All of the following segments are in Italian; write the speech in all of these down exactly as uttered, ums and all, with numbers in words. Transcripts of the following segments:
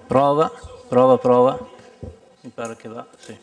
Prova, prova, prova. Mi pare che va, sì.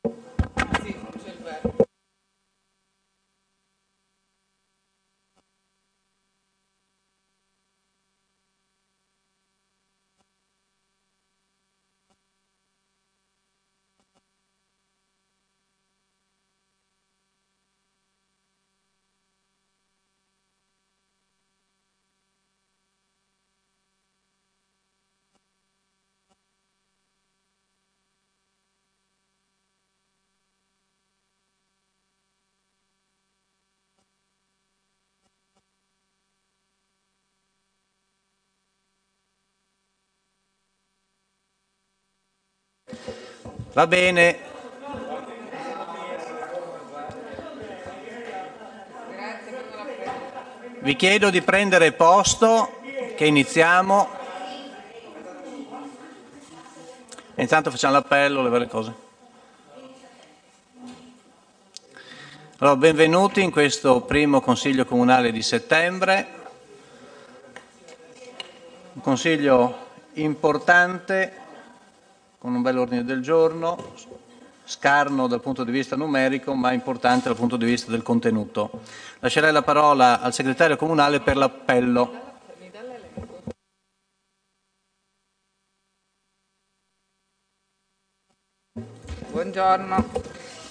Sì, c'è il verbo. Va bene. Vi chiedo di prendere posto, che iniziamo. E intanto facciamo l'appello, le varie cose. Allora, benvenuti in questo primo Consiglio Comunale di settembre. Un consiglio importante, con un bel ordine del giorno, scarno dal punto di vista numerico, ma importante dal punto di vista del contenuto. Lascerei la parola al segretario comunale per l'appello. Buongiorno.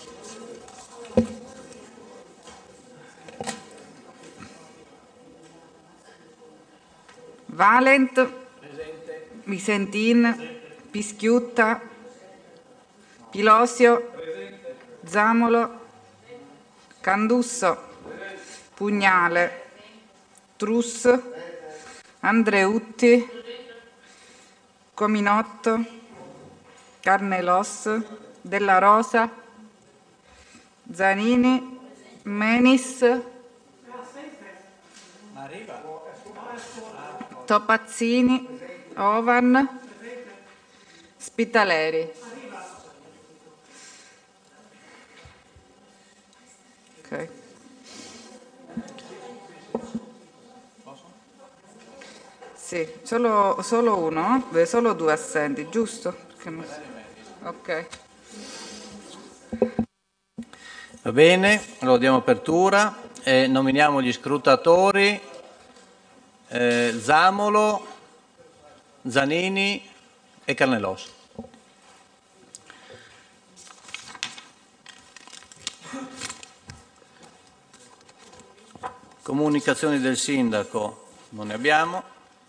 Valent, presente. Visentin, Pischiutta, Pilosio, presente. Zamolo, Candusso, presente. Pugnale, Trus, Andreutti, Cominotto, Carnelos, Della Rosa, Zanini, Menis, Topazzini, Ovan, Spitaleri. Ok. Sì, solo, solo uno, eh? Solo due assenti, giusto? Non... Ok. Va bene, allora diamo apertura, eh, nominiamo gli scrutatori, eh, Zamolo, Zanini e Carnelos. Comunicazioni del sindaco non ne abbiamo,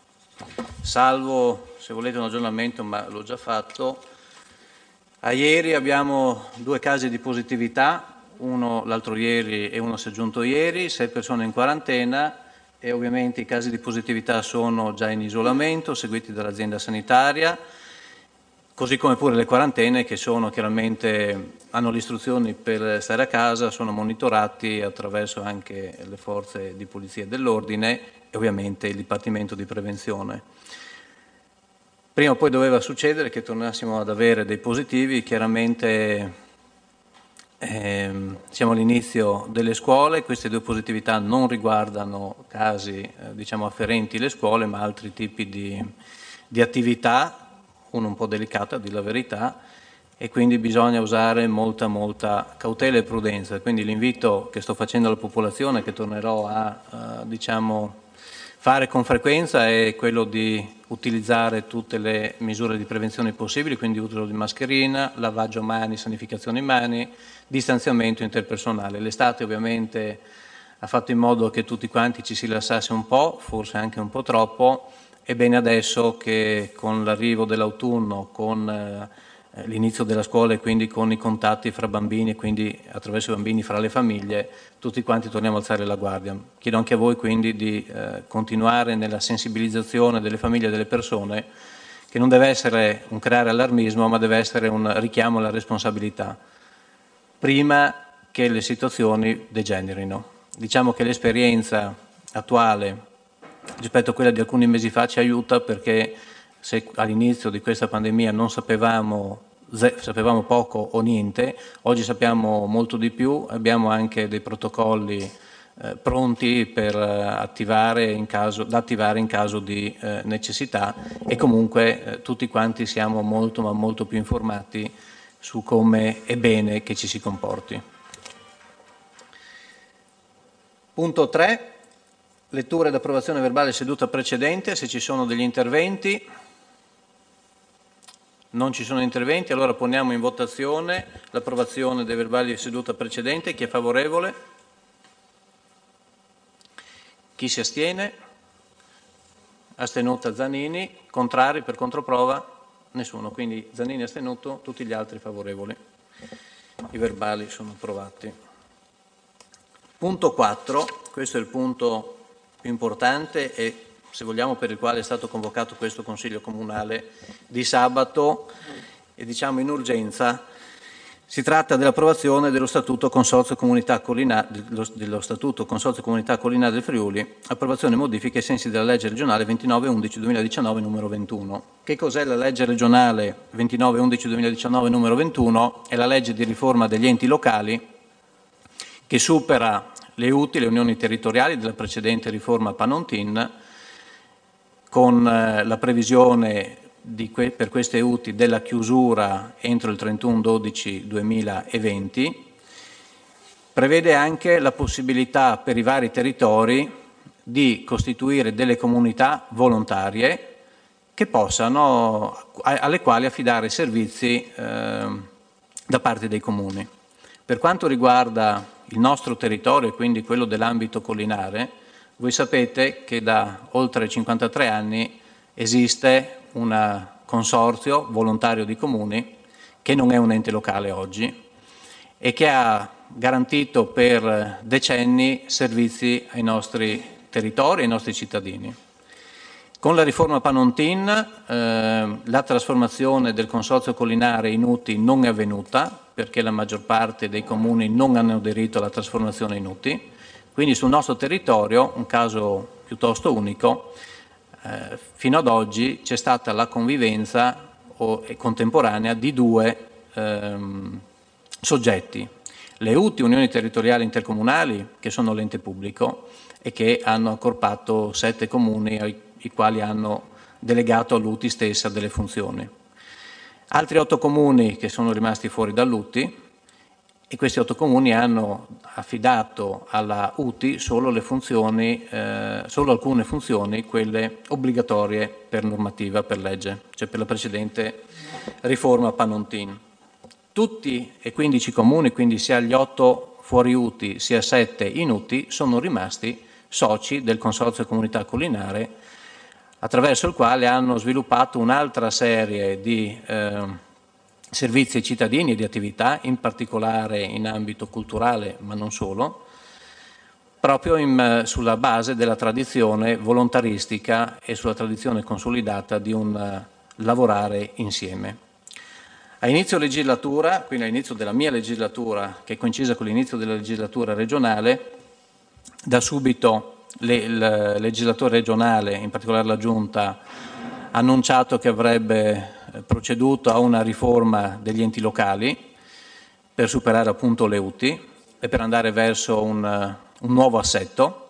salvo se volete un aggiornamento, ma l'ho già fatto. A ieri abbiamo due casi di positività, uno l'altro ieri e uno si è aggiunto ieri, sei persone in quarantena e ovviamente i casi di positività sono già in isolamento, seguiti dall'azienda sanitaria, così come pure le quarantene che sono chiaramente, hanno le istruzioni per stare a casa, sono monitorati attraverso anche le forze di polizia e dell'ordine e ovviamente il Dipartimento di Prevenzione. Prima o poi doveva succedere che tornassimo ad avere dei positivi, chiaramente ehm, siamo all'inizio delle scuole, queste due positività non riguardano casi eh, diciamo afferenti alle scuole, ma altri tipi di, di attività, uno un po' delicata, a dire la verità, e quindi bisogna usare molta molta cautela e prudenza. Quindi l'invito che sto facendo alla popolazione, che tornerò a uh, diciamo fare con frequenza, è quello di utilizzare tutte le misure di prevenzione possibili, quindi uso di mascherina, lavaggio mani, sanificazione mani, distanziamento interpersonale. L'estate ovviamente ha fatto in modo che tutti quanti ci si rilassasse un po', forse anche un po' troppo. È bene adesso che con l'arrivo dell'autunno, con eh, l'inizio della scuola e quindi con i contatti fra bambini e quindi attraverso i bambini fra le famiglie, tutti quanti torniamo a alzare la guardia. Chiedo anche a voi quindi di eh, continuare nella sensibilizzazione delle famiglie e delle persone, che non deve essere un creare allarmismo, ma deve essere un richiamo alla responsabilità, prima che le situazioni degenerino. Diciamo che l'esperienza attuale rispetto a quella di alcuni mesi fa ci aiuta, perché se all'inizio di questa pandemia non sapevamo, sapevamo poco o niente, oggi sappiamo molto di più, abbiamo anche dei protocolli eh, pronti per attivare in caso, da attivare in caso di eh, necessità, e comunque eh, tutti quanti siamo molto ma molto più informati su come è bene che ci si comporti. Punto tre, lettura ed approvazione verbale seduta precedente. Se ci sono degli interventi, non ci sono interventi, allora poniamo in votazione l'approvazione dei verbali di seduta precedente. Chi è favorevole? Chi si astiene? Astenuta Zanini. Contrari per controprova? Nessuno. Quindi Zanini astenuto, tutti gli altri favorevoli. I verbali sono approvati. Punto quattro, questo è il punto più importante e, se vogliamo, per il quale è stato convocato questo Consiglio Comunale di sabato e diciamo in urgenza. Si tratta dell'approvazione dello Statuto Consorzio Comunità Collinare, dello, dello Statuto Consorzio Comunità Collinare del Friuli, approvazione e modifiche ai sensi della legge regionale ventinove undici duemiladiciannove numero ventuno. Che cos'è la legge regionale ventinove undici duemiladiciannove numero ventuno? È la legge di riforma degli enti locali che supera le U T I, le unioni territoriali della precedente riforma Panontin, con eh, la previsione di que- per queste U T I della chiusura entro il trentuno dicembre duemilaventi, prevede anche la possibilità per i vari territori di costituire delle comunità volontarie che possano, a- alle quali affidare servizi eh, da parte dei comuni. Per quanto riguarda il nostro territorio e quindi quello dell'ambito collinare, voi sapete che da oltre cinquantatré anni esiste un consorzio volontario di comuni che non è un ente locale oggi e che ha garantito per decenni servizi ai nostri territori e ai nostri cittadini. Con la riforma Panontin eh, la trasformazione del consorzio collinare in U T I non è avvenuta perché la maggior parte dei comuni non hanno aderito alla trasformazione in U T I, quindi sul nostro territorio, un caso piuttosto unico, Eh, fino ad oggi c'è stata la convivenza o, e contemporanea di due ehm, soggetti. Le U T I, Unioni Territoriali Intercomunali, che sono l'ente pubblico e che hanno accorpato sette comuni ai, i quali hanno delegato all'U T I stessa delle funzioni. Altri otto comuni che sono rimasti fuori dall'U T I, e questi otto comuni hanno affidato alla U T I solo, le funzioni, eh, solo alcune funzioni, quelle obbligatorie per normativa, per legge, cioè per la precedente riforma Panontin. Tutti e quindici comuni, quindi sia gli otto fuori U T I sia sette in U T I, sono rimasti soci del Consorzio Comunità Collinare, attraverso il quale hanno sviluppato un'altra serie di eh, servizi ai cittadini e di attività, in particolare in ambito culturale, ma non solo, proprio in, sulla base della tradizione volontaristica e sulla tradizione consolidata di un uh, lavorare insieme. A inizio legislatura, quindi all'inizio della mia legislatura, che è coincisa con l'inizio della legislatura regionale, da subito le, il legislatore regionale, in particolare la Giunta, ha annunciato che avrebbe proceduto a una riforma degli enti locali per superare appunto le U T I e per andare verso un, un nuovo assetto.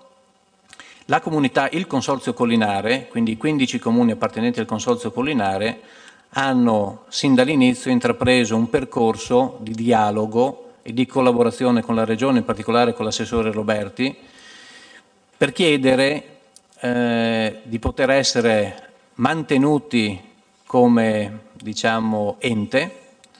La comunità, il Consorzio Collinare, quindi i quindici comuni appartenenti al Consorzio Collinare, hanno sin dall'inizio intrapreso un percorso di dialogo e di collaborazione con la Regione, in particolare con l'assessore Roberti, per chiedere eh, di poter essere mantenuti come, diciamo, ente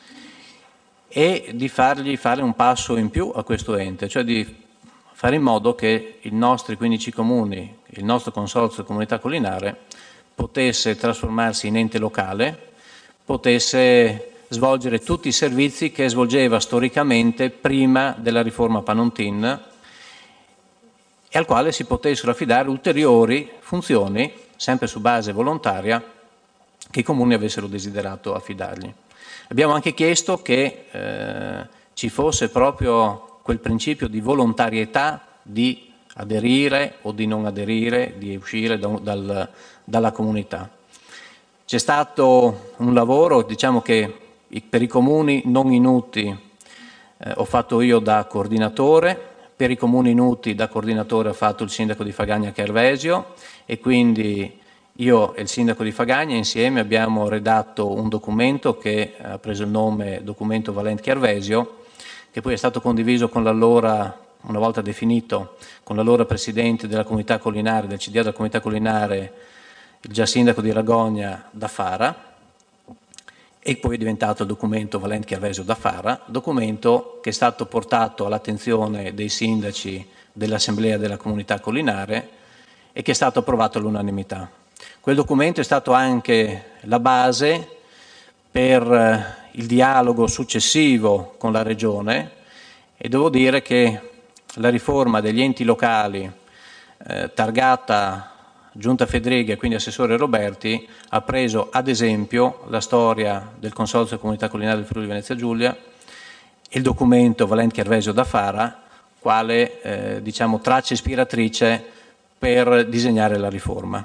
e di fargli fare un passo in più a questo ente, cioè di fare in modo che i nostri quindici comuni, il nostro Consorzio Comunità Collinare, potesse trasformarsi in ente locale, potesse svolgere tutti i servizi che svolgeva storicamente prima della riforma Panontin e al quale si potessero affidare ulteriori funzioni, sempre su base volontaria, che i comuni avessero desiderato affidargli. Abbiamo anche chiesto che eh, ci fosse proprio quel principio di volontarietà di aderire o di non aderire, di uscire da, dal, dalla comunità. C'è stato un lavoro, diciamo che per i comuni non in U T I eh, ho fatto io da coordinatore, per i comuni in U T I da coordinatore ha fatto il sindaco di Fagagna Chervesio e quindi io e il sindaco di Fagagna insieme abbiamo redatto un documento che ha preso il nome documento Valente Chiarvesio, che poi è stato condiviso con l'allora, una volta definito, con l'allora presidente della comunità collinare, del C D A della comunità collinare, il già sindaco di Ragogna da Fara, e poi è diventato il documento Valente Chiarvesio da Fara, documento che è stato portato all'attenzione dei sindaci dell'assemblea della comunità collinare e che è stato approvato all'unanimità. Quel documento è stato anche la base per il dialogo successivo con la Regione e devo dire che la riforma degli enti locali eh, targata Giunta Fedreghi e quindi Assessore Roberti ha preso ad esempio la storia del Consorzio Comunità Collinare del Friuli Venezia Giulia e il documento Valente Chiarvesio da Fara quale eh, diciamo, traccia ispiratrice per disegnare la riforma.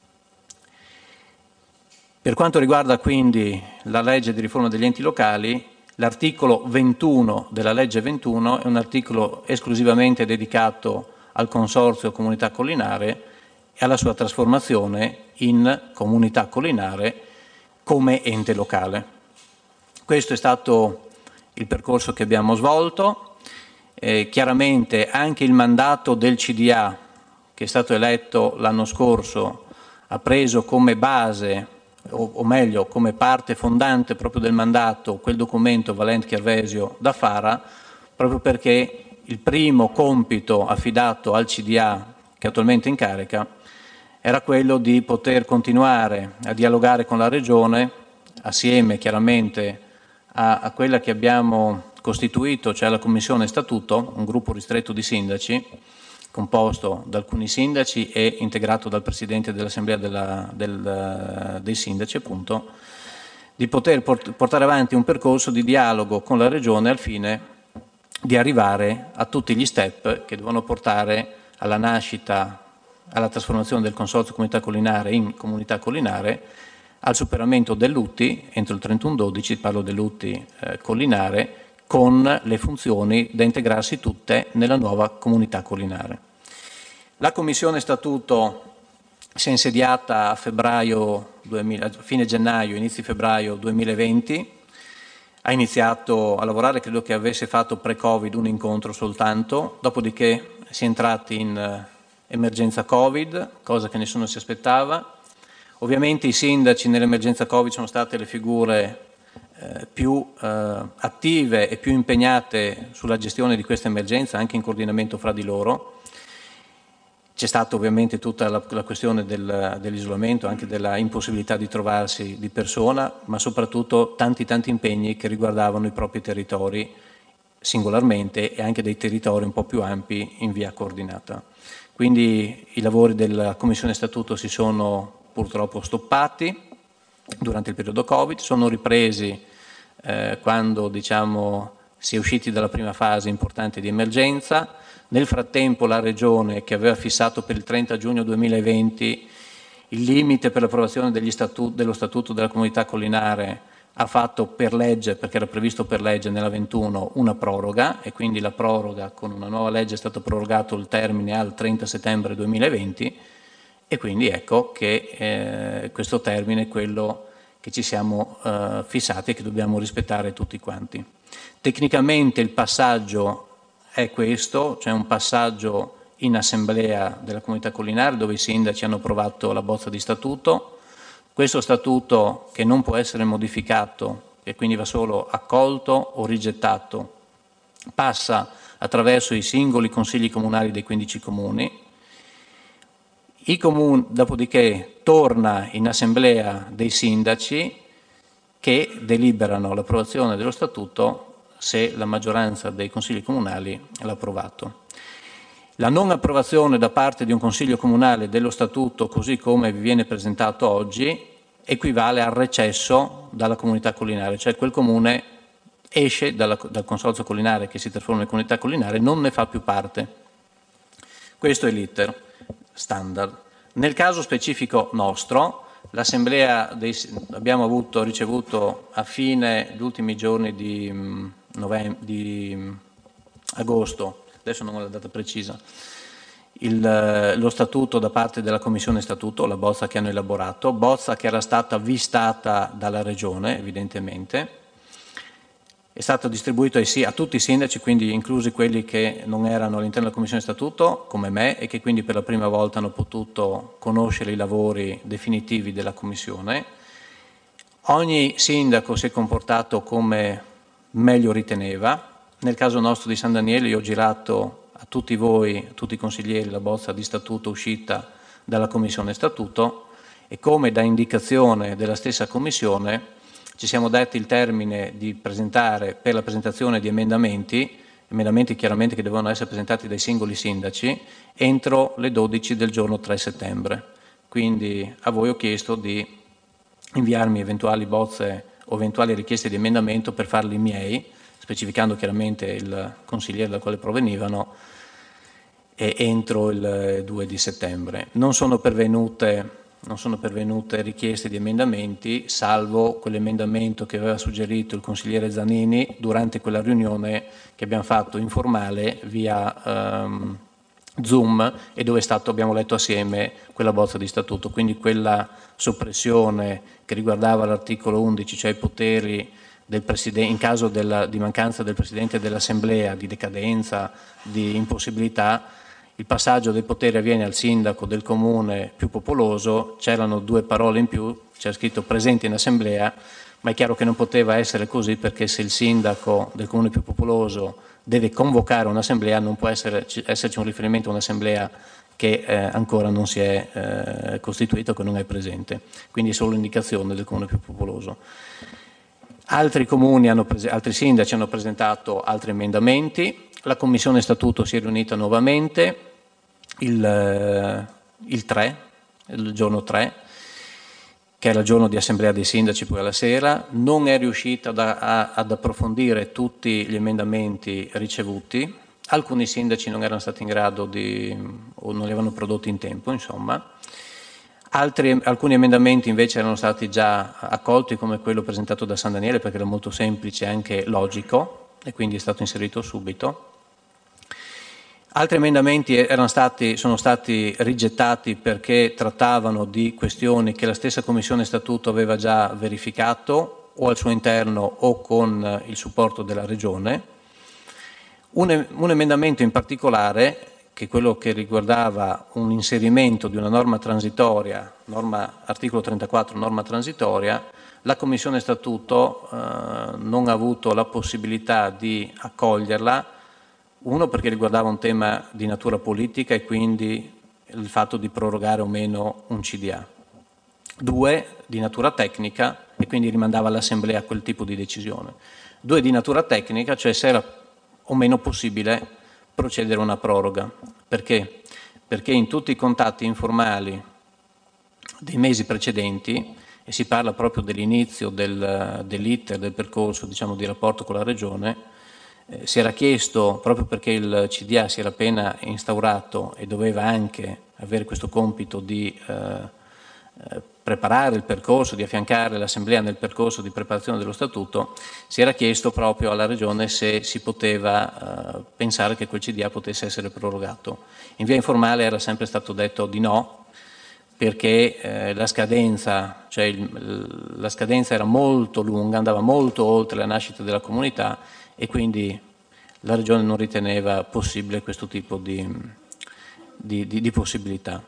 Per quanto riguarda quindi la legge di riforma degli enti locali, l'articolo ventuno della legge ventuno è un articolo esclusivamente dedicato al Consorzio Comunità Collinare e alla sua trasformazione in comunità collinare come ente locale. Questo è stato il percorso che abbiamo svolto. Eh, chiaramente anche il mandato del C D A, che è stato eletto l'anno scorso, ha preso come base, o, o meglio come parte fondante proprio del mandato, quel documento Valente Chiarvesio da Fara, proprio perché il primo compito affidato al C D A, che è attualmente in carica, era quello di poter continuare a dialogare con la Regione, assieme chiaramente a, a quella che abbiamo costituito, cioè la Commissione Statuto, un gruppo ristretto di sindaci, composto da alcuni sindaci e integrato dal Presidente dell'Assemblea della, del, dei sindaci, appunto, di poter port- portare avanti un percorso di dialogo con la Regione al fine di arrivare a tutti gli step che devono portare alla nascita, alla trasformazione del Consorzio Comunità Collinare in Comunità Collinare, al superamento dell'U T I entro il trentuno dodici, parlo dell'U T I eh, collinare, con le funzioni da integrarsi tutte nella nuova Comunità Collinare. La Commissione Statuto si è insediata a febbraio duemila, fine gennaio, inizi febbraio duemilaventi, ha iniziato a lavorare, credo che avesse fatto pre-Covid un incontro soltanto, dopodiché si è entrati in emergenza Covid, cosa che nessuno si aspettava. Ovviamente i sindaci nell'emergenza Covid sono state le figure eh, più eh, attive e più impegnate sulla gestione di questa emergenza, anche in coordinamento fra di loro. C'è stata ovviamente tutta la, la questione del, dell'isolamento, anche della impossibilità di trovarsi di persona, ma soprattutto tanti tanti impegni che riguardavano i propri territori singolarmente e anche dei territori un po' più ampi in via coordinata. Quindi i lavori della Commissione Statuto si sono purtroppo stoppati durante il periodo Covid, sono ripresi eh, quando diciamo, si è usciti dalla prima fase importante di emergenza. Nel frattempo la Regione, che aveva fissato per il trenta giugno duemilaventi il limite per l'approvazione degli statu- dello Statuto della Comunità Collinare, ha fatto per legge, perché era previsto per legge nella ventuno, una proroga e quindi la proroga con una nuova legge è stato prorogato il termine al trenta settembre duemilaventi e quindi ecco che eh, questo termine è quello che ci siamo eh, fissati e che dobbiamo rispettare tutti quanti. Tecnicamente il passaggio è questo, cioè un passaggio in assemblea della Comunità Collinare dove i sindaci hanno approvato la bozza di statuto. Questo statuto, che non può essere modificato e quindi va solo accolto o rigettato, passa attraverso i singoli consigli comunali dei quindici comuni. I comuni, dopodiché torna in assemblea dei sindaci che deliberano l'approvazione dello statuto se la maggioranza dei consigli comunali l'ha approvato. La non approvazione da parte di un consiglio comunale dello statuto, così come vi viene presentato oggi, equivale al recesso dalla comunità collinare, cioè quel comune esce dalla, dal consorzio collinare che si trasforma in comunità collinare, non ne fa più parte. Questo è l'iter standard. Nel caso specifico nostro, l'assemblea dei, abbiamo avuto, ricevuto a fine gli ultimi giorni di, novembre, di agosto, adesso non ho la data precisa, il, lo statuto da parte della Commissione Statuto, la bozza che hanno elaborato, bozza che era stata avvistata dalla Regione, evidentemente. È stato distribuito ai, a tutti i sindaci, quindi inclusi quelli che non erano all'interno della Commissione Statuto, come me, e che quindi per la prima volta hanno potuto conoscere i lavori definitivi della Commissione. Ogni sindaco si è comportato come meglio riteneva. Nel caso nostro di San Daniele io ho girato a tutti voi, a tutti i consiglieri, la bozza di statuto uscita dalla Commissione Statuto e come da indicazione della stessa Commissione ci siamo dati il termine di presentare per la presentazione di emendamenti, emendamenti chiaramente che dovevano essere presentati dai singoli sindaci, entro le dodici del giorno tre settembre. Quindi a voi ho chiesto di inviarmi eventuali bozze o eventuali richieste di emendamento per farli miei, specificando chiaramente il consigliere dal quale provenivano, e entro il due di settembre. Non sono pervenute... non sono pervenute richieste di emendamenti, salvo quell'emendamento che aveva suggerito il consigliere Zanini durante quella riunione che abbiamo fatto informale via um, Zoom e dove è stato, abbiamo letto assieme quella bozza di statuto. Quindi quella soppressione che riguardava l'articolo undici, cioè i poteri del Presidente, in caso della, di mancanza del Presidente dell'Assemblea, di decadenza, di impossibilità, il passaggio dei poteri avviene al sindaco del comune più popoloso, c'erano due parole in più, c'era scritto presente in assemblea, ma è chiaro che non poteva essere così perché se il sindaco del comune più popoloso deve convocare un'assemblea non può essere, esserci un riferimento a un'assemblea che eh, ancora non si è eh, costituita o che non è presente, quindi è solo l'indicazione del comune più popoloso. Altri comuni, hanno altri sindaci hanno presentato altri emendamenti, la Commissione Statuto si è riunita nuovamente, Il, il tre, il giorno tre, che era il giorno di assemblea dei sindaci poi alla sera, non è riuscita da, a, ad approfondire tutti gli emendamenti ricevuti, alcuni sindaci non erano stati in grado di, o non li avevano prodotti in tempo, insomma. Altri, alcuni emendamenti invece erano stati già accolti, come quello presentato da San Daniele, perché era molto semplice e anche logico, e quindi è stato inserito subito. Altri emendamenti erano stati, sono stati rigettati perché trattavano di questioni che la stessa Commissione Statuto aveva già verificato o al suo interno o con il supporto della Regione. Un, un emendamento in particolare, che è quello che riguardava un inserimento di una norma transitoria, norma, articolo trentaquattro, norma transitoria, la Commissione Statuto eh, non ha avuto la possibilità di accoglierla. Uno, perché riguardava un tema di natura politica e quindi il fatto di prorogare o meno un C D A. Due, di natura tecnica e quindi rimandava all'Assemblea quel tipo di decisione. Due, di natura tecnica, cioè se era o meno possibile procedere a una proroga. Perché? Perché in tutti i contatti informali dei mesi precedenti, e si parla proprio dell'inizio del, dell'iter, del percorso, diciamo, di rapporto con la Regione, Eh, si era chiesto, proprio perché il C D A si era appena instaurato e doveva anche avere questo compito di eh, eh, preparare il percorso, di affiancare l'Assemblea nel percorso di preparazione dello Statuto, si era chiesto proprio alla Regione se si poteva eh, pensare che quel C D A potesse essere prorogato. In via informale era sempre stato detto di no, perché eh, la scadenza, cioè il, la scadenza era molto lunga, andava molto oltre la nascita della comunità, e quindi la Regione non riteneva possibile questo tipo di, di, di, di possibilità.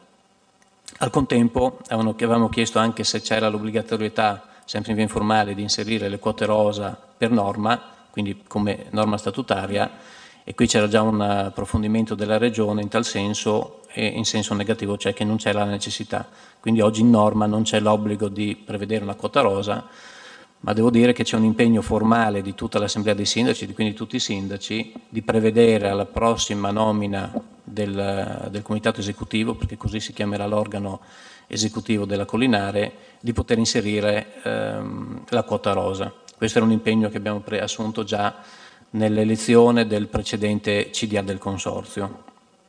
Al contempo avevamo chiesto anche se c'era l'obbligatorietà, sempre in via informale, di inserire le quote rosa per norma, quindi come norma statutaria, e qui c'era già un approfondimento della Regione in tal senso, e in senso negativo, cioè che non c'è la necessità. Quindi oggi in norma non c'è l'obbligo di prevedere una quota rosa, ma devo dire che c'è un impegno formale di tutta l'Assemblea dei Sindaci, quindi tutti i sindaci, di prevedere alla prossima nomina del, del Comitato Esecutivo, perché così si chiamerà l'organo esecutivo della Collinare, di poter inserire ehm, la quota rosa. Questo era un impegno che abbiamo assunto già nell'elezione del precedente C D A del Consorzio.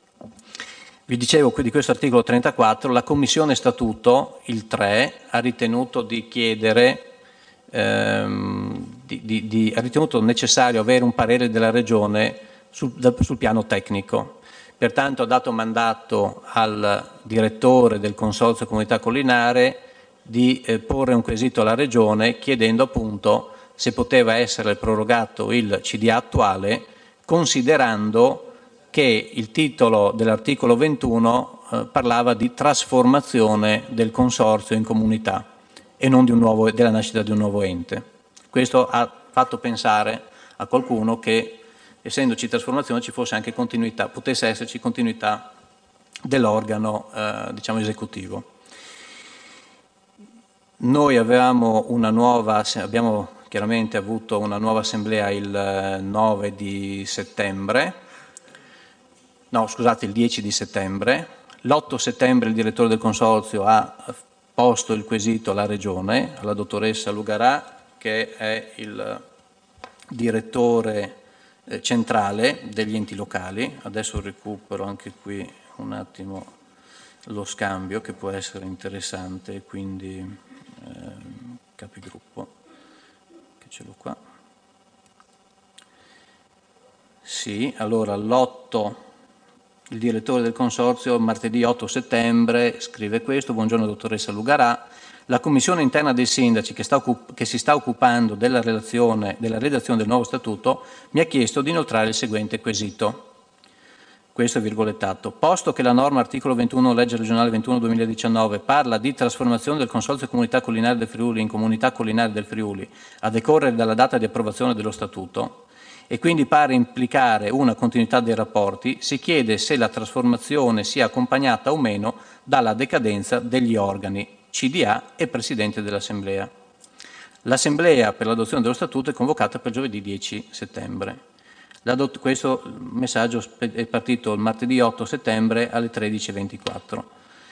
Vi dicevo qui di questo articolo trentaquattro, la Commissione Statuto, il tre, ha ritenuto di chiedere Di, di, di, ha ritenuto necessario avere un parere della Regione sul, sul piano tecnico, pertanto ha dato mandato al direttore del Consorzio Comunità Collinare di eh, porre un quesito alla Regione chiedendo appunto se poteva essere prorogato il C D A attuale, considerando che il titolo dell'articolo ventuno eh, parlava di trasformazione del consorzio in comunità e non di un nuovo, della nascita di un nuovo ente. Questo ha fatto pensare a qualcuno che, essendoci trasformazione, ci fosse anche continuità, potesse esserci continuità dell'organo eh, diciamo esecutivo. Noi avevamo una nuova, abbiamo chiaramente avuto una nuova assemblea il nove di settembre, no scusate il dieci di settembre, l'otto settembre il direttore del consorzio ha posto il quesito alla Regione, alla dottoressa Lugarà, che è il direttore eh, centrale degli enti locali. Adesso recupero anche qui un attimo lo scambio che può essere interessante, quindi eh, capigruppo, che ce l'ho qua. Sì, allora l'otto, il direttore del consorzio martedì otto settembre scrive questo: buongiorno dottoressa Lugarà, la commissione interna dei sindaci che, sta che si sta occupando della, relazione, della redazione del nuovo statuto mi ha chiesto di inoltrare il seguente quesito. Questo è virgolettato. Posto che la norma articolo ventuno legge regionale ventuno duemiladiciannove parla di trasformazione del Consorzio Comunità Collinare del Friuli in Comunità Collinare del Friuli a decorrere dalla data di approvazione dello statuto e quindi pare implicare una continuità dei rapporti, si chiede se la trasformazione sia accompagnata o meno dalla decadenza degli organi C D A e Presidente dell'Assemblea. L'Assemblea per l'adozione dello Statuto è convocata per giovedì dieci settembre. Questo messaggio è partito il martedì otto settembre alle tredici e ventiquattro.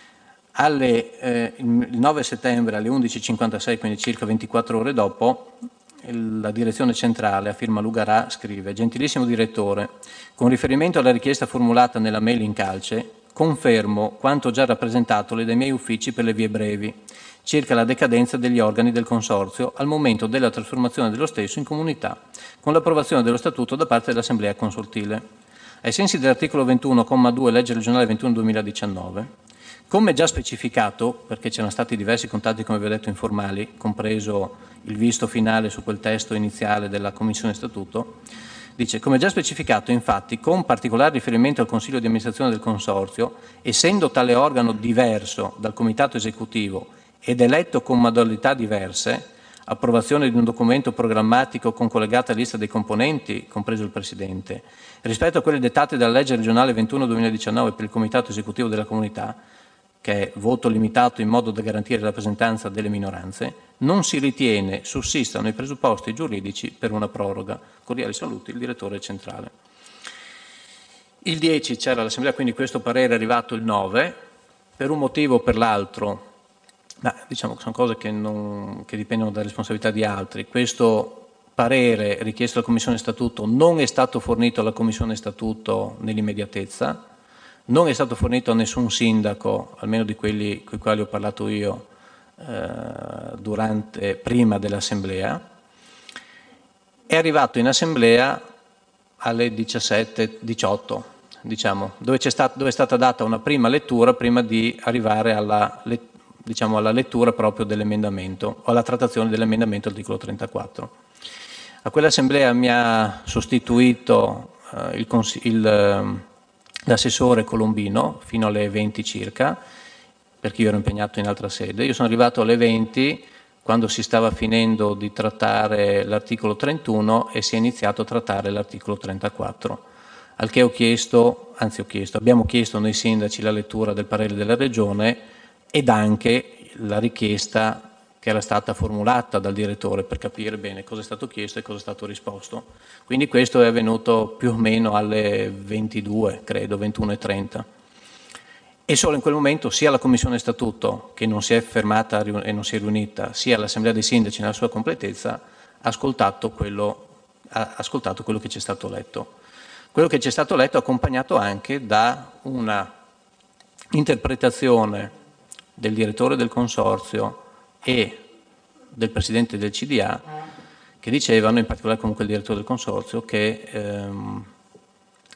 Alle, eh, il nove settembre alle undici e cinquantasei, quindi circa ventiquattro ore dopo, la direzione centrale, a firma Lugarà, scrive: gentilissimo direttore, con riferimento alla richiesta formulata nella mail in calce, confermo quanto già rappresentatole dai miei uffici per le vie brevi, circa la decadenza degli organi del Consorzio al momento della trasformazione dello stesso in comunità, con l'approvazione dello Statuto da parte dell'Assemblea Consultile. Ai sensi dell'articolo ventuno, comma due, legge regionale ventuno duemiladiciannove, come già specificato, perché c'erano stati diversi contatti, come vi ho detto, informali, compreso il visto finale su quel testo iniziale della Commissione Statuto, dice: come già specificato, infatti, con particolare riferimento al Consiglio di amministrazione del Consorzio, essendo tale organo diverso dal Comitato Esecutivo ed eletto con modalità diverse, approvazione di un documento programmatico con collegata lista dei componenti, compreso il Presidente, rispetto a quelle dettate dalla legge regionale ventuno duemiladiciannove per il Comitato Esecutivo della Comunità, che è voto limitato in modo da garantire la rappresentanza delle minoranze, non si ritiene sussistano i presupposti giuridici per una proroga. Cordiali saluti, il direttore centrale. Il dieci c'era l'assemblea, quindi questo parere è arrivato il nove, per un motivo o per l'altro, ma diciamo che sono cose che, non, che dipendono da responsabilità di altri. Questo parere richiesto dalla Commissione Statuto non è stato fornito alla Commissione Statuto nell'immediatezza, non è stato fornito a nessun sindaco, almeno di quelli con i quali ho parlato io eh, durante, prima dell'assemblea. È arrivato in assemblea alle diciassette diciotto, diciamo, dove, c'è stat- dove è stata data una prima lettura prima di arrivare alla, let- diciamo, alla lettura proprio dell'emendamento o alla trattazione dell'emendamento articolo trentaquattro. A quell'assemblea mi ha sostituito eh, il cons- il l'assessore Colombino fino alle venti circa, perché io ero impegnato in altra sede. Io sono arrivato alle venti quando si stava finendo di trattare l'articolo trentuno e si è iniziato a trattare l'articolo trentaquattro, al che ho chiesto, anzi ho chiesto, abbiamo chiesto noi sindaci la lettura del parere della Regione ed anche la richiesta che era stata formulata dal direttore per capire bene cosa è stato chiesto e cosa è stato risposto. Quindi questo è avvenuto più o meno alle ventidue, credo, ventuno e trenta. E solo in quel momento sia la Commissione Statuto, che non si è fermata e non si è riunita, sia l'Assemblea dei Sindaci nella sua completezza, ha ascoltato quello, ha ascoltato quello che ci è stato letto. Quello che ci è stato letto è accompagnato anche da una interpretazione del direttore del Consorzio e del Presidente del C D A, che dicevano, in particolare comunque il direttore del Consorzio, che ehm,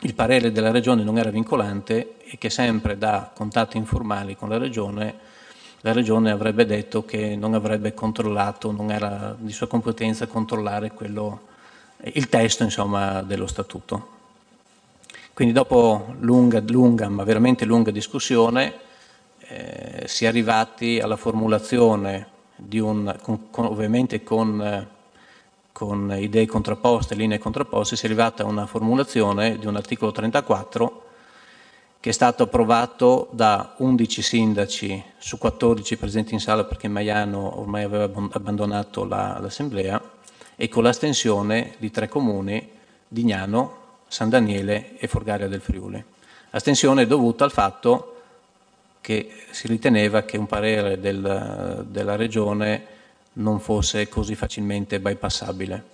il parere della Regione non era vincolante e che sempre da contatti informali con la Regione, la Regione avrebbe detto che non avrebbe controllato, non era di sua competenza controllare quello, il testo, insomma, dello Statuto. Quindi dopo lunga, lunga ma veramente lunga discussione eh, si è arrivati alla formulazione di un, con, con, ovviamente con... Eh, con idee contrapposte, linee contrapposte, si è arrivata a una formulazione di un articolo trentaquattro che è stato approvato da undici sindaci su quattordici presenti in sala, perché Maiano ormai aveva abbandonato la, l'assemblea, e con l'astensione di tre comuni, Dignano, San Daniele e Forgaria del Friuli. Astensione dovuta al fatto che si riteneva che un parere del, della Regione non fosse così facilmente bypassabile.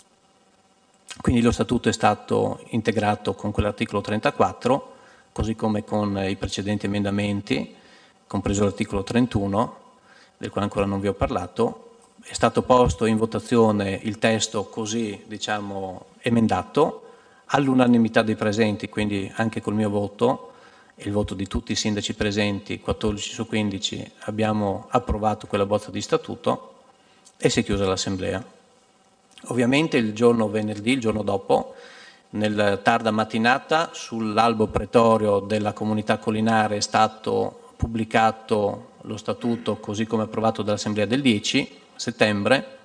Quindi lo Statuto è stato integrato con quell'articolo trentaquattro, così come con i precedenti emendamenti, compreso l'articolo trentuno, del quale ancora non vi ho parlato. È stato posto in votazione il testo così, diciamo, emendato, all'unanimità dei presenti, quindi anche col mio voto e il voto di tutti i sindaci presenti, quattordici su quindici, abbiamo approvato quella bozza di Statuto e si è chiusa l'assemblea. Ovviamente il giorno venerdì, il giorno dopo, nel tarda mattinata, sull'albo pretorio della comunità collinare è stato pubblicato lo Statuto così come approvato dall'assemblea del dieci settembre.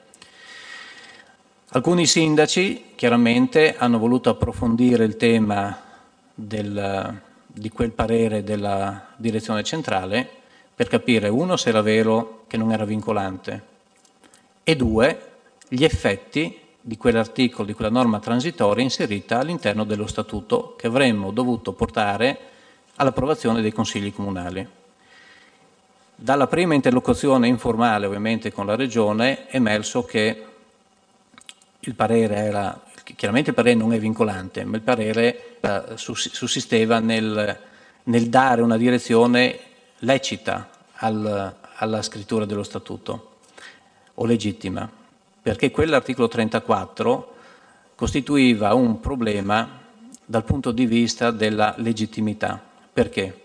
Alcuni sindaci chiaramente hanno voluto approfondire il tema del, di quel parere della direzione centrale per capire, uno, se era vero che non era vincolante, e due, gli effetti di quell'articolo, di quella norma transitoria inserita all'interno dello Statuto che avremmo dovuto portare all'approvazione dei consigli comunali. Dalla prima interlocuzione informale, ovviamente, con la Regione, è emerso che il parere era, chiaramente il parere non è vincolante, ma il parere eh, sussisteva nel, nel dare una direzione lecita al, alla scrittura dello Statuto, o legittima, perché quell'articolo trentaquattro costituiva un problema dal punto di vista della legittimità. Perché?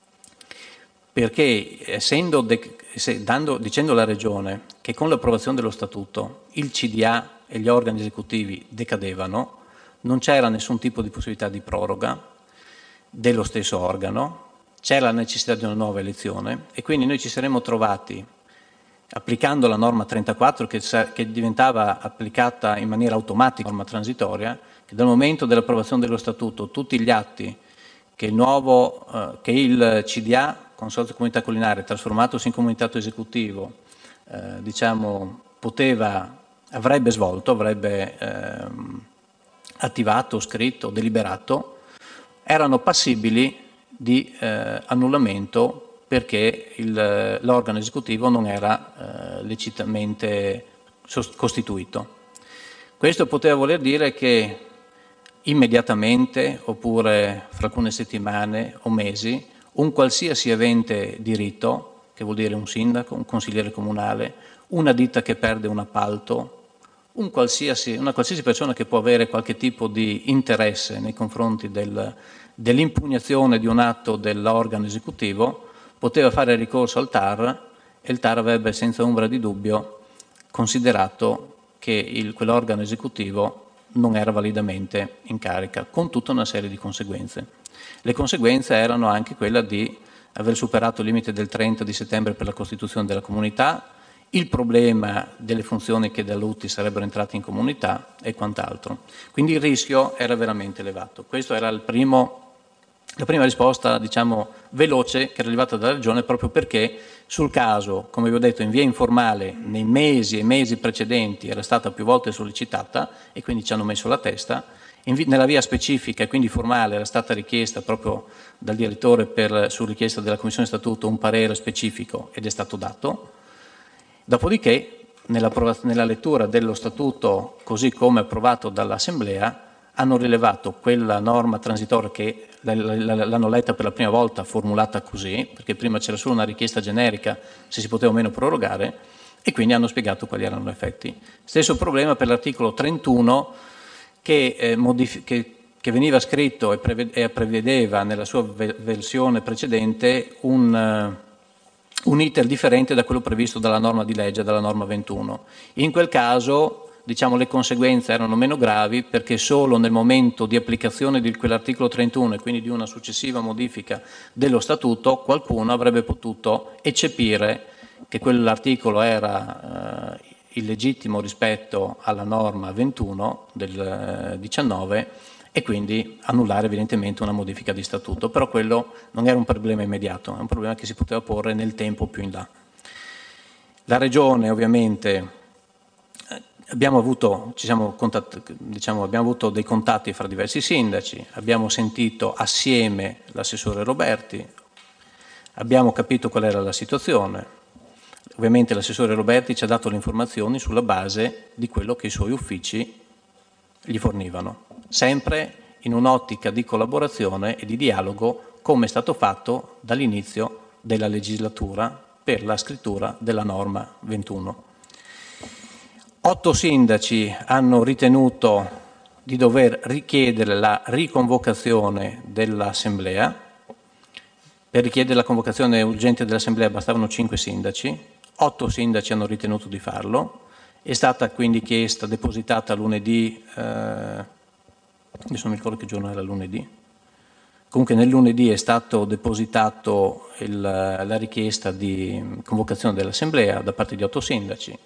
Perché essendo de- se, dando, dicendo alla Regione che con l'approvazione dello Statuto il C D A e gli organi esecutivi decadevano, non c'era nessun tipo di possibilità di proroga dello stesso organo, c'era la necessità di una nuova elezione e quindi noi ci saremmo trovati applicando la norma trentaquattro che, che diventava applicata in maniera automatica, norma transitoria, che dal momento dell'approvazione dello Statuto tutti gli atti che il, nuovo, eh, che il C D A, Consorzio Comunità Collinare, trasformatosi in comitato esecutivo, eh, diciamo, poteva, avrebbe svolto, avrebbe eh, attivato, scritto, deliberato, erano passibili di eh, annullamento perché il, l'organo esecutivo non era eh, lecitamente costituito. Questo poteva voler dire che immediatamente, oppure fra alcune settimane o mesi, un qualsiasi avente diritto, che vuol dire un sindaco, un consigliere comunale, una ditta che perde un appalto, un qualsiasi, una qualsiasi persona che può avere qualche tipo di interesse nei confronti del, dell'impugnazione di un atto dell'organo esecutivo, poteva fare ricorso al T A R e il T A R avrebbe senza ombra di dubbio considerato che il, quell'organo esecutivo non era validamente in carica, con tutta una serie di conseguenze. Le conseguenze erano anche quella di aver superato il limite del trenta di settembre per la costituzione della comunità, il problema delle funzioni che da lutti sarebbero entrate in comunità e quant'altro. Quindi il rischio era veramente elevato. Questo era il primo La prima risposta, diciamo, veloce che era arrivata dalla Regione, proprio perché sul caso, come vi ho detto, in via informale, nei mesi e mesi precedenti era stata più volte sollecitata e quindi ci hanno messo la testa, in, nella via specifica e quindi formale era stata richiesta proprio dal direttore per, su richiesta della Commissione Statuto un parere specifico ed è stato dato. Dopodiché, nella, nella lettura dello Statuto così come approvato dall'Assemblea, hanno rilevato quella norma transitoria che l'hanno letta per la prima volta formulata così, perché prima c'era solo una richiesta generica se si poteva o meno prorogare, e quindi hanno spiegato quali erano gli effetti. Stesso problema per l'articolo trentuno che, eh, modif- che che veniva scritto e, preved- e prevedeva nella sua ve- versione precedente un, uh, un iter differente da quello previsto dalla norma di legge, dalla norma ventuno. In quel caso, diciamo, le conseguenze erano meno gravi, perché solo nel momento di applicazione di quell'articolo trentuno e quindi di una successiva modifica dello Statuto, qualcuno avrebbe potuto eccepire che quell'articolo era eh, illegittimo rispetto alla norma ventuno del eh, diciannove e quindi annullare evidentemente una modifica di Statuto. Però quello non era un problema immediato, è un problema che si poteva porre nel tempo più in là. La Regione ovviamente... Abbiamo avuto, ci siamo contatt- diciamo, abbiamo avuto dei contatti fra diversi sindaci, abbiamo sentito assieme l'assessore Roberti, abbiamo capito qual era la situazione. Ovviamente l'assessore Roberti ci ha dato le informazioni sulla base di quello che i suoi uffici gli fornivano, sempre in un'ottica di collaborazione e di dialogo, come è stato fatto dall'inizio della legislatura per la scrittura della norma ventuno. Otto sindaci hanno ritenuto di dover richiedere la riconvocazione dell'Assemblea. Per richiedere la convocazione urgente dell'Assemblea bastavano cinque sindaci, otto sindaci hanno ritenuto di farlo, è stata quindi chiesta, depositata lunedì, eh, adesso non mi ricordo che giorno era lunedì, comunque nel lunedì è stato depositato il, la richiesta di convocazione dell'Assemblea da parte di otto sindaci.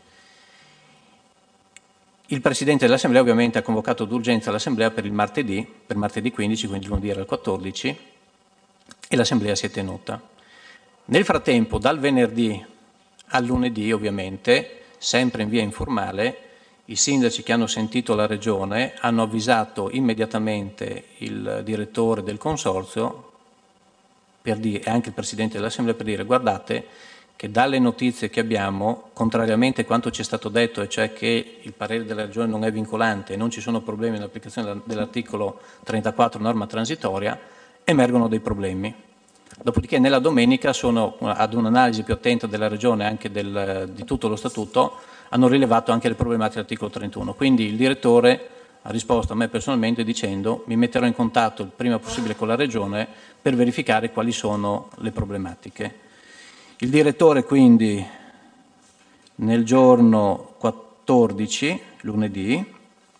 Il Presidente dell'Assemblea ovviamente ha convocato d'urgenza l'Assemblea per il martedì, per martedì quindici, quindi lunedì era il quattordici, e l'Assemblea si è tenuta. Nel frattempo, dal venerdì al lunedì ovviamente, sempre in via informale, i sindaci che hanno sentito la Regione hanno avvisato immediatamente il direttore del Consorzio per dire, e anche il Presidente dell'Assemblea, per dire: guardate che dalle notizie che abbiamo, contrariamente a quanto ci è stato detto, e cioè che il parere della Regione non è vincolante e non ci sono problemi nell'applicazione dell'articolo trentaquattro norma transitoria, emergono dei problemi. Dopodiché nella domenica sono, ad un'analisi più attenta della Regione, anche del, di tutto lo Statuto, hanno rilevato anche le problematiche dell'articolo trentuno. Quindi il direttore ha risposto a me personalmente dicendo: mi metterò in contatto il prima possibile con la Regione per verificare quali sono le problematiche. Il direttore quindi nel giorno quattordici, lunedì,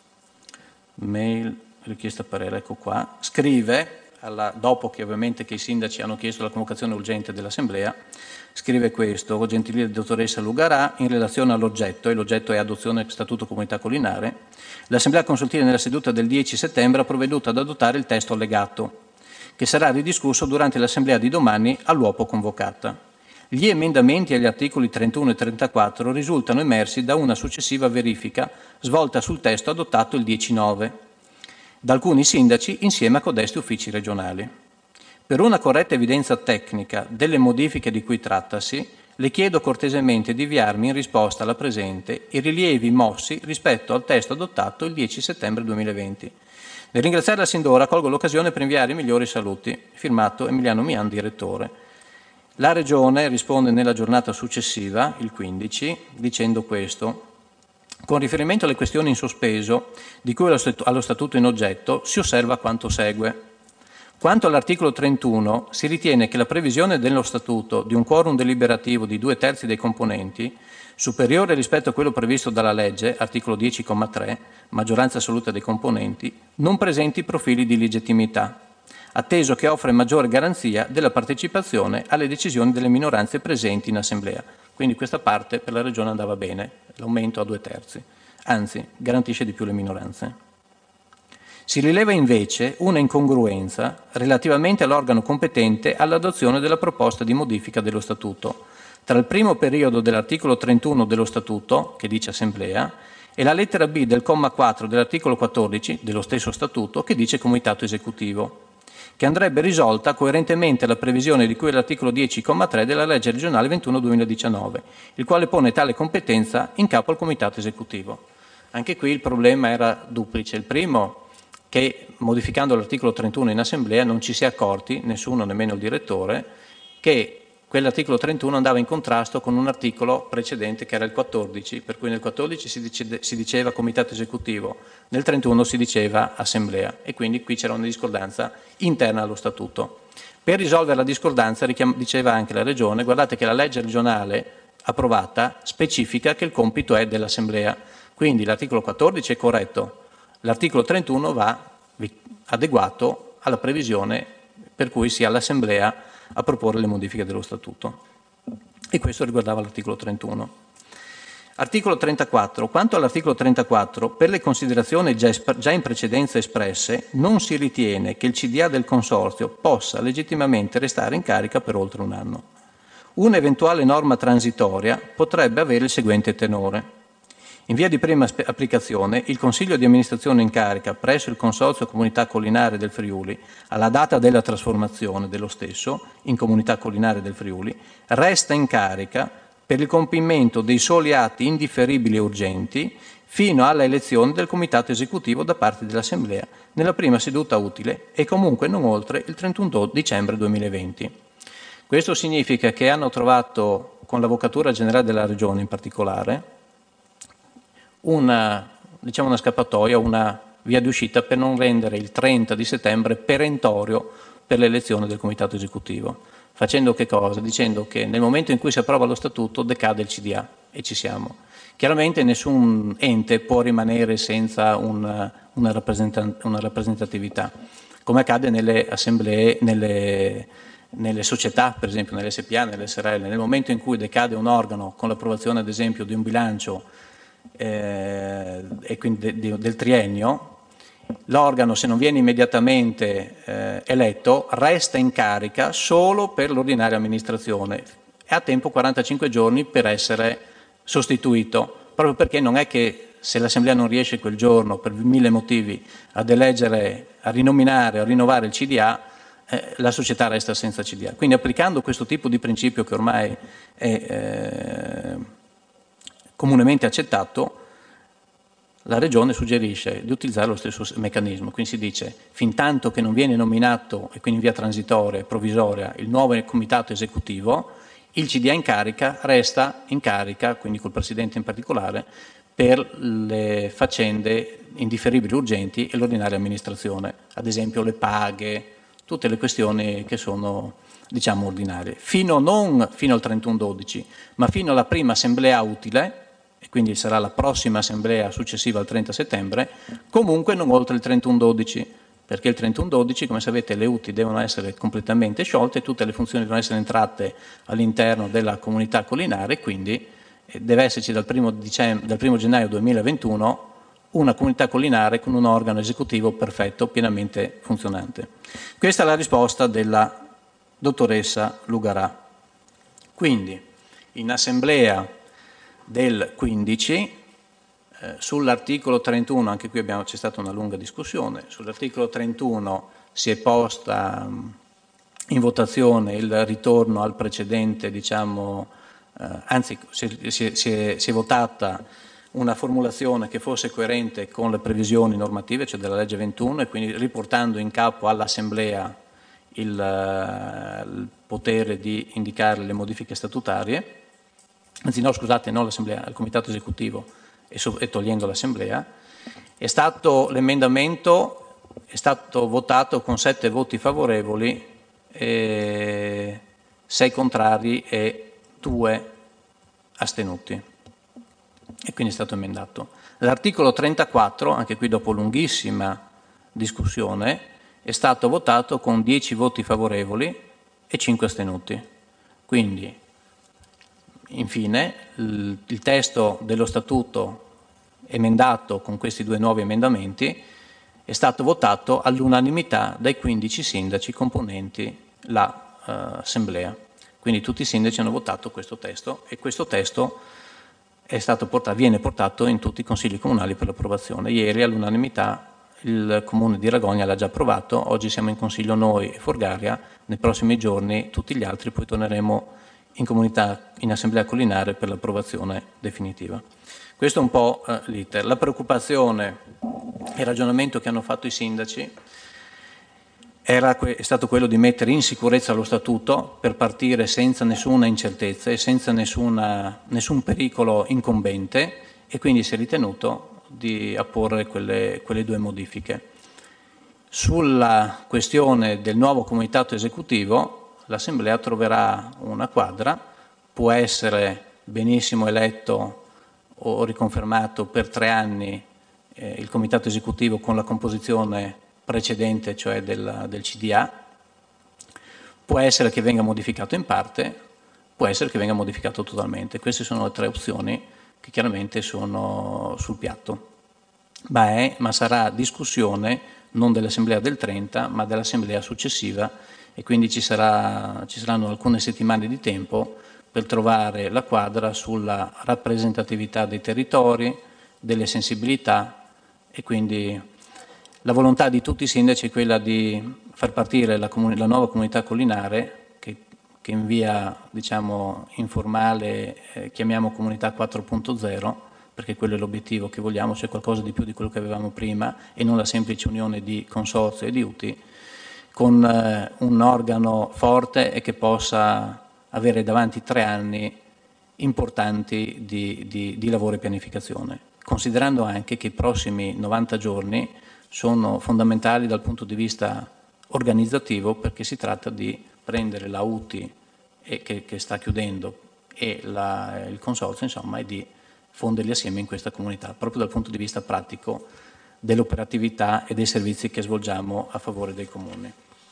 mail, richiesta parere, ecco qua, scrive, alla, dopo che ovviamente che i sindaci hanno chiesto la convocazione urgente dell'Assemblea, scrive questo: gentile dottoressa Lugarà, in relazione all'oggetto, e l'oggetto è adozione statuto comunità collinare, l'Assemblea consultiva nella seduta del dieci settembre ha provveduto ad adottare il testo allegato, che sarà ridiscusso durante l'Assemblea di domani all'uopo convocata. Gli emendamenti agli articoli trentuno e trentaquattro risultano emersi da una successiva verifica svolta sul testo adottato il dieci nove da alcuni sindaci insieme a codesti uffici regionali. Per una corretta evidenza tecnica delle modifiche di cui trattasi, le chiedo cortesemente di inviarmi in risposta alla presente i rilievi mossi rispetto al testo adottato il dieci settembre duemilaventi. Nel ringraziarla sin d'ora colgo l'occasione per inviare i migliori saluti. Firmato Emiliano Mian, direttore. La Regione risponde nella giornata successiva, il quindici, dicendo questo: con riferimento alle questioni in sospeso di cui allo Statuto in oggetto, si osserva quanto segue. Quanto all'articolo trentuno, si ritiene che la previsione dello Statuto di un quorum deliberativo di due terzi dei componenti, superiore rispetto a quello previsto dalla legge, articolo dieci comma tre, maggioranza assoluta dei componenti, non presenti profili di legittimità, atteso che offre maggiore garanzia della partecipazione alle decisioni delle minoranze presenti in Assemblea. Quindi questa parte per la Regione andava bene, l'aumento a due terzi, anzi garantisce di più le minoranze. Si rileva invece una incongruenza relativamente all'organo competente all'adozione della proposta di modifica dello Statuto, tra il primo periodo dell'articolo trentuno dello Statuto, che dice Assemblea, e la lettera B del comma quattro dell'articolo quattordici dello stesso Statuto, che dice Comitato Esecutivo, che andrebbe risolta coerentemente alla previsione di cui è l'articolo dieci comma tre della legge regionale ventuno duemiladiciannove, il quale pone tale competenza in capo al Comitato Esecutivo. Anche qui il problema era duplice. Il primo, che modificando l'articolo trentuno in Assemblea non ci si è accorti, nessuno, nemmeno il direttore, che quell'articolo trentuno andava in contrasto con un articolo precedente che era il quattordici, per cui nel quattordici si, dice, si diceva comitato esecutivo, nel trentuno si diceva assemblea, e quindi qui c'era una discordanza interna allo statuto. Per risolvere la discordanza, diceva anche la Regione, guardate che la legge regionale approvata specifica che il compito è dell'assemblea, quindi l'articolo quattordici è corretto, l'articolo trentuno va adeguato alla previsione per cui sia l'assemblea a proporre le modifiche dello statuto, e questo riguardava l'articolo trentuno. Articolo trentaquattro. Quanto all'articolo trentaquattro, per le considerazioni già, già in precedenza espresse, non si ritiene che il C D A del Consorzio possa legittimamente restare in carica per oltre un anno. Un'eventuale norma transitoria potrebbe avere il seguente tenore. In via di prima applicazione, il Consiglio di amministrazione in carica presso il Consorzio Comunità Collinare del Friuli, alla data della trasformazione dello stesso in Comunità Collinare del Friuli, resta in carica per il compimento dei soli atti indifferibili e urgenti fino alla elezione del Comitato Esecutivo da parte dell'Assemblea nella prima seduta utile e comunque non oltre il trentuno dicembre duemilaventi. Questo significa che hanno trovato, con l'Avvocatura Generale della Regione in particolare, una, diciamo una scappatoia, una via d'uscita per non rendere il trenta di settembre perentorio per l'elezione del Comitato Esecutivo. Facendo che cosa? Dicendo che nel momento in cui si approva lo Statuto decade il C D A e ci siamo. Chiaramente nessun ente può rimanere senza una, una, rappresenta- una rappresentatività, come accade nelle assemblee, nelle, nelle società, per esempio nelle S P A, nelle S R L. Nel momento in cui decade un organo con l'approvazione ad esempio di un bilancio eh, e quindi de, de, del triennio, l'organo, se non viene immediatamente eh, eletto, resta in carica solo per l'ordinaria amministrazione e ha tempo quarantacinque giorni per essere sostituito, proprio perché non è che se l'Assemblea non riesce quel giorno per mille motivi ad eleggere, a rinominare, a rinnovare il C D A, eh, la società resta senza C D A. Quindi applicando questo tipo di principio che ormai è eh, comunemente accettato, la Regione suggerisce di utilizzare lo stesso meccanismo, quindi si dice fin tanto che non viene nominato e quindi in via transitoria e provvisoria il nuovo comitato esecutivo, il C D A in carica resta in carica, quindi col Presidente in particolare, per le faccende indifferibili urgenti e l'ordinaria amministrazione, ad esempio le paghe, tutte le questioni che sono diciamo ordinarie, fino non fino al trentuno dodici, ma fino alla prima assemblea utile, e quindi sarà la prossima assemblea successiva al trenta settembre, comunque non oltre il trentuno dodici, perché il trentuno dodici, come sapete, le U T I devono essere completamente sciolte, tutte le funzioni devono essere entrate all'interno della comunità collinare, quindi deve esserci dal primo, dicembre, dal primo gennaio duemilaventuno una comunità collinare con un organo esecutivo perfetto, pienamente funzionante. Questa è la risposta della dottoressa Lugarà. Quindi, in assemblea del quindici, eh, sull'articolo trentuno, anche qui abbiamo, c'è stata una lunga discussione, sull'articolo trentuno si è posta mh, in votazione il ritorno al precedente, diciamo, eh, anzi si, si, si, è, si è votata una formulazione che fosse coerente con le previsioni normative, cioè della legge ventuno, e quindi riportando in capo all'Assemblea il, il potere di indicare le modifiche statutarie, anzi no scusate, non l'Assemblea, il Comitato Esecutivo e, so, e togliendo l'Assemblea. È stato l'emendamento è stato votato con sette voti favorevoli, e sei contrari e due astenuti. E quindi è stato emendato. L'articolo trentaquattro, anche qui dopo lunghissima discussione, è stato votato con dieci voti favorevoli e cinque astenuti. Quindi, infine, il, il testo dello statuto emendato con questi due nuovi emendamenti è stato votato all'unanimità dai quindici sindaci componenti l'assemblea. Uh, Quindi tutti i sindaci hanno votato questo testo e questo testo è stato portato, viene portato in tutti i consigli comunali per l'approvazione. Ieri all'unanimità il Comune di Ragogna l'ha già approvato, oggi siamo in consiglio noi e Forgaria, nei prossimi giorni tutti gli altri, poi torneremo in comunità, in assemblea collinare per l'approvazione definitiva. Questo è un po' eh, l'iter. La preoccupazione e il ragionamento che hanno fatto i sindaci era, è stato quello di mettere in sicurezza lo statuto per partire senza nessuna incertezza e senza nessuna, nessun pericolo incombente, e quindi si è ritenuto di apporre quelle, quelle due modifiche. Sulla questione del nuovo comitato esecutivo, l'Assemblea troverà una quadra, può essere benissimo eletto o riconfermato per tre anni eh, il comitato esecutivo con la composizione precedente, cioè del, del C D A, può essere che venga modificato in parte, può essere che venga modificato totalmente. Queste sono le tre opzioni che chiaramente sono sul piatto, ma, è, ma sarà discussione non dell'assemblea del trenta, ma dell'assemblea successiva, e quindi ci, sarà, ci saranno alcune settimane di tempo per trovare la quadra sulla rappresentatività dei territori, delle sensibilità, e quindi la volontà di tutti i sindaci è quella di far partire la, la nuova comunità collinare, che, che in via diciamo, informale eh, chiamiamo comunità quattro punto zero, perché quello è l'obiettivo che vogliamo, cioè qualcosa di più di quello che avevamo prima e non la semplice unione di consorzio e di U T I, con eh, un organo forte e che possa avere davanti tre anni importanti di, di, di lavoro e pianificazione, considerando anche che i prossimi novanta giorni sono fondamentali dal punto di vista organizzativo, perché si tratta di prendere la U T I e che, che sta chiudendo e la, il consorzio, insomma, e di fonderli assieme in questa comunità, proprio dal punto di vista pratico dell'operatività e dei servizi che svolgiamo a favore dei comuni.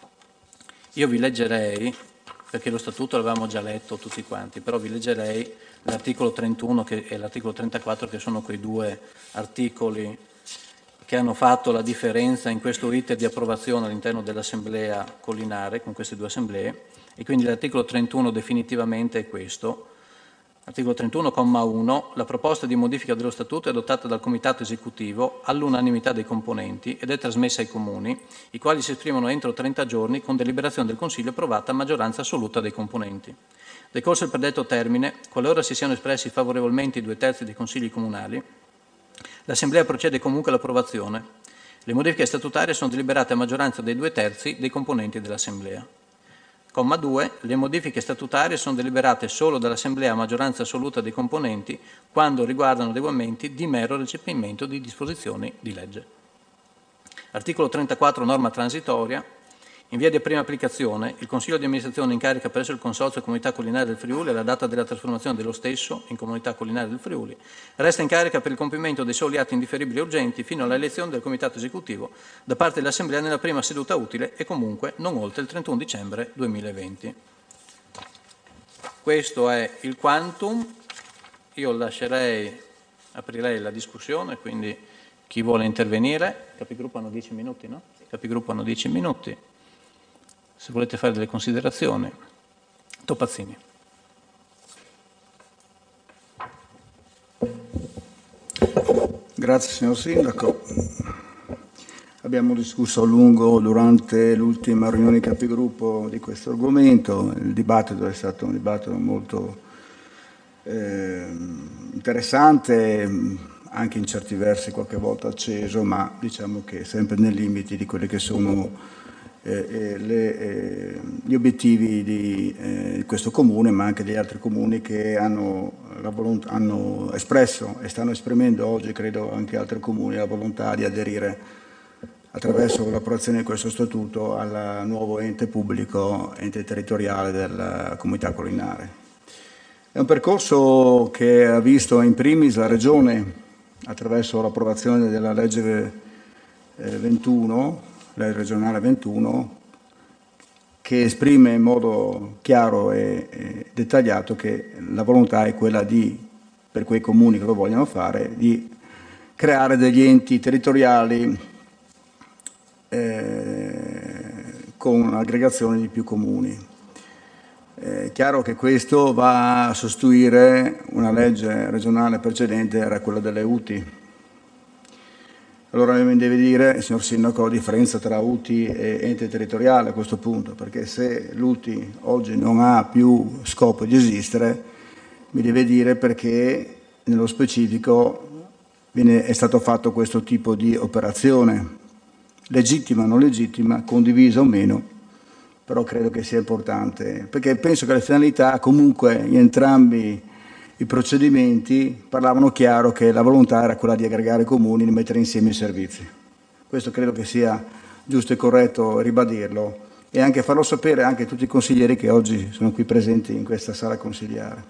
Io vi leggerei, perché lo statuto l'avevamo già letto tutti quanti, però vi leggerei l'articolo trentuno che, e l'articolo trentaquattro, che sono quei due articoli che hanno fatto la differenza in questo iter di approvazione all'interno dell'Assemblea collinare, con queste due assemblee, e quindi l'articolo trentuno definitivamente è questo. Articolo trentuno, comma uno, la proposta di modifica dello Statuto è adottata dal Comitato Esecutivo all'unanimità dei componenti ed è trasmessa ai Comuni, i quali si esprimono entro trenta giorni con deliberazione del Consiglio approvata a maggioranza assoluta dei componenti. Decorso il predetto termine, qualora si siano espressi favorevolmente i due terzi dei Consigli comunali, l'Assemblea procede comunque all'approvazione. Le modifiche statutarie sono deliberate a maggioranza dei due terzi dei componenti dell'Assemblea. Comma due. Le modifiche statutarie sono deliberate solo dall'Assemblea a maggioranza assoluta dei componenti quando riguardano adeguamenti di mero recepimento di disposizioni di legge. Articolo trentaquattro, norma transitoria. In via di prima applicazione, il Consiglio di amministrazione incarica presso il Consorzio Comunità Collinare del Friuli, alla data della trasformazione dello stesso in Comunità Collinare del Friuli, resta in carica per il compimento dei soli atti indifferibili e urgenti fino alla elezione del Comitato Esecutivo da parte dell'Assemblea nella prima seduta utile e comunque non oltre il trentuno dicembre duemilaventi. Questo è il quantum. Io lascerei, aprirei la discussione, quindi chi vuole intervenire. Capigruppo hanno dieci minuti, no? Capigruppo hanno dieci minuti. Se volete fare delle considerazioni. Topazzini. Grazie signor Sindaco. Abbiamo discusso a lungo durante l'ultima riunione di capigruppo di questo argomento. Il dibattito è stato un dibattito molto eh, interessante, anche in certi versi qualche volta acceso, ma diciamo che sempre nei limiti di quelli che sono Eh, le, eh, gli obiettivi di eh, questo comune, ma anche degli altri comuni che hanno, la volontà, hanno espresso e stanno esprimendo oggi, credo anche altri comuni, la volontà di aderire attraverso l'approvazione di questo statuto al nuovo ente pubblico, ente territoriale della comunità collinare. È un percorso che ha visto in primis la Regione attraverso l'approvazione della legge eh, ventuno, la regionale ventuno, che esprime in modo chiaro e, e dettagliato che la volontà è quella di, per quei comuni che lo vogliono fare, di creare degli enti territoriali eh, con un'aggregazione di più comuni. È chiaro che questo va a sostituire una legge regionale precedente, era quella delle U T I. Allora mi deve dire, signor Sindaco, la differenza tra U T I e ente territoriale a questo punto, perché se l'U T I oggi non ha più scopo di esistere, mi deve dire perché nello specifico viene, è stato fatto questo tipo di operazione. legittima o non legittima, condivisa o meno, però credo che sia importante, perché penso che le finalità comunque in entrambi i procedimenti parlavano chiaro che la volontà era quella di aggregare comuni, di mettere insieme i servizi. Questo credo che sia giusto e corretto ribadirlo e anche farlo sapere anche a tutti i consiglieri che oggi sono qui presenti in questa sala consigliare.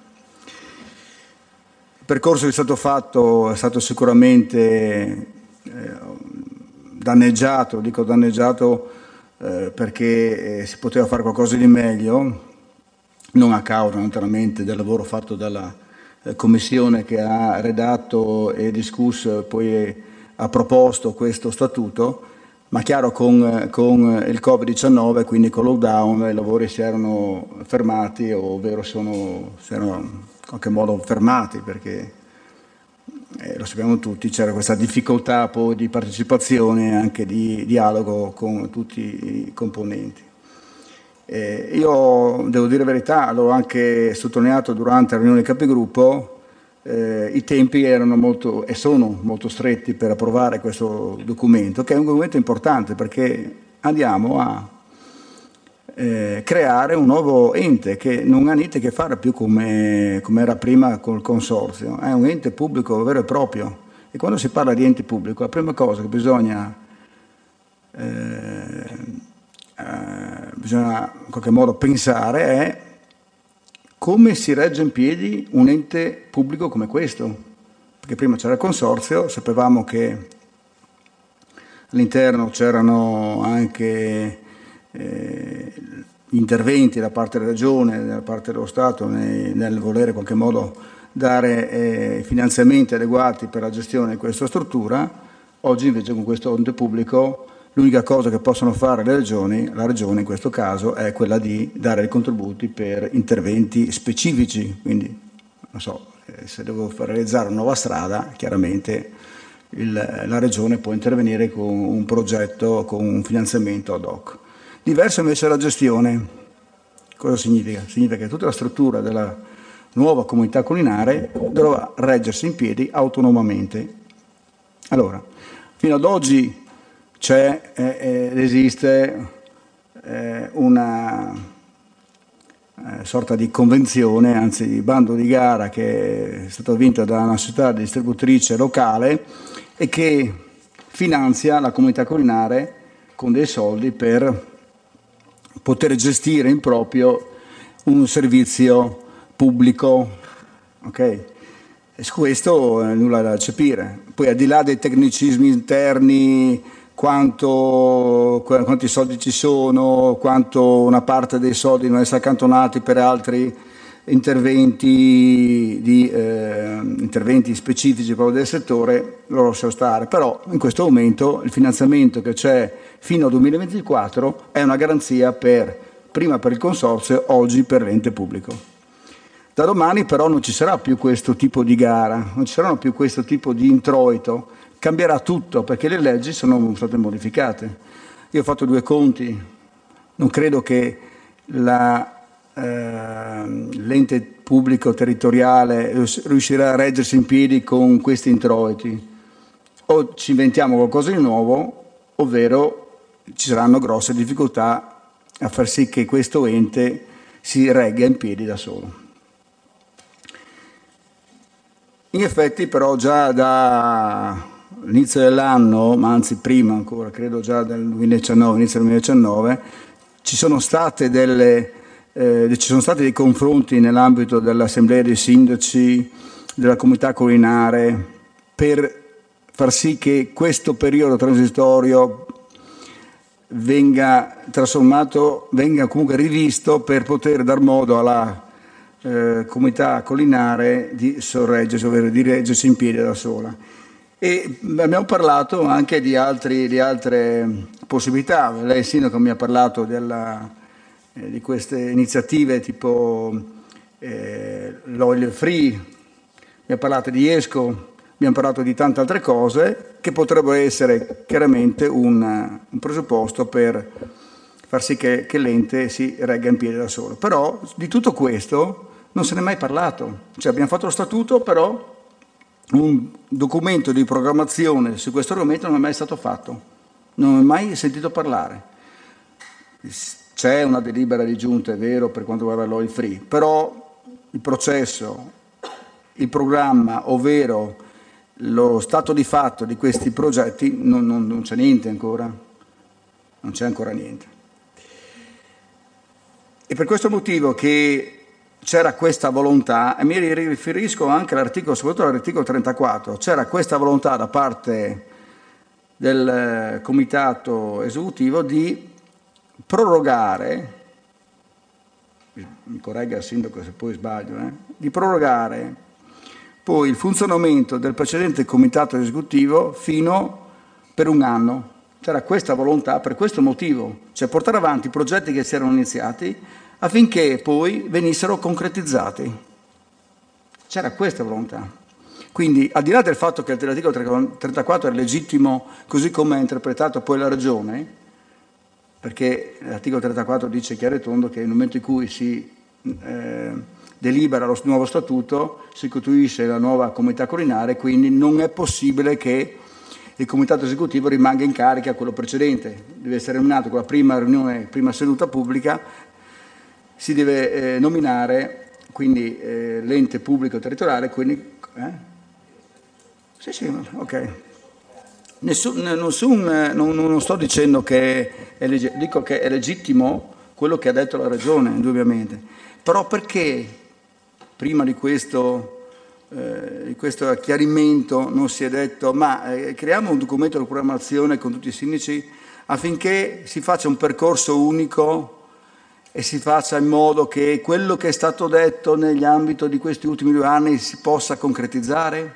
Il percorso che è stato fatto è stato sicuramente eh, danneggiato, dico danneggiato eh, perché eh, si poteva fare qualcosa di meglio, non a causa naturalmente del lavoro fatto dalla eh, commissione che ha redatto e discusso e poi ha proposto questo statuto, ma chiaro con, con il Covid diciannove, quindi con il lockdown, i lavori si erano fermati, ovvero sono, si erano in qualche modo fermati perché Eh, lo sappiamo tutti, c'era questa difficoltà poi di partecipazione e anche di dialogo con tutti i componenti. Eh, io devo dire la verità, l'ho anche sottolineato durante la riunione capigruppo, eh, i tempi erano molto e sono molto stretti per approvare questo documento, che è un documento importante perché andiamo a Eh, creare un nuovo ente che non ha niente a che fare più come, come era prima col consorzio, è un ente pubblico vero e proprio. E quando si parla di ente pubblico, la prima cosa che bisogna, eh, eh, bisogna in qualche modo pensare è come si regge in piedi un ente pubblico come questo. Perché prima c'era il consorzio, sapevamo che all'interno c'erano anche Eh, interventi da parte della Regione, da parte dello Stato nei, nel volere in qualche modo dare eh, finanziamenti adeguati per la gestione di questa struttura. Oggi invece con questo ente pubblico l'unica cosa che possono fare le regioni, la Regione in questo caso, è quella di dare i contributi per interventi specifici, quindi non so, eh, se devo realizzare una nuova strada, chiaramente il, la Regione può intervenire con un progetto, con un finanziamento ad hoc. Diverso invece la gestione. Cosa significa? Significa che tutta la struttura della nuova comunità collinare dovrà reggersi in piedi autonomamente. Allora, fino ad oggi c'è ed eh, esiste eh, una eh, sorta di convenzione, anzi di bando di gara che è stata vinta da una società distributrice locale e che finanzia la comunità collinare con dei soldi per poter gestire in proprio un servizio pubblico, ok? E su questo è nulla da eccepire. Poi al di là dei tecnicismi interni, quanto, quanti soldi ci sono, quanto una parte dei soldi non è accantonati per altri interventi, di, eh, interventi specifici proprio del settore, lo lascio stare. Però in questo momento il finanziamento che c'è fino al duemilaventiquattro è una garanzia per, prima per il consorzio, oggi per l'ente pubblico. Da domani però non ci sarà più questo tipo di gara, non ci saranno più questo tipo di introito, cambierà tutto perché le leggi sono state modificate. Io ho fatto due conti, non credo che la l'ente pubblico territoriale riuscirà a reggersi in piedi con questi introiti. O ci inventiamo qualcosa di nuovo, ovvero ci saranno grosse difficoltà a far sì che questo ente si regga in piedi da solo. In effetti però già dall'inizio dell'anno, ma anzi prima ancora, credo già dal duemiladiciannove, inizio del duemiladiciannove, ci sono state delle Eh, ci sono stati dei confronti nell'ambito dell'assemblea dei sindaci, della comunità collinare, per far sì che questo periodo transitorio venga trasformato, venga comunque rivisto per poter dar modo alla eh, comunità collinare di sorreggersi, ovvero di reggersi in piedi da sola. E abbiamo parlato anche di, altri, di altre possibilità. Lei, sindaco, mi ha parlato della di queste iniziative tipo eh, l'oil free, mi ha parlato di ESCO, abbiamo parlato di tante altre cose che potrebbero essere chiaramente un, un presupposto per far sì che, che l'ente si regga in piedi da solo. Però di tutto questo non se ne è mai parlato. Cioè, abbiamo fatto lo statuto, però un documento di programmazione su questo argomento non è mai stato fatto. non ho mai sentito parlare. C'è una delibera di giunta, è vero, per quanto riguarda l'oil free, però il processo, il programma, ovvero lo stato di fatto di questi progetti, non, non, non c'è niente ancora, non c'è ancora niente. E per questo motivo che c'era questa volontà, e mi riferisco anche all'articolo, soprattutto all'articolo trentaquattro, c'era questa volontà da parte del comitato esecutivo di prorogare, mi corregga il sindaco se poi sbaglio, eh, di prorogare poi il funzionamento del precedente comitato esecutivo fino per un anno. C'era questa volontà per questo motivo, cioè portare avanti i progetti che si erano iniziati affinché poi venissero concretizzati. C'era questa volontà. Quindi, al di là del fatto che l'articolo trentaquattro è legittimo così come è interpretato poi la Regione, perché l'articolo trentaquattro dice chiaro e tondo che nel momento in cui si eh, delibera lo nuovo statuto si costituisce la nuova comunità collinare, quindi non è possibile che il comitato esecutivo rimanga in carica a quello precedente, deve essere nominato con la prima riunione, prima seduta pubblica, si deve eh, nominare quindi eh, l'ente pubblico territoriale, quindi eh? sì sì, ok. Nessun, nessun, non, non sto dicendo che è legge, dico che è legittimo quello che ha detto la Regione, indubbiamente, però perché prima di questo, eh, di questo chiarimento non si è detto ma eh, creiamo un documento di programmazione con tutti i sindaci affinché si faccia un percorso unico e si faccia in modo che quello che è stato detto negli ambiti di questi ultimi due anni si possa concretizzare?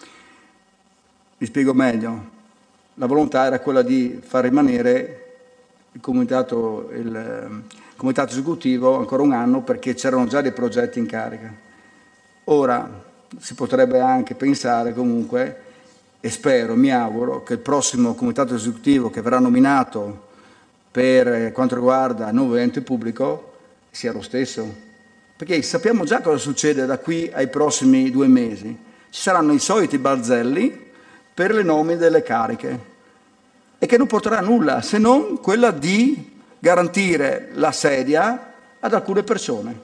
Vi spiego meglio. La volontà era quella di far rimanere il comitato, il comitato esecutivo ancora un anno perché c'erano già dei progetti in carica. Ora si potrebbe anche pensare comunque, e spero, mi auguro, che il prossimo comitato esecutivo che verrà nominato per quanto riguarda il nuovo ente pubblico sia lo stesso. Perché sappiamo già cosa succede da qui ai prossimi due mesi. Ci saranno i soliti balzelli per le nomine delle cariche e che non porterà a nulla se non quella di garantire la sedia ad alcune persone.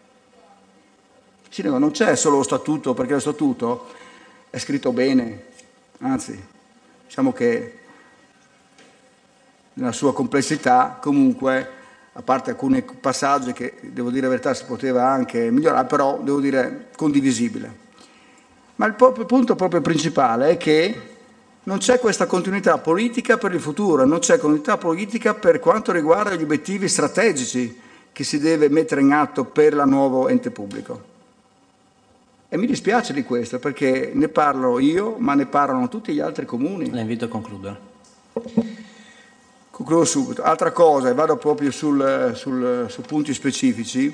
Sì, non c'è solo lo statuto, perché lo statuto è scritto bene, anzi diciamo che nella sua complessità comunque, a parte alcuni passaggi che devo dire la verità si poteva anche migliorare, però devo dire condivisibile. Ma il punto proprio principale è che non c'è questa continuità politica per il futuro, non c'è continuità politica per quanto riguarda gli obiettivi strategici che si deve mettere in atto per il nuovo ente pubblico. E mi dispiace di questo perché ne parlo io, ma ne parlano tutti gli altri comuni. La invito a concludere. Concludo subito. Altra cosa, e vado proprio sul, sul, su punti specifici,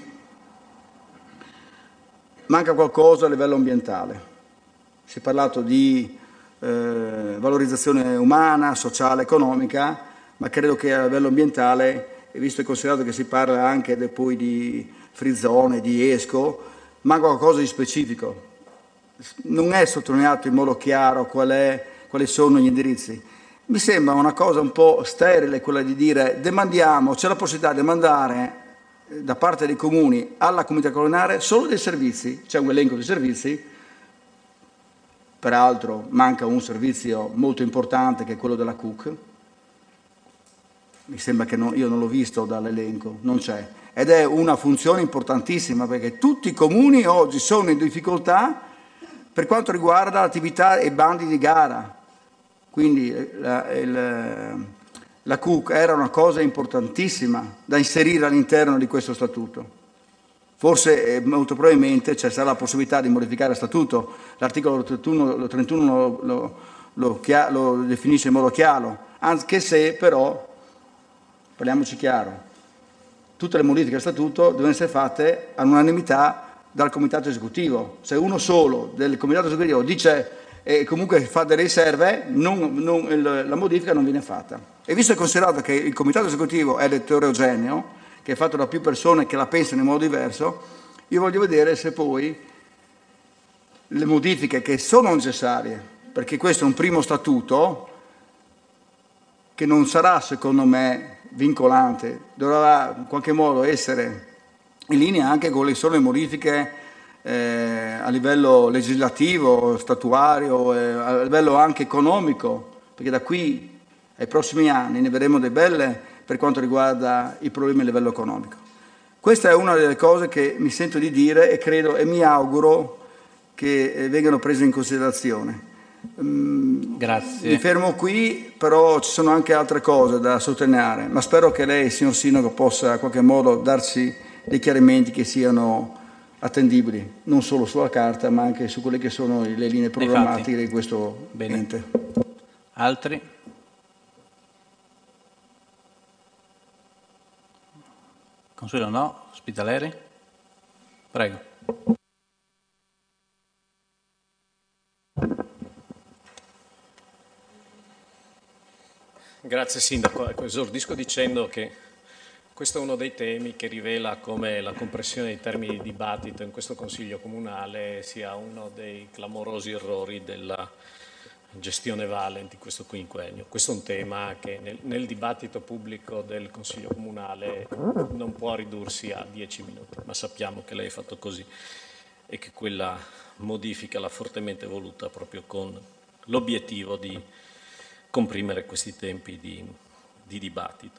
manca qualcosa a livello ambientale. Si è parlato di eh, valorizzazione umana, sociale, economica, ma credo che a livello ambientale, e visto e considerato che si parla anche de, poi di free zone, di ESCO, manca qualcosa di specifico. Non è sottolineato in modo chiaro qual è, quali sono gli indirizzi. Mi sembra una cosa un po' sterile quella di dire demandiamo, c'è la possibilità di demandare da parte dei comuni alla comunità collinare solo dei servizi, c'è un elenco di servizi, peraltro manca un servizio molto importante che è quello della C U C, mi sembra che no, io non l'ho visto dall'elenco, non c'è, ed è una funzione importantissima perché tutti i comuni oggi sono in difficoltà per quanto riguarda l'attività e bandi di gara. Quindi la, il, la C U C era una cosa importantissima da inserire all'interno di questo statuto. Forse, eh, molto probabilmente, c'è sarà la possibilità di modificare il statuto. L'articolo trentuno, trentuno lo, lo, lo, lo definisce in modo chiaro, anche se però, parliamoci chiaro, tutte le modifiche al statuto devono essere fatte all'unanimità dal comitato esecutivo. Se uno solo del comitato esecutivo dice e comunque fa delle riserve, non, non, il, la modifica non viene fatta. E visto e considerato che il comitato esecutivo è eterogeneo, che è fatto da più persone che la pensano in modo diverso, io voglio vedere se poi le modifiche che sono necessarie, perché questo è un primo statuto, che non sarà secondo me vincolante, dovrà in qualche modo essere in linea anche con le sole modifiche eh, a livello legislativo, statuario, eh, a livello anche economico, perché da qui ai prossimi anni ne vedremo delle belle per quanto riguarda i problemi a livello economico. Questa è una delle cose che mi sento di dire e credo e mi auguro che vengano prese in considerazione. Grazie. Mi fermo qui, però ci sono anche altre cose da sottolineare, ma spero che lei, signor Sindaco, possa in qualche modo darci dei chiarimenti che siano attendibili, non solo sulla carta, ma anche su quelle che sono le linee programmatiche di questo Bene. ente. Altri? Consuelo no? Spitaleri? Prego. Grazie Sindaco. Ecco, esordisco dicendo che questo è uno dei temi che rivela come la compressione dei termini di dibattito in questo Consiglio Comunale sia uno dei clamorosi errori della gestione Valent di questo quinquennio. Questo è un tema che nel, nel dibattito pubblico del Consiglio Comunale non può ridursi a dieci minuti, ma sappiamo che lei ha fatto così e che quella modifica l'ha fortemente voluta proprio con l'obiettivo di comprimere questi tempi di, di dibattito.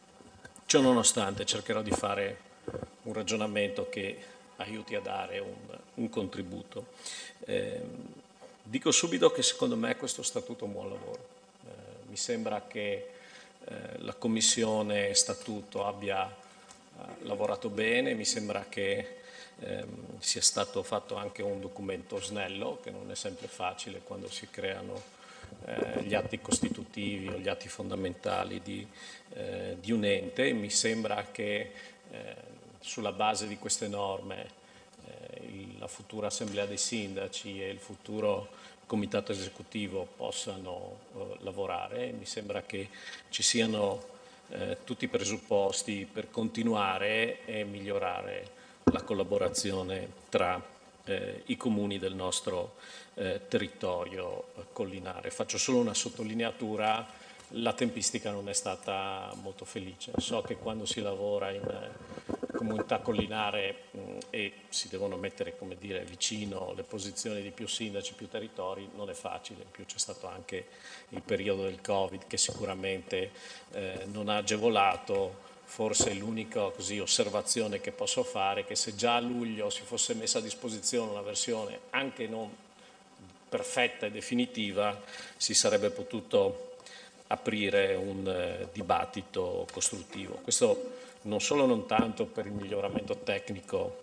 Ciò nonostante cercherò di fare un ragionamento che aiuti a dare un, un contributo. Eh, dico subito che secondo me questo statuto è un buon lavoro. Eh, mi sembra che eh, la Commissione Statuto abbia eh, lavorato bene, mi sembra che ehm, sia stato fatto anche un documento snello, che non è sempre facile quando si creano Eh, gli atti costitutivi o gli atti fondamentali di, eh, di un ente. Mi sembra che eh, sulla base di queste norme eh, il, la futura assemblea dei sindaci e il futuro comitato esecutivo possano eh, lavorare. Mi sembra che ci siano eh, tutti i presupposti per continuare e migliorare la collaborazione tra Eh, i comuni del nostro eh, territorio eh, collinare. Faccio solo una sottolineatura: la tempistica non è stata molto felice. So che quando si lavora in eh, comunità collinare mh, e si devono mettere, come dire, vicino le posizioni di più sindaci, più territori, non è facile. In più c'è stato anche il periodo del Covid che sicuramente eh, non ha agevolato. Forse l'unica così osservazione che posso fare è che se già a luglio si fosse messa a disposizione una versione anche non perfetta e definitiva, si sarebbe potuto aprire un eh, dibattito costruttivo. Questo non solo non tanto per il miglioramento tecnico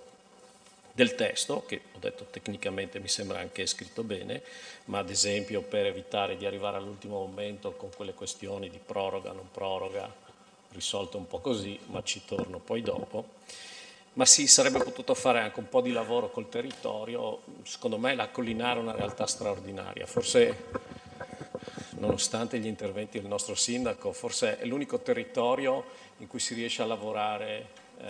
del testo, che ho detto tecnicamente mi sembra anche scritto bene, ma ad esempio per evitare di arrivare all'ultimo momento con quelle questioni di proroga, non proroga, risolto un po' così, ma ci torno poi dopo. Ma si sarebbe potuto fare anche un po' di lavoro col territorio. Secondo me la Collinare è una realtà straordinaria. Forse, nonostante gli interventi del nostro sindaco, forse è l'unico territorio in cui si riesce a lavorare,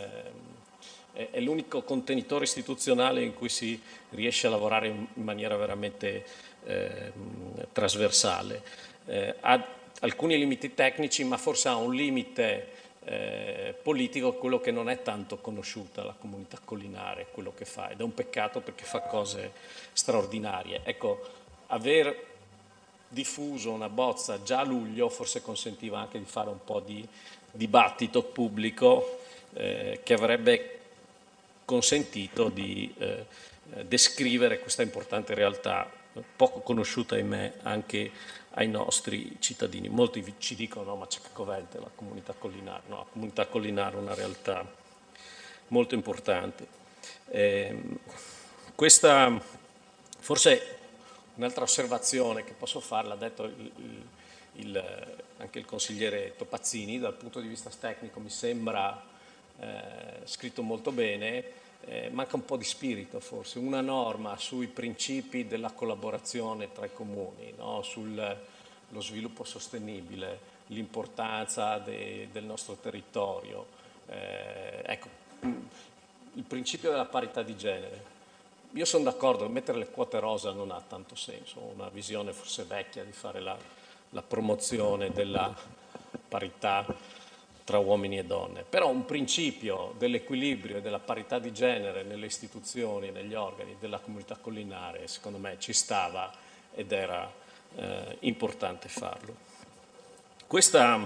eh, è l'unico contenitore istituzionale in cui si riesce a lavorare in maniera veramente eh, trasversale. Eh, ha alcuni limiti tecnici, ma forse ha un limite eh, politico, quello che non è tanto conosciuta la comunità collinare, quello che fa, ed è un peccato perché fa cose straordinarie. Ecco, aver diffuso una bozza già a luglio forse consentiva anche di fare un po' di dibattito pubblico eh, che avrebbe consentito di eh, descrivere questa importante realtà poco conosciuta, ahimè, anche ai nostri cittadini. Molti ci dicono: no, ma c'è Covente, la comunità collinare. No, la comunità collinare è una realtà molto importante. Eh, questa forse un'altra osservazione che posso fare, l'ha detto il, il, il, anche il consigliere Topazzini, dal punto di vista tecnico mi sembra eh, scritto molto bene. Eh, manca un po' di spirito forse, una norma sui principi della collaborazione tra i comuni, no? Sullo sviluppo sostenibile, l'importanza de, del nostro territorio, eh, ecco, il principio della parità di genere. Io sono d'accordo, mettere le quote rosa non ha tanto senso, una visione forse vecchia di fare la, la promozione della parità tra uomini e donne. Però un principio dell'equilibrio e della parità di genere nelle istituzioni, negli organi della comunità collinare, secondo me ci stava ed era eh, importante farlo. Questa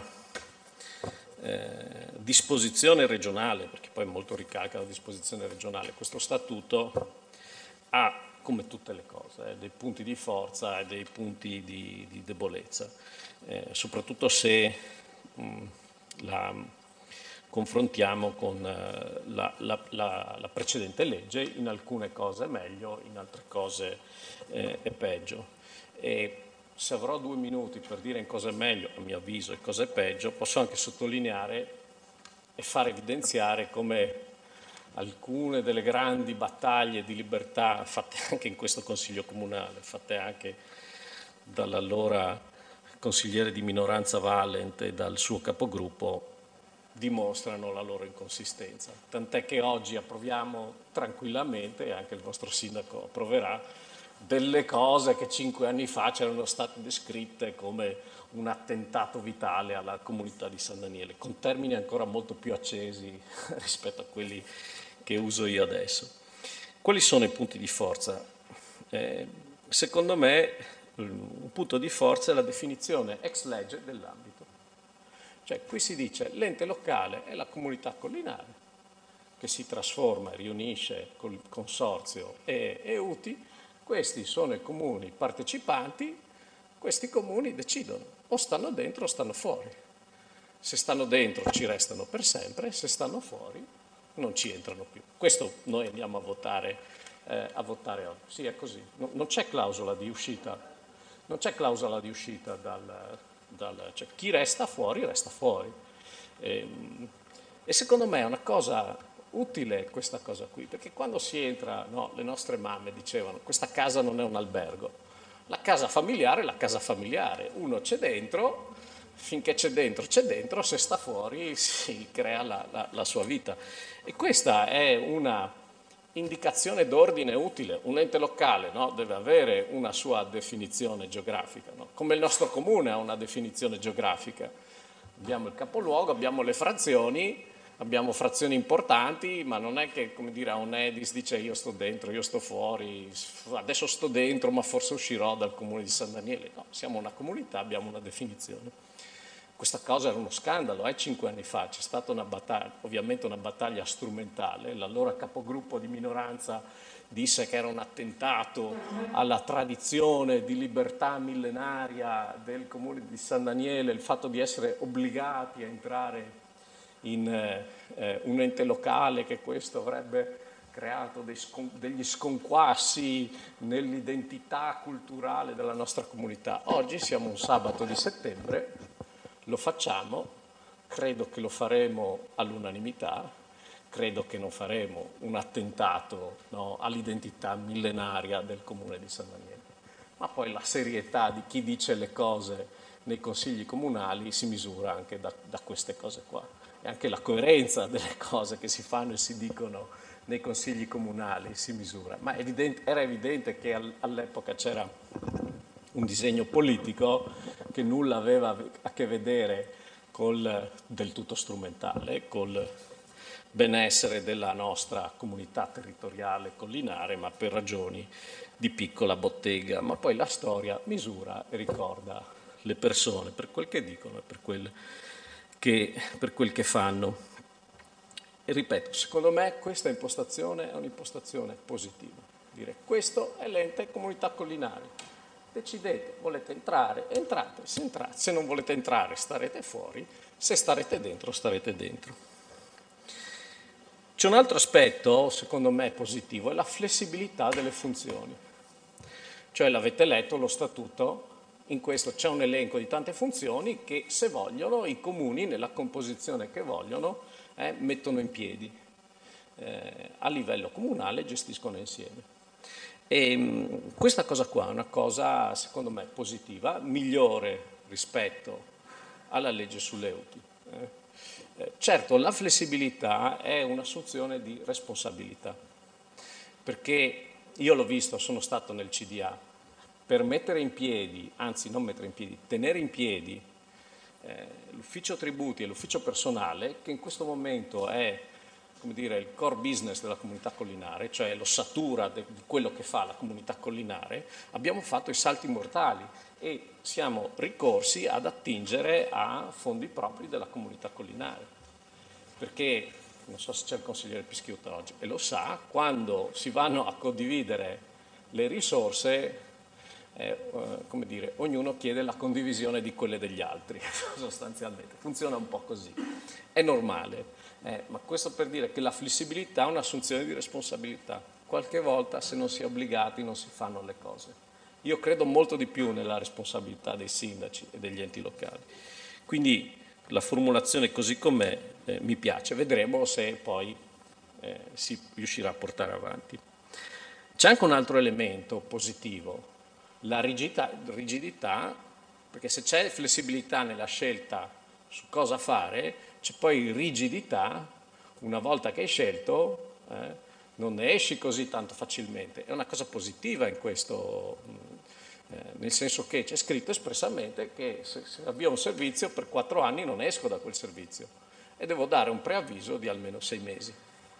eh, disposizione regionale, perché poi molto ricalca la disposizione regionale, questo statuto ha, come tutte le cose, eh, dei punti di forza e dei punti di, di debolezza, eh, soprattutto se mh, la confrontiamo con la, la, la, la precedente legge. In alcune cose è meglio, in altre cose eh, è peggio. E se avrò due minuti per dire in cosa è meglio, a mio avviso, e cosa è peggio, posso anche sottolineare e far evidenziare come alcune delle grandi battaglie di libertà fatte anche in questo Consiglio Comunale, fatte anche dall'allora consigliere di minoranza Valent e dal suo capogruppo, dimostrano la loro inconsistenza. Tant'è che oggi approviamo tranquillamente, e anche il vostro sindaco approverà, delle cose che cinque anni fa c'erano state descritte come un attentato vitale alla comunità di San Daniele, con termini ancora molto più accesi rispetto a quelli che uso io adesso. Quali sono i punti di forza? Eh, secondo me un punto di forza è la definizione ex legge dell'ambito. Cioè qui si dice l'ente locale è la comunità collinare che si trasforma e riunisce col consorzio e, e U T I. Questi sono i comuni partecipanti, questi comuni decidono o stanno dentro o stanno fuori. Se stanno dentro ci restano per sempre, se stanno fuori non ci entrano più. Questo noi andiamo a votare, eh, a votare oggi. Sì, è così. No, non c'è clausola di uscita, non c'è clausola di uscita dal, dal cioè chi resta fuori resta fuori. E, e secondo me è una cosa utile questa cosa qui, perché quando si entra, no, le nostre mamme dicevano questa casa non è un albergo, la casa familiare è la casa familiare, uno c'è dentro, finché c'è dentro c'è dentro, se sta fuori si crea la, la, la sua vita. E questa è una indicazione d'ordine utile. Un ente locale, no, deve avere una sua definizione geografica, no? Come il nostro comune ha una definizione geografica. Abbiamo il capoluogo, abbiamo le frazioni, abbiamo frazioni importanti, ma non è che, come dire, a un Edis dice io sto dentro, io sto fuori, adesso sto dentro ma forse uscirò dal comune di San Daniele. No, siamo una comunità, abbiamo una definizione. Questa cosa era uno scandalo, eh, cinque anni fa c'è stata una battaglia, ovviamente una battaglia strumentale, l'allora capogruppo di minoranza disse che era un attentato alla tradizione di libertà millenaria del comune di San Daniele, il fatto di essere obbligati a entrare in eh, un ente locale, che questo avrebbe creato dei scon- degli sconquassi nell'identità culturale della nostra comunità. Oggi siamo un sabato di settembre, lo facciamo, credo che lo faremo all'unanimità, credo che non faremo un attentato, no, all'identità millenaria del comune di San Daniele. Ma poi la serietà di chi dice le cose nei consigli comunali si misura anche da, da queste cose qua. E anche la coerenza delle cose che si fanno e si dicono nei consigli comunali si misura. Ma evidente, era evidente che all'epoca c'era un disegno politico che nulla aveva a che vedere col del tutto strumentale, col benessere della nostra comunità territoriale collinare, ma per ragioni di piccola bottega. Ma poi la storia misura e ricorda le persone per quel che dicono e per quel che, per quel che fanno. E ripeto, secondo me questa impostazione è un'impostazione positiva. Dire questo è l'ente comunità collinare. Decidete, volete entrare, entrate, se entrate, se non volete entrare starete fuori, se starete dentro starete dentro. C'è un altro aspetto, secondo me positivo, è la flessibilità delle funzioni. Cioè l'avete letto lo statuto, in questo c'è un elenco di tante funzioni che se vogliono i comuni nella composizione che vogliono eh, mettono in piedi, eh, a livello comunale gestiscono insieme. E questa cosa qua è una cosa, secondo me, positiva, migliore rispetto alla legge sulle U T I. Eh, certo, la flessibilità è un'assunzione di responsabilità, perché io l'ho visto, sono stato nel C D A, per mettere in piedi, anzi non mettere in piedi, tenere in piedi eh, l'ufficio tributi e l'ufficio personale, che in questo momento è, come dire, il core business della comunità collinare, cioè l'ossatura di quello che fa la comunità collinare, abbiamo fatto i salti mortali e siamo ricorsi ad attingere a fondi propri della comunità collinare. Perché, non so se c'è il consigliere Pischiutta oggi, e lo sa, quando si vanno a condividere le risorse, eh, eh, come dire, ognuno chiede la condivisione di quelle degli altri, sostanzialmente. Funziona un po' così. È normale. Eh, ma questo per dire che la flessibilità è un'assunzione di responsabilità. Qualche volta, se non si è obbligati, non si fanno le cose. Io credo molto di più nella responsabilità dei sindaci e degli enti locali. Quindi la formulazione così com'è eh, mi piace. Vedremo se poi eh, si riuscirà a portare avanti. C'è anche un altro elemento positivo, la rigidità, rigidità, perché se c'è flessibilità nella scelta su cosa fare, c'è poi rigidità, una volta che hai scelto, eh, non ne esci così tanto facilmente. È una cosa positiva in questo, eh, nel senso che c'è scritto espressamente che se, se avvio un servizio per quattro anni non esco da quel servizio e devo dare un preavviso di almeno sei mesi.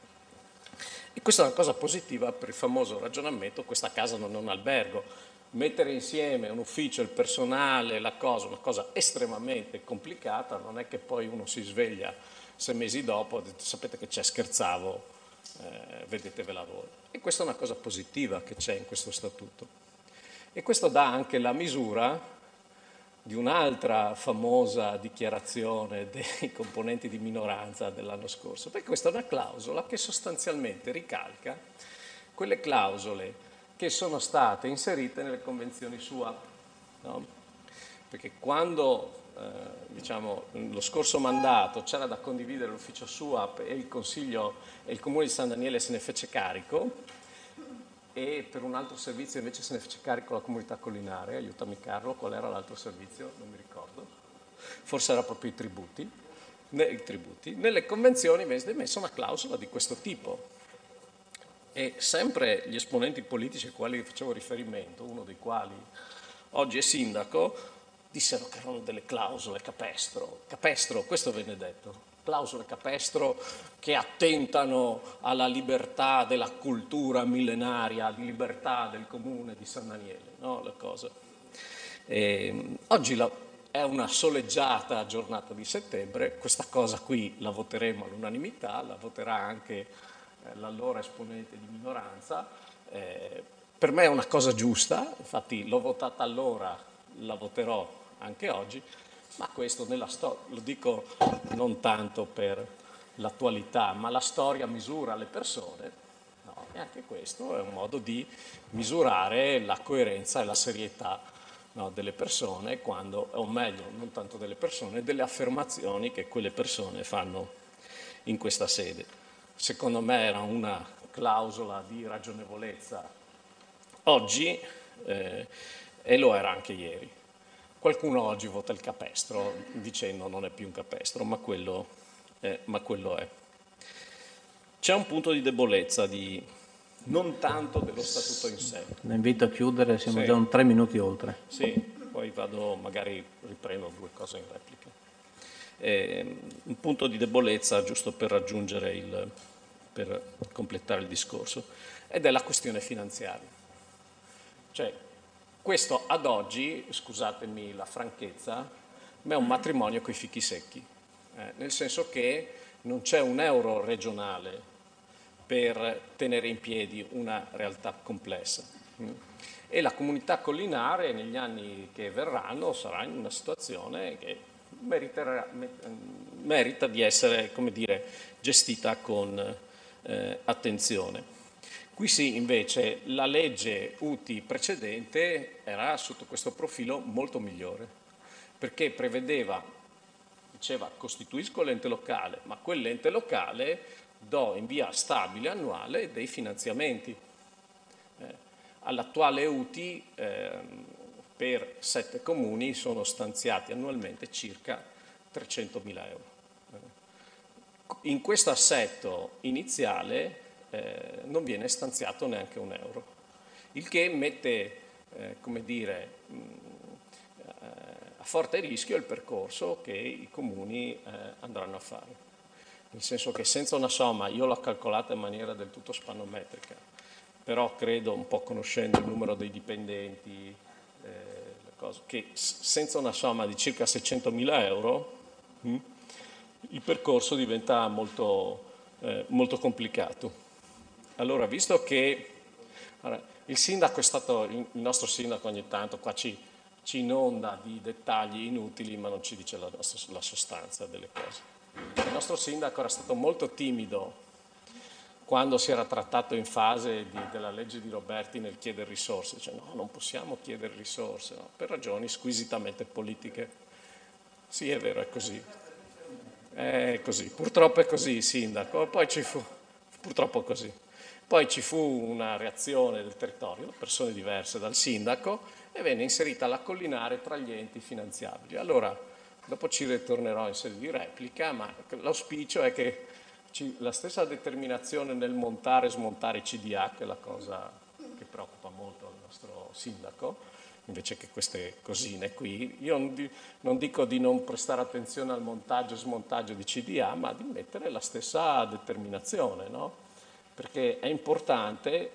E questa è una cosa positiva per il famoso ragionamento, questa casa non è un albergo. Mettere insieme un ufficio, il personale, la cosa, una cosa estremamente complicata, non è che poi uno si sveglia sei mesi dopo e dite, sapete che c'è, scherzavo, eh, vedetevela voi. E questa è una cosa positiva che c'è in questo statuto. E questo dà anche la misura di un'altra famosa dichiarazione dei componenti di minoranza dell'anno scorso, perché questa è una clausola che sostanzialmente ricalca quelle clausole che sono state inserite nelle convenzioni S U A P, no? Perché quando eh, diciamo, lo scorso mandato c'era da condividere l'ufficio S U A P e il Consiglio e il Comune di San Daniele se ne fece carico, e per un altro servizio invece se ne fece carico la comunità collinare, aiutami Carlo, qual era l'altro servizio? Non mi ricordo, forse era proprio i tributi. I tributi. Nelle convenzioni invece è messa una clausola di questo tipo. E sempre gli esponenti politici ai quali facevo riferimento, uno dei quali oggi è sindaco, dissero che erano delle clausole capestro. Capestro, questo venne detto, clausole capestro che attentano alla libertà della cultura millenaria, di libertà del comune di San Daniele, no? La cosa. E, oggi la, è una soleggiata giornata di settembre, questa cosa qui la voteremo all'unanimità, la voterà anche l'allora esponente di minoranza, eh, per me è una cosa giusta, infatti l'ho votata allora, la voterò anche oggi, ma questo nella storia, lo dico non tanto per l'attualità, ma la storia misura le persone, no? E anche questo è un modo di misurare la coerenza e la serietà, no, delle persone, quando, o meglio, non tanto delle persone, delle affermazioni che quelle persone fanno in questa sede. Secondo me era una clausola di ragionevolezza oggi eh, e lo era anche ieri. Qualcuno oggi vota il capestro dicendo non è più un capestro, ma quello, eh, ma quello è. C'è un punto di debolezza, di, non tanto dello statuto in sé. La invito a chiudere, siamo sì. già un tre minuti oltre. Sì, poi vado, magari riprendo due cose in replica. Eh, un punto di debolezza, giusto per raggiungere il, per completare il discorso, ed è la questione finanziaria. Cioè, questo ad oggi, scusatemi la franchezza, ma è un matrimonio coi fichi secchi, eh, nel senso che non c'è un euro regionale per tenere in piedi una realtà complessa. E la comunità collinare negli anni che verranno sarà in una situazione che meriterà, merita di essere, come dire, gestita con eh, attenzione. Qui sì, invece, la legge U T I precedente era sotto questo profilo molto migliore, perché prevedeva, diceva, costituisco l'ente locale, ma quell'ente locale do in via stabile annuale dei finanziamenti. Eh, all'attuale U T I eh, per sette comuni sono stanziati annualmente circa trecentomila euro. In questo assetto iniziale eh, non viene stanziato neanche un euro, il che mette, eh, come dire, mh, a forte rischio il percorso che i comuni eh, andranno a fare. Nel senso che senza una somma, io l'ho calcolata in maniera del tutto spannometrica, però credo, un po' conoscendo il numero dei dipendenti, eh, le cose, che senza una somma di circa seicentomila euro hm, il percorso diventa molto, eh, molto complicato. Allora, visto che allora, il sindaco è stato, il nostro sindaco ogni tanto qua ci, ci inonda di dettagli inutili, ma non ci dice la, la sostanza delle cose. Il nostro sindaco era stato molto timido quando si era trattato in fase di, della legge di Roberti nel chiedere risorse. Dice no, non possiamo chiedere risorse, no, per ragioni squisitamente politiche. Sì, è vero, è così. È così, purtroppo è così, sindaco. Poi ci fu, purtroppo così. Poi ci fu una reazione del territorio, persone diverse dal sindaco, e venne inserita la collinare tra gli enti finanziabili. Allora, dopo ci ritornerò in sede di replica, ma l'auspicio è che ci, la stessa determinazione nel montare e smontare i C D A, che è la cosa che preoccupa molto il nostro sindaco, invece che queste cosine qui, io non, di, non dico di non prestare attenzione al montaggio e smontaggio di C D A, ma di mettere la stessa determinazione, no? Perché è importante,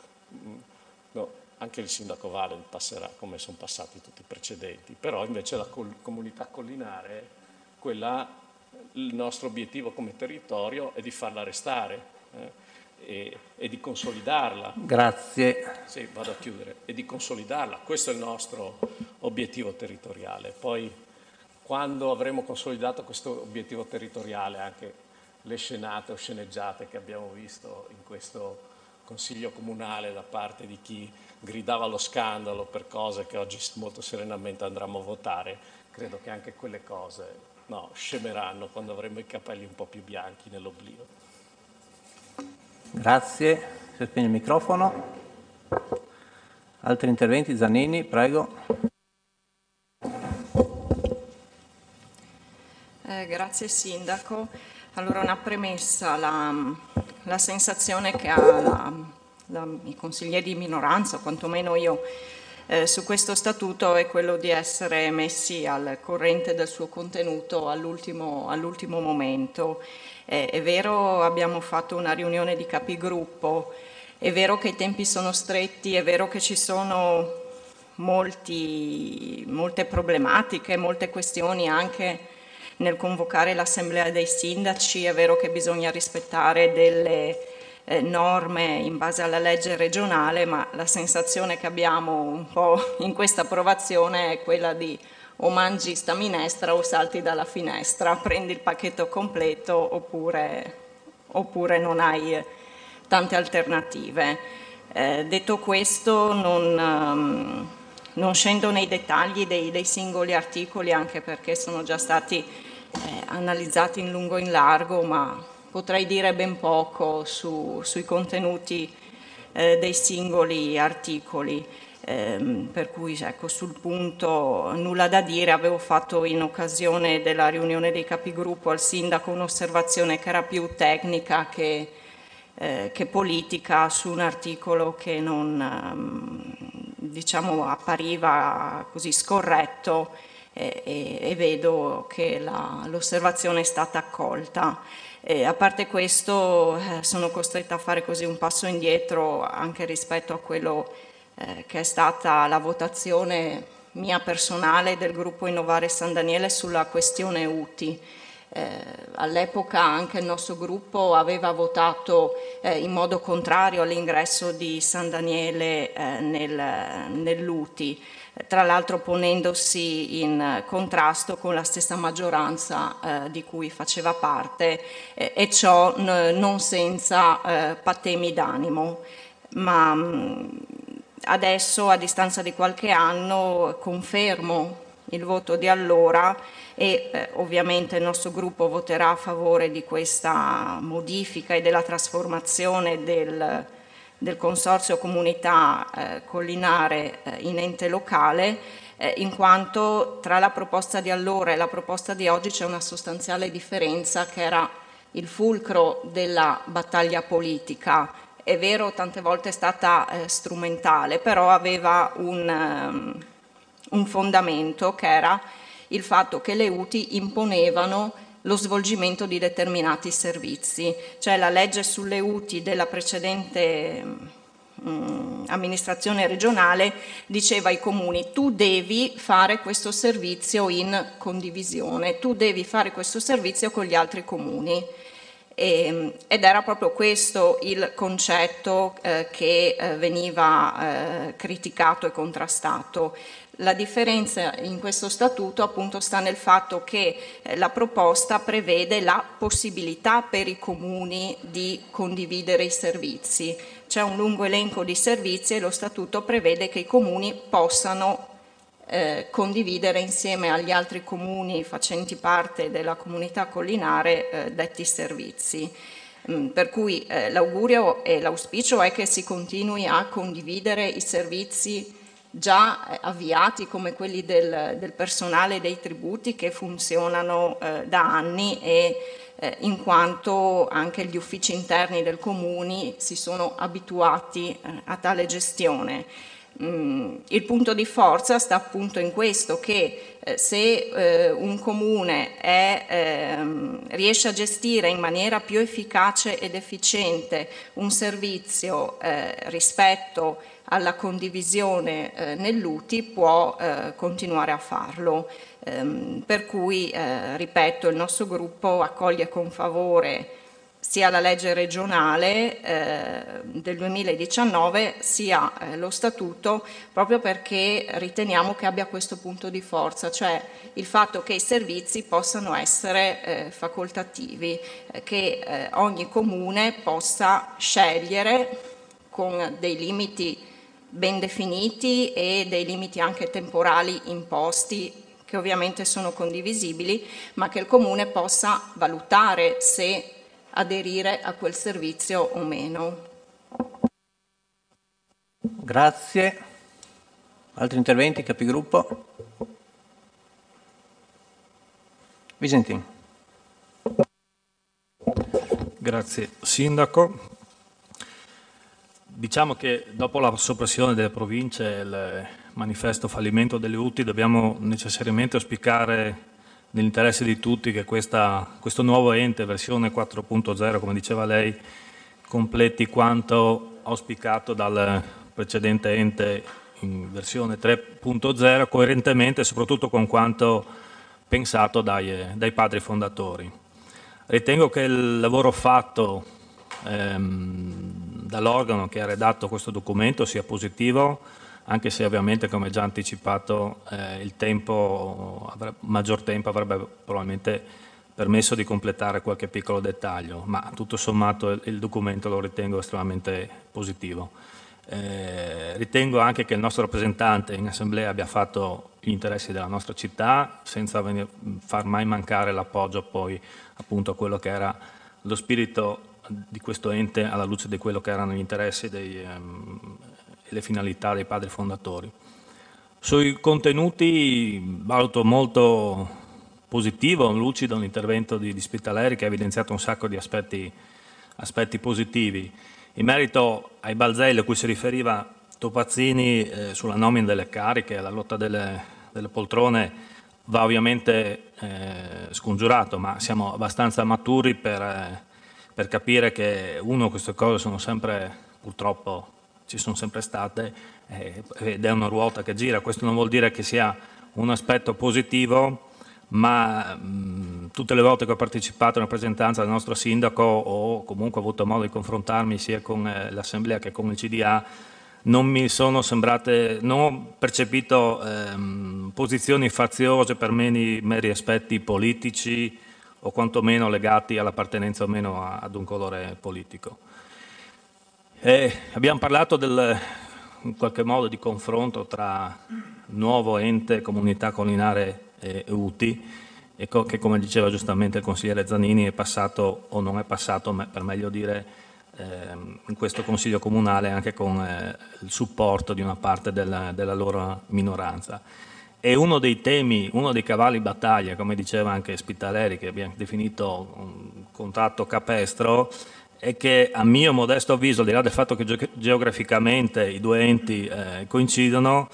no, anche il sindaco Vale passerà come sono passati tutti i precedenti, però invece la col- comunità collinare, quella, il nostro obiettivo come territorio è di farla restare eh, e, e di consolidarla. Grazie. Sì, vado a chiudere. E di consolidarla, questo è il nostro obiettivo territoriale. Poi quando avremo consolidato questo obiettivo territoriale, anche le scenate o sceneggiate che abbiamo visto in questo Consiglio Comunale da parte di chi gridava allo scandalo per cose che oggi molto serenamente andremo a votare, credo che anche quelle cose no, scemeranno quando avremo i capelli un po' più bianchi nell'oblio. Grazie. Si spegne il microfono. Altri interventi? Zannini, prego. Eh, grazie Sindaco. Allora una premessa, la, la sensazione che ha la, la, i consiglieri di minoranza, o quantomeno io, eh, su questo statuto è quello di essere messi al corrente del suo contenuto all'ultimo, all'ultimo momento. Eh, è vero, abbiamo fatto una riunione di capigruppo, è vero che i tempi sono stretti, è vero che ci sono molti, molte problematiche, molte questioni anche nel convocare l'assemblea dei sindaci. È vero che bisogna rispettare delle eh, norme in base alla legge regionale, ma la sensazione che abbiamo un po' in questa approvazione è quella di o mangi sta minestra o salti dalla finestra, prendi il pacchetto completo oppure, oppure non hai tante alternative. Eh, detto questo, non, um, non scendo nei dettagli dei, dei singoli articoli, anche perché sono già stati eh, analizzati in lungo e in largo, ma potrei dire ben poco su, sui contenuti eh, dei singoli articoli. Eh, per cui ecco, sul punto nulla da dire. Avevo fatto in occasione della riunione dei capigruppo al sindaco un'osservazione che era più tecnica che, eh, che politica su un articolo che non ehm, diciamo appariva così scorretto, eh, e, e vedo che la, l'osservazione è stata accolta. E a parte questo eh, sono costretta a fare così un passo indietro anche rispetto a quello Eh, che è stata la votazione mia personale del gruppo Innovare San Daniele sulla questione U T I. Eh, all'epoca anche il nostro gruppo aveva votato eh, in modo contrario all'ingresso di San Daniele eh, nel, nell'U T I, tra l'altro ponendosi in contrasto con la stessa maggioranza eh, di cui faceva parte, eh, e ciò n- non senza eh, patemi d'animo. Ma mh, adesso, a distanza di qualche anno, confermo il voto di allora e eh, ovviamente il nostro gruppo voterà a favore di questa modifica e della trasformazione del, del Consorzio Comunità eh, Collinare eh, in ente locale, eh, in quanto tra la proposta di allora e la proposta di oggi c'è una sostanziale differenza che era il fulcro della battaglia politica. È vero, tante volte è stata eh, strumentale, però aveva un, um, un fondamento che era il fatto che le U T I imponevano lo svolgimento di determinati servizi, cioè la legge sulle U T I della precedente mh, amministrazione regionale diceva ai comuni: tu devi fare questo servizio in condivisione, tu devi fare questo servizio con gli altri comuni. E, ed era proprio questo il concetto eh, che eh, veniva eh, criticato e contrastato. La differenza in questo statuto appunto sta nel fatto che eh, la proposta prevede la possibilità per i comuni di condividere i servizi. C'è un lungo elenco di servizi e lo statuto prevede che i comuni possano eh, condividere insieme agli altri comuni facenti parte della comunità collinare eh, detti servizi. Mm, per cui eh, l'augurio e l'auspicio è che si continui a condividere i servizi già avviati, come quelli del, del personale dei tributi, che funzionano eh, da anni e eh, in quanto anche gli uffici interni del comune si sono abituati eh, a tale gestione. Mm, il punto di forza sta appunto in questo, che eh, se eh, un comune è, eh, riesce a gestire in maniera più efficace ed efficiente un servizio eh, rispetto alla condivisione eh, nell'U T I, può eh, continuare a farlo. Ehm, per cui, eh, ripeto, il nostro gruppo accoglie con favore sia la legge regionale eh, del duemiladiciannove sia eh, lo statuto, proprio perché riteniamo che abbia questo punto di forza, cioè il fatto che i servizi possano essere eh, facoltativi, eh, che eh, ogni comune possa scegliere con dei limiti ben definiti e dei limiti anche temporali imposti, che ovviamente sono condivisibili, ma che il comune possa valutare se aderire a quel servizio o meno. Grazie. Altri interventi, capigruppo? Visentin. Grazie. Sindaco, diciamo che dopo la soppressione delle province e il manifesto fallimento delle U T I dobbiamo necessariamente auspicare nell'interesse di tutti che questa, questo nuovo ente, versione quattro punto zero, come diceva lei, completi quanto auspicato dal precedente ente in versione tre punto zero, coerentemente e soprattutto con quanto pensato dai, dai padri fondatori. Ritengo che il lavoro fatto ehm, dall'organo che ha redatto questo documento sia positivo, anche se ovviamente, come già anticipato, eh, il tempo, avrebbe, maggior tempo avrebbe probabilmente permesso di completare qualche piccolo dettaglio, ma tutto sommato il, il documento lo ritengo estremamente positivo. Eh, ritengo anche che il nostro rappresentante in assemblea abbia fatto gli interessi della nostra città, senza venir, far mai mancare l'appoggio poi appunto a quello che era lo spirito di questo ente, alla luce di quello che erano gli interessi dei, ehm, e le finalità dei padri fondatori. Sui contenuti valuto molto positivo, lucido l'intervento di, di Spitaleri, che ha evidenziato un sacco di aspetti, aspetti positivi. In merito ai balzelli a cui si riferiva Topazzini eh, sulla nomina delle cariche, la lotta delle, delle poltrone, va ovviamente eh, scongiurato, ma siamo abbastanza maturi per, eh, per capire che, uno, queste cose sono sempre, purtroppo, ci sono sempre state eh, ed è una ruota che gira. Questo non vuol dire che sia un aspetto positivo, ma mh, tutte le volte che ho partecipato in rappresentanza del nostro sindaco o comunque ho avuto modo di confrontarmi sia con eh, l'assemblea che con il C D A, non mi sono sembrate, non ho percepito ehm, posizioni faziose per meri, meri aspetti politici o quantomeno legati all'appartenenza o meno a, ad un colore politico. E abbiamo parlato del, in qualche modo di confronto tra nuovo ente comunità collinare e U T I, e co che, come diceva giustamente il consigliere Zanini, è passato o non è passato, per meglio dire, ehm, in questo consiglio comunale anche con eh, il supporto di una parte della, della loro minoranza. E uno dei temi, uno dei cavalli battaglia, come diceva anche Spitaleri, che abbiamo definito un contratto capestro, è che a mio modesto avviso, al di là del fatto che ge geograficamente i due enti eh, coincidono,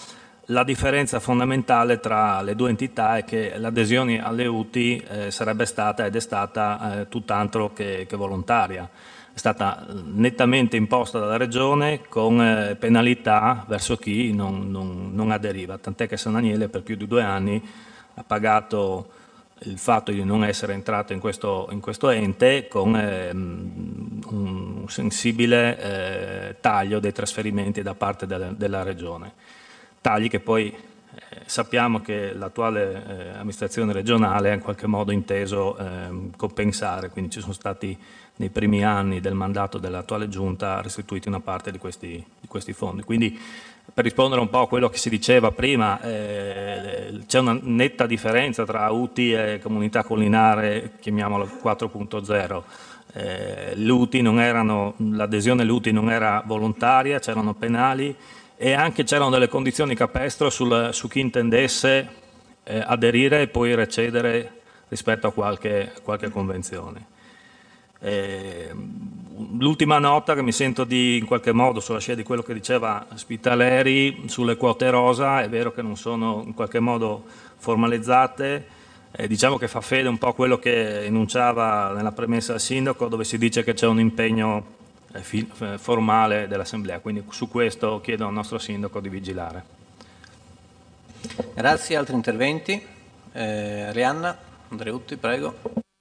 la differenza fondamentale tra le due entità è che l'adesione alle U T I eh, sarebbe stata ed è stata eh, tutt'altro che, che volontaria. È stata nettamente imposta dalla Regione con eh, penalità verso chi non, non, non aderiva, tant'è che San Daniele per più di due anni ha pagato il fatto di non essere entrato in questo, in questo ente con eh, un sensibile eh, taglio dei trasferimenti da parte della, della Regione. Tagli che poi eh, sappiamo che l'attuale eh, amministrazione regionale ha in qualche modo inteso eh, compensare, quindi ci sono stati nei primi anni del mandato dell'attuale giunta restituiti una parte di questi, di questi fondi. Quindi, per rispondere un po' a quello che si diceva prima, eh, c'è una netta differenza tra U T I e comunità collinare, chiamiamola quattro punto zero. Eh, l'adesione all'U T I non era volontaria, c'erano penali e anche c'erano delle condizioni capestro sul, su chi intendesse eh, aderire e poi recedere rispetto a qualche, qualche convenzione. Eh, l'ultima nota che mi sento di in qualche modo sulla scia di quello che diceva Spitaleri sulle quote rosa, è vero che non sono in qualche modo formalizzate, eh, diciamo che fa fede un po' a quello che enunciava nella premessa del sindaco, dove si dice che c'è un impegno eh, fi, eh, formale dell'assemblea, quindi su questo chiedo al nostro sindaco di vigilare. Grazie. Altri interventi? eh, Arianna Andreutti, prego.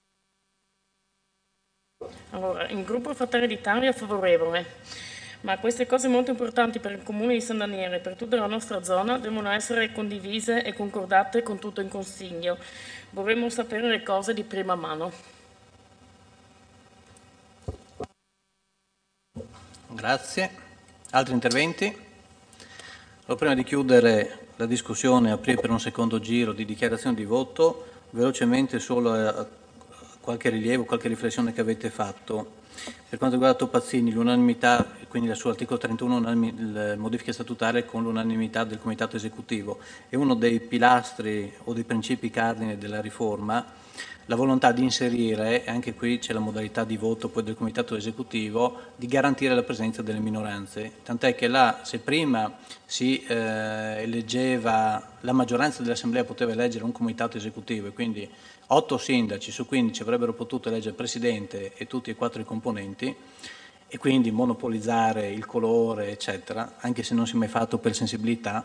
Allora, il gruppo Fratelli d'Italia è favorevole, ma queste cose molto importanti per il comune di San Daniele e per tutta la nostra zona devono essere condivise e concordate con tutto il Consiglio. Vorremmo sapere le cose di prima mano. Grazie. Altri interventi? Allora, prima di chiudere la discussione, aprire per un secondo giro di dichiarazione di voto, velocemente solo a qualche rilievo, qualche riflessione che avete fatto. Per quanto riguarda Topazzini, l'unanimità, quindi il suo articolo trentuno, le modifiche statutarie con l'unanimità del Comitato Esecutivo, è uno dei pilastri o dei principi cardine della riforma, la volontà di inserire, e anche qui c'è la modalità di voto poi del Comitato Esecutivo, di garantire la presenza delle minoranze. Tant'è che là, se prima si eh, eleggeva, la maggioranza dell'Assemblea poteva eleggere un Comitato Esecutivo e quindi otto sindaci su quindici avrebbero potuto eleggere il Presidente e tutti e quattro i componenti e quindi monopolizzare il colore, eccetera, anche se non si è mai fatto per sensibilità,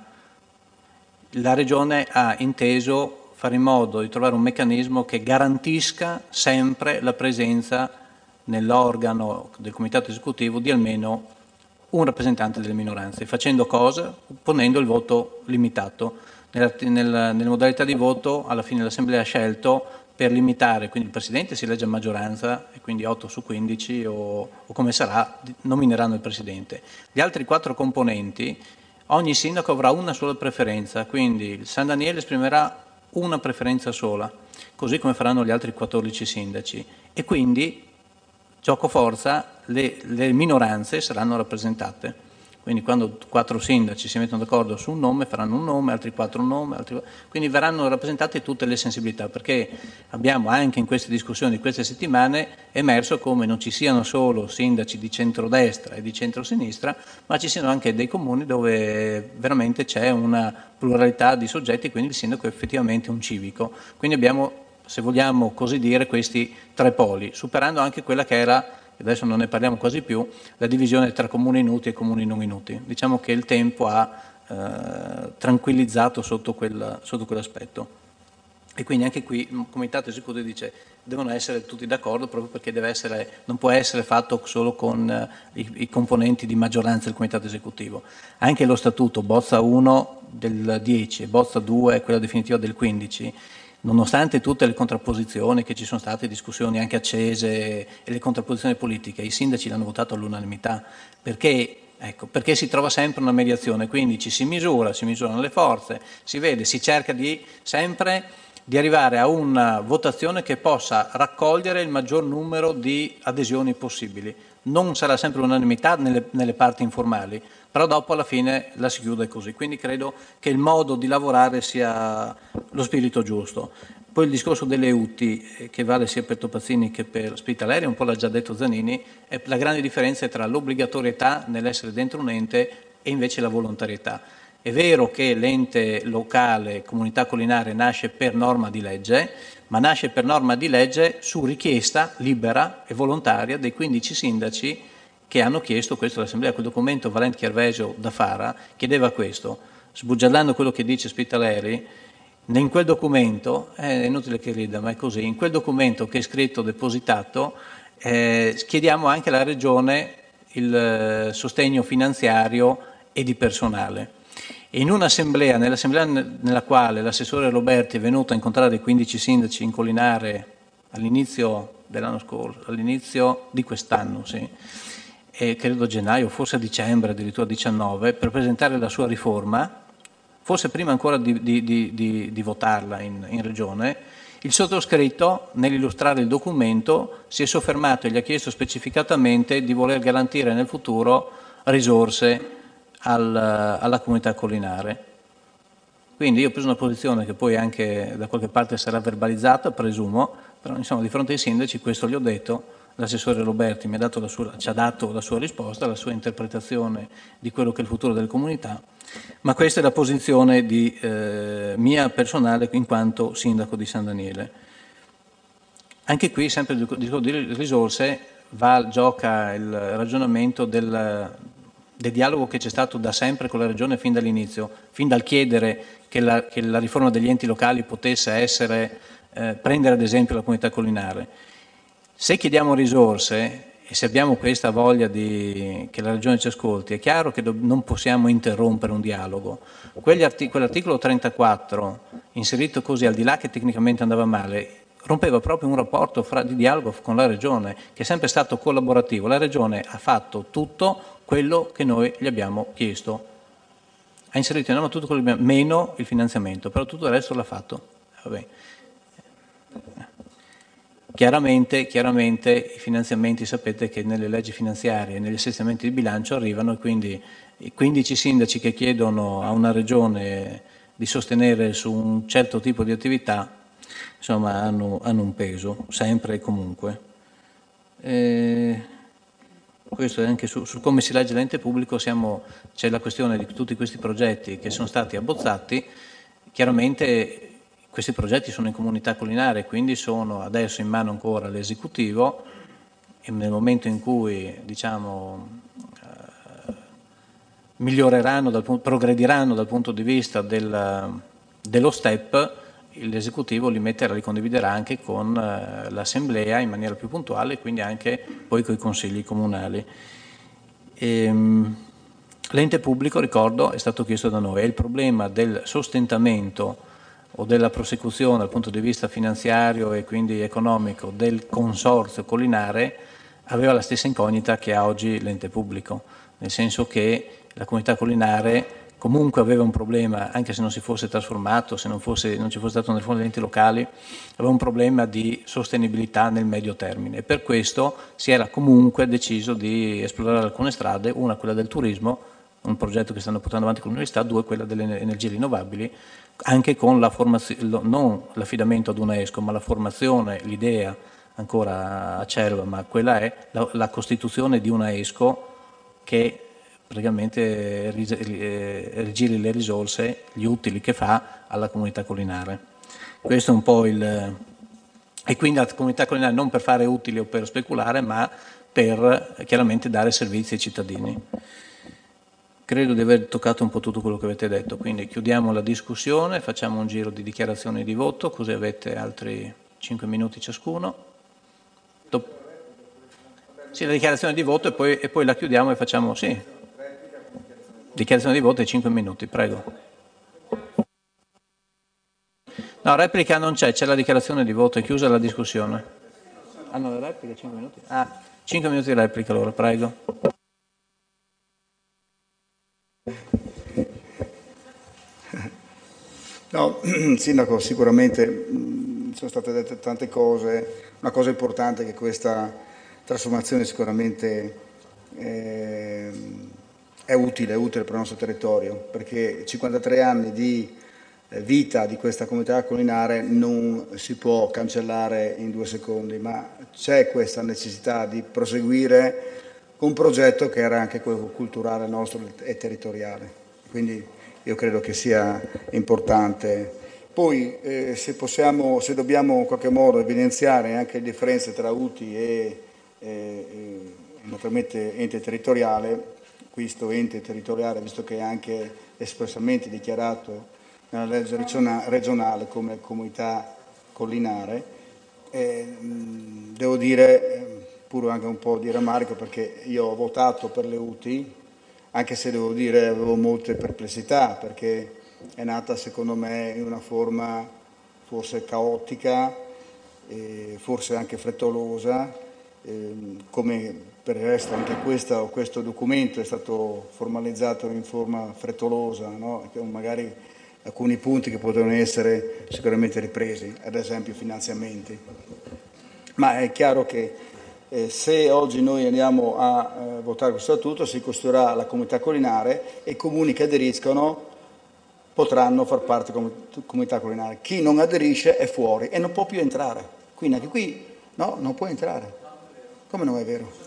la Regione ha inteso fare in modo di trovare un meccanismo che garantisca sempre la presenza nell'organo del Comitato Esecutivo di almeno un rappresentante delle minoranze. Facendo cosa? Ponendo il voto limitato. Nella, nella, nelle modalità di voto alla fine l'Assemblea ha scelto per limitare, quindi il Presidente si elegge a maggioranza e quindi otto su quindici o, o come sarà nomineranno il Presidente. Gli altri quattro componenti, ogni sindaco avrà una sola preferenza, quindi il San Daniele esprimerà una preferenza sola, così come faranno gli altri quattordici sindaci e quindi gioco forza le, le minoranze saranno rappresentate. Quindi quando quattro sindaci si mettono d'accordo su un nome, faranno un nome, altri quattro un nome, altri... quindi verranno rappresentate tutte le sensibilità, perché abbiamo anche in queste discussioni di queste settimane emerso come non ci siano solo sindaci di centrodestra e di centrosinistra, ma ci siano anche dei comuni dove veramente c'è una pluralità di soggetti, quindi il sindaco è effettivamente un civico. Quindi abbiamo, se vogliamo così dire, questi tre poli, superando anche quella che era, adesso non ne parliamo quasi più, la divisione tra comuni inuti e comuni non inuti. Diciamo che il tempo ha eh, tranquillizzato sotto, quel, sotto quell'aspetto. E quindi anche qui il Comitato Esecutivo dice devono essere tutti d'accordo proprio perché deve essere, non può essere fatto solo con eh, i, i componenti di maggioranza del Comitato Esecutivo. Anche lo Statuto, bozza uno del dieci e bozza due, quella definitiva del quindici, nonostante tutte le contrapposizioni che ci sono state, discussioni anche accese e le contrapposizioni politiche, i sindaci l'hanno votato all'unanimità perché, ecco, perché si trova sempre una mediazione, quindi ci si misura, si misurano le forze, si vede, si cerca di sempre di arrivare a una votazione che possa raccogliere il maggior numero di adesioni possibili. Non sarà sempre l'unanimità nelle, nelle parti informali, però dopo alla fine la si chiude così. Quindi credo che il modo di lavorare sia lo spirito giusto. Poi il discorso delle U T I, che vale sia per Topazzini che per Spitaleri, un po' l'ha già detto Zanini, è la grande differenza è tra l'obbligatorietà nell'essere dentro un ente e invece la volontarietà. È vero che l'ente locale Comunità Collinare nasce per norma di legge, ma nasce per norma di legge su richiesta libera e volontaria dei quindici sindaci che hanno chiesto questo all'Assemblea. Quel documento Valente Chiarvesio da Fara chiedeva questo. Sbugiardando quello che dice Spitaleri, in quel documento, è inutile che rida, ma è così, in quel documento che è scritto, depositato, eh, chiediamo anche alla Regione il sostegno finanziario e di personale. In un'assemblea, nell'assemblea nella quale l'assessore Roberti è venuto a incontrare i quindici sindaci in Collinare all'inizio dell'anno scorso, all'inizio di quest'anno, sì, e credo gennaio, forse a dicembre, addirittura diciannove, per presentare la sua riforma, forse prima ancora di, di, di, di, di votarla in, in Regione, il sottoscritto, nell'illustrare il documento, si è soffermato e gli ha chiesto specificatamente di voler garantire nel futuro risorse al, alla comunità collinare. Quindi io ho preso una posizione che poi anche da qualche parte sarà verbalizzata, presumo, però insomma di fronte ai sindaci questo gli ho detto. L'assessore Roberti mi ha dato la sua, ci ha dato la sua risposta, la sua interpretazione di quello che è il futuro delle comunità, ma questa è la posizione di, eh, mia personale in quanto sindaco di San Daniele. Anche qui, sempre il discorso di risorse, va, gioca il ragionamento del, del dialogo che c'è stato da sempre con la Regione fin dall'inizio, fin dal chiedere che la, che la riforma degli enti locali potesse essere, eh, prendere ad esempio la comunità collinare. Se chiediamo risorse e se abbiamo questa voglia di, che la Regione ci ascolti, è chiaro che non possiamo interrompere un dialogo. Artic- quell'articolo trentaquattro, inserito così al di là che tecnicamente andava male, rompeva proprio un rapporto fra, di dialogo con la Regione, che è sempre stato collaborativo. La Regione ha fatto tutto quello che noi gli abbiamo chiesto. Ha inserito in norma tutto quello che abbiamo, meno il finanziamento, però tutto il resto l'ha fatto. Vabbè. Chiaramente, chiaramente i finanziamenti sapete che nelle leggi finanziarie e negli assestamenti di bilancio arrivano e quindi i quindici sindaci che chiedono a una regione di sostenere su un certo tipo di attività insomma hanno, hanno un peso, sempre e comunque. E questo è anche su, su come si legge l'ente pubblico, siamo, c'è la questione di tutti questi progetti che sono stati abbozzati, chiaramente. Questi progetti sono in comunità collinare, quindi sono adesso in mano ancora all'esecutivo e nel momento in cui diciamo, eh, miglioreranno, dal, progrediranno dal punto di vista del, dello step, l'esecutivo li metterà, li condividerà anche con eh, l'assemblea in maniera più puntuale e quindi anche poi con i consigli comunali. Ehm, l'ente pubblico, ricordo, è stato chiesto da noi, è il problema del sostentamento o della prosecuzione dal punto di vista finanziario e quindi economico del consorzio collinare aveva la stessa incognita che ha oggi l'ente pubblico, nel senso che la comunità collinare comunque aveva un problema, anche se non si fosse trasformato, se non, fosse, non ci fosse stato nel fondo degli enti locali, aveva un problema di sostenibilità nel medio termine e per questo si era comunque deciso di esplorare alcune strade, una quella del turismo, un progetto che stanno portando avanti con l'università, due quella delle energie rinnovabili, anche con la formazione, non l'affidamento ad una ESCO, ma la formazione, l'idea ancora acerba, ma quella è la, la costituzione di una ESCO che praticamente rigiri le risorse, gli utili che fa alla comunità collinare. Questo è un po' il... E quindi la comunità collinare non per fare utili o per speculare, ma per chiaramente dare servizi ai cittadini. Credo di aver toccato un po' tutto quello che avete detto, quindi chiudiamo la discussione, facciamo un giro di dichiarazioni di voto, così avete altri cinque minuti ciascuno. Dop- sì, la dichiarazione di voto e poi, e poi la chiudiamo e facciamo, sì, dichiarazione di voto e cinque minuti, prego. No, replica non c'è, c'è la dichiarazione di voto, è chiusa la discussione. Ah no, la replica cinque minuti? Ah, cinque minuti di replica allora, prego. No, Sindaco, sicuramente sono state dette tante cose. Una cosa importante è che questa trasformazione sicuramente eh, è utile, è utile per il nostro territorio, perché cinquantatré anni di vita di questa comunità collinare non si può cancellare in due secondi, ma c'è questa necessità di proseguire con un progetto che era anche quello culturale nostro e territoriale. Quindi io credo che sia importante. Poi eh, se possiamo, se dobbiamo in qualche modo evidenziare anche le differenze tra U T I e, e, e naturalmente ente territoriale, questo ente territoriale, visto che è anche espressamente dichiarato nella legge regionale come comunità collinare, eh, devo dire, pure anche un po' di rammarico, perché io ho votato per le U T I, anche se devo dire avevo molte perplessità, perché è nata secondo me in una forma forse caotica, eh, forse anche frettolosa, eh, come per il resto anche questo, questo documento è stato formalizzato in forma frettolosa, no? Magari alcuni punti che potevano essere sicuramente ripresi, ad esempio finanziamenti. Ma è chiaro che eh, se oggi noi andiamo a eh, votare questo statuto si costruirà la comunità collinare e i comuni che aderiscono potranno far parte della comunità collinare. Chi non aderisce è fuori e non può più entrare. Quindi anche qui no, non può entrare. Come non è vero?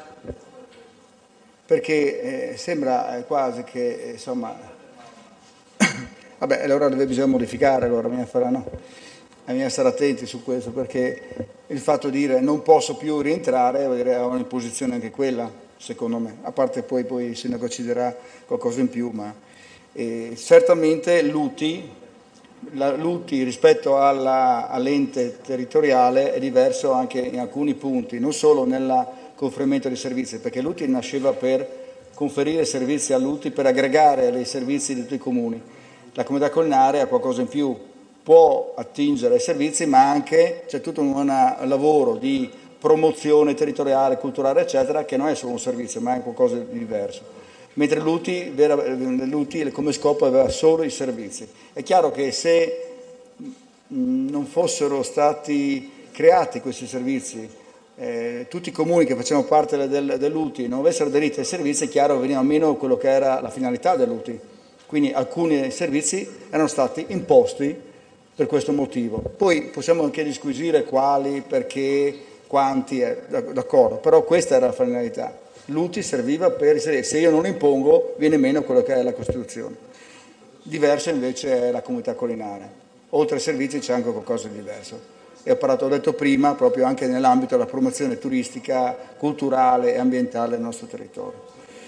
Perché eh, sembra quasi che, eh, insomma, vabbè, allora bisogna modificare, allora bisogna fare, no? Bisogna stare attenti su questo, perché il fatto di dire non posso più rientrare è un'imposizione anche quella, secondo me, a parte poi, poi il sindaco ci dirà qualcosa in più, ma eh, certamente l'U T I, la, l'U T I rispetto alla, all'ente territoriale è diverso anche in alcuni punti, non solo nel conferimento dei servizi, perché l'U T I nasceva per conferire servizi all'U T I, per aggregare i servizi di tutti i comuni. La comunità collinare ha qualcosa in più, può attingere ai servizi, ma anche c'è tutto un lavoro di promozione territoriale, culturale, eccetera, che non è solo un servizio, ma è qualcosa di diverso. Mentre l'U T I, l'U T I come scopo aveva solo i servizi. È chiaro che se non fossero stati creati questi servizi, eh, tutti i comuni che facevano parte del, dell'U T I non avessero aderito ai servizi, è chiaro che veniva meno quello che era la finalità dell'U T I. Quindi alcuni servizi erano stati imposti per questo motivo. Poi possiamo anche disquisire quali, perché, quanti, eh, d'accordo, però questa era la finalità. L'U T I serviva per i servizi. Se io non impongo, viene meno quello che è la Costituzione. Diverso invece è la comunità collinare. Oltre ai servizi c'è anche qualcosa di diverso. E ho parlato, ho detto prima, proprio anche nell'ambito della promozione turistica, culturale e ambientale del nostro territorio.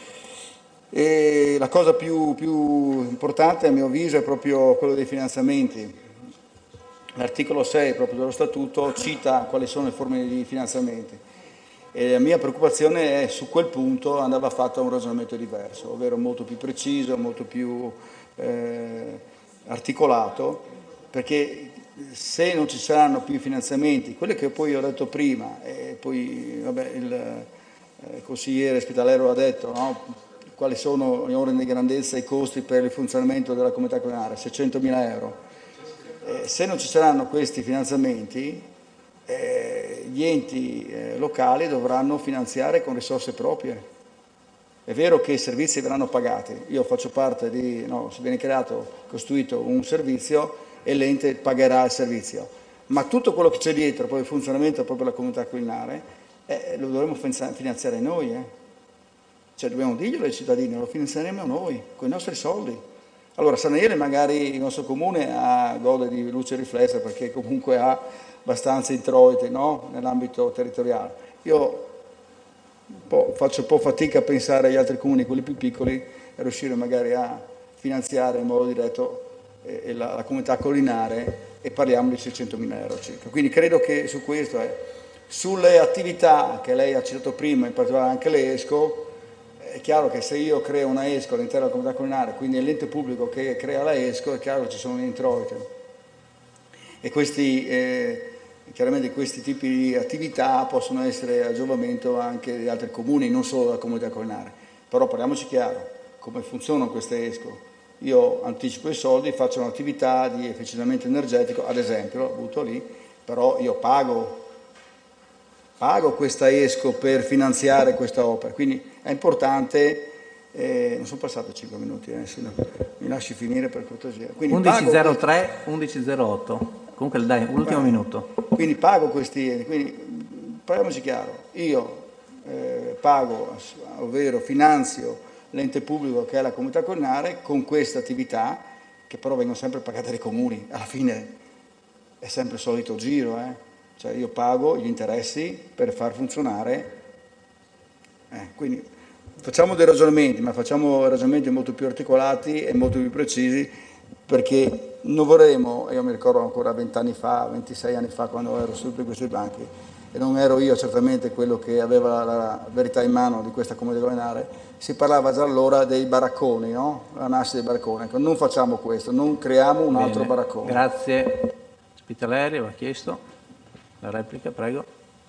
E la cosa più, più importante a mio avviso è proprio quello dei finanziamenti. L'articolo sei proprio dello Statuto cita quali sono le forme di finanziamenti e la mia preoccupazione è su quel punto andava fatto un ragionamento diverso, ovvero molto più preciso, molto più eh, articolato, perché se non ci saranno più finanziamenti, quelli che poi ho detto prima, e poi vabbè, il eh, consigliere Spitalero ha detto, no? Quali sono in ordine di grandezza i costi per il funzionamento della comunità collinare, seicentomila euro. Eh, se non ci saranno questi finanziamenti, eh, gli enti eh, locali dovranno finanziare con risorse proprie. È vero che i servizi verranno pagati, io faccio parte di, no, si viene creato, costruito un servizio e l'ente pagherà il servizio, ma tutto quello che c'è dietro, poi il funzionamento proprio della comunità collinare, eh, lo dovremo finanziare noi. Eh. Cioè dobbiamo dirglielo ai cittadini, lo finanzieremo noi, con i nostri soldi. Allora San Daniele magari il nostro comune ha, gode di luce riflessa perché comunque ha abbastanza introiti, no? Nell'ambito territoriale. Io un po', faccio un po' fatica a pensare agli altri comuni, quelli più piccoli, e riuscire magari a finanziare in modo diretto eh, la, la comunità collinare e parliamo di seicentomila euro circa. Quindi credo che su questo è. Sulle attività che lei ha citato prima, in particolare anche l'ESCO, è chiaro che se io creo una ESCO all'interno della comunità collinare, quindi è l'ente pubblico che crea la ESCO, è chiaro che ci sono gli introiti. E questi, eh, chiaramente questi tipi di attività possono essere a giovamento anche di altri comuni, non solo della comunità collinare. Però parliamoci chiaro, come funzionano queste ESCO? Io anticipo i soldi, faccio un'attività di efficientamento energetico, ad esempio, l'ho avuto lì, però io pago. Pago questa ESCO per finanziare questa opera, quindi è importante, eh, non sono passati cinque minuti, eh, se no, mi lasci finire per cortesia. undici zero tre, undici zero otto, comunque dai, ultimo Beh, minuto. Quindi pago questi, quindi parliamoci chiaro, io eh, pago, ovvero finanzio l'ente pubblico che è la comunità collinare con queste attività che però vengono sempre pagate dai comuni. Alla fine è sempre il solito giro, eh? Cioè io pago gli interessi per far funzionare, eh, quindi facciamo dei ragionamenti, ma facciamo ragionamenti molto più articolati e molto più precisi, perché non vorremmo, io mi ricordo ancora vent'anni fa, ventisei anni fa, quando ero su per questi banchi, e non ero io certamente quello che aveva la verità in mano di questa comunità collinare, si parlava già allora dei baracconi, no? La nascita dei baracconi. Ecco, non facciamo questo, non creiamo un Bene, altro baraccone. Grazie. Spitaleri aveva chiesto la replica, prego.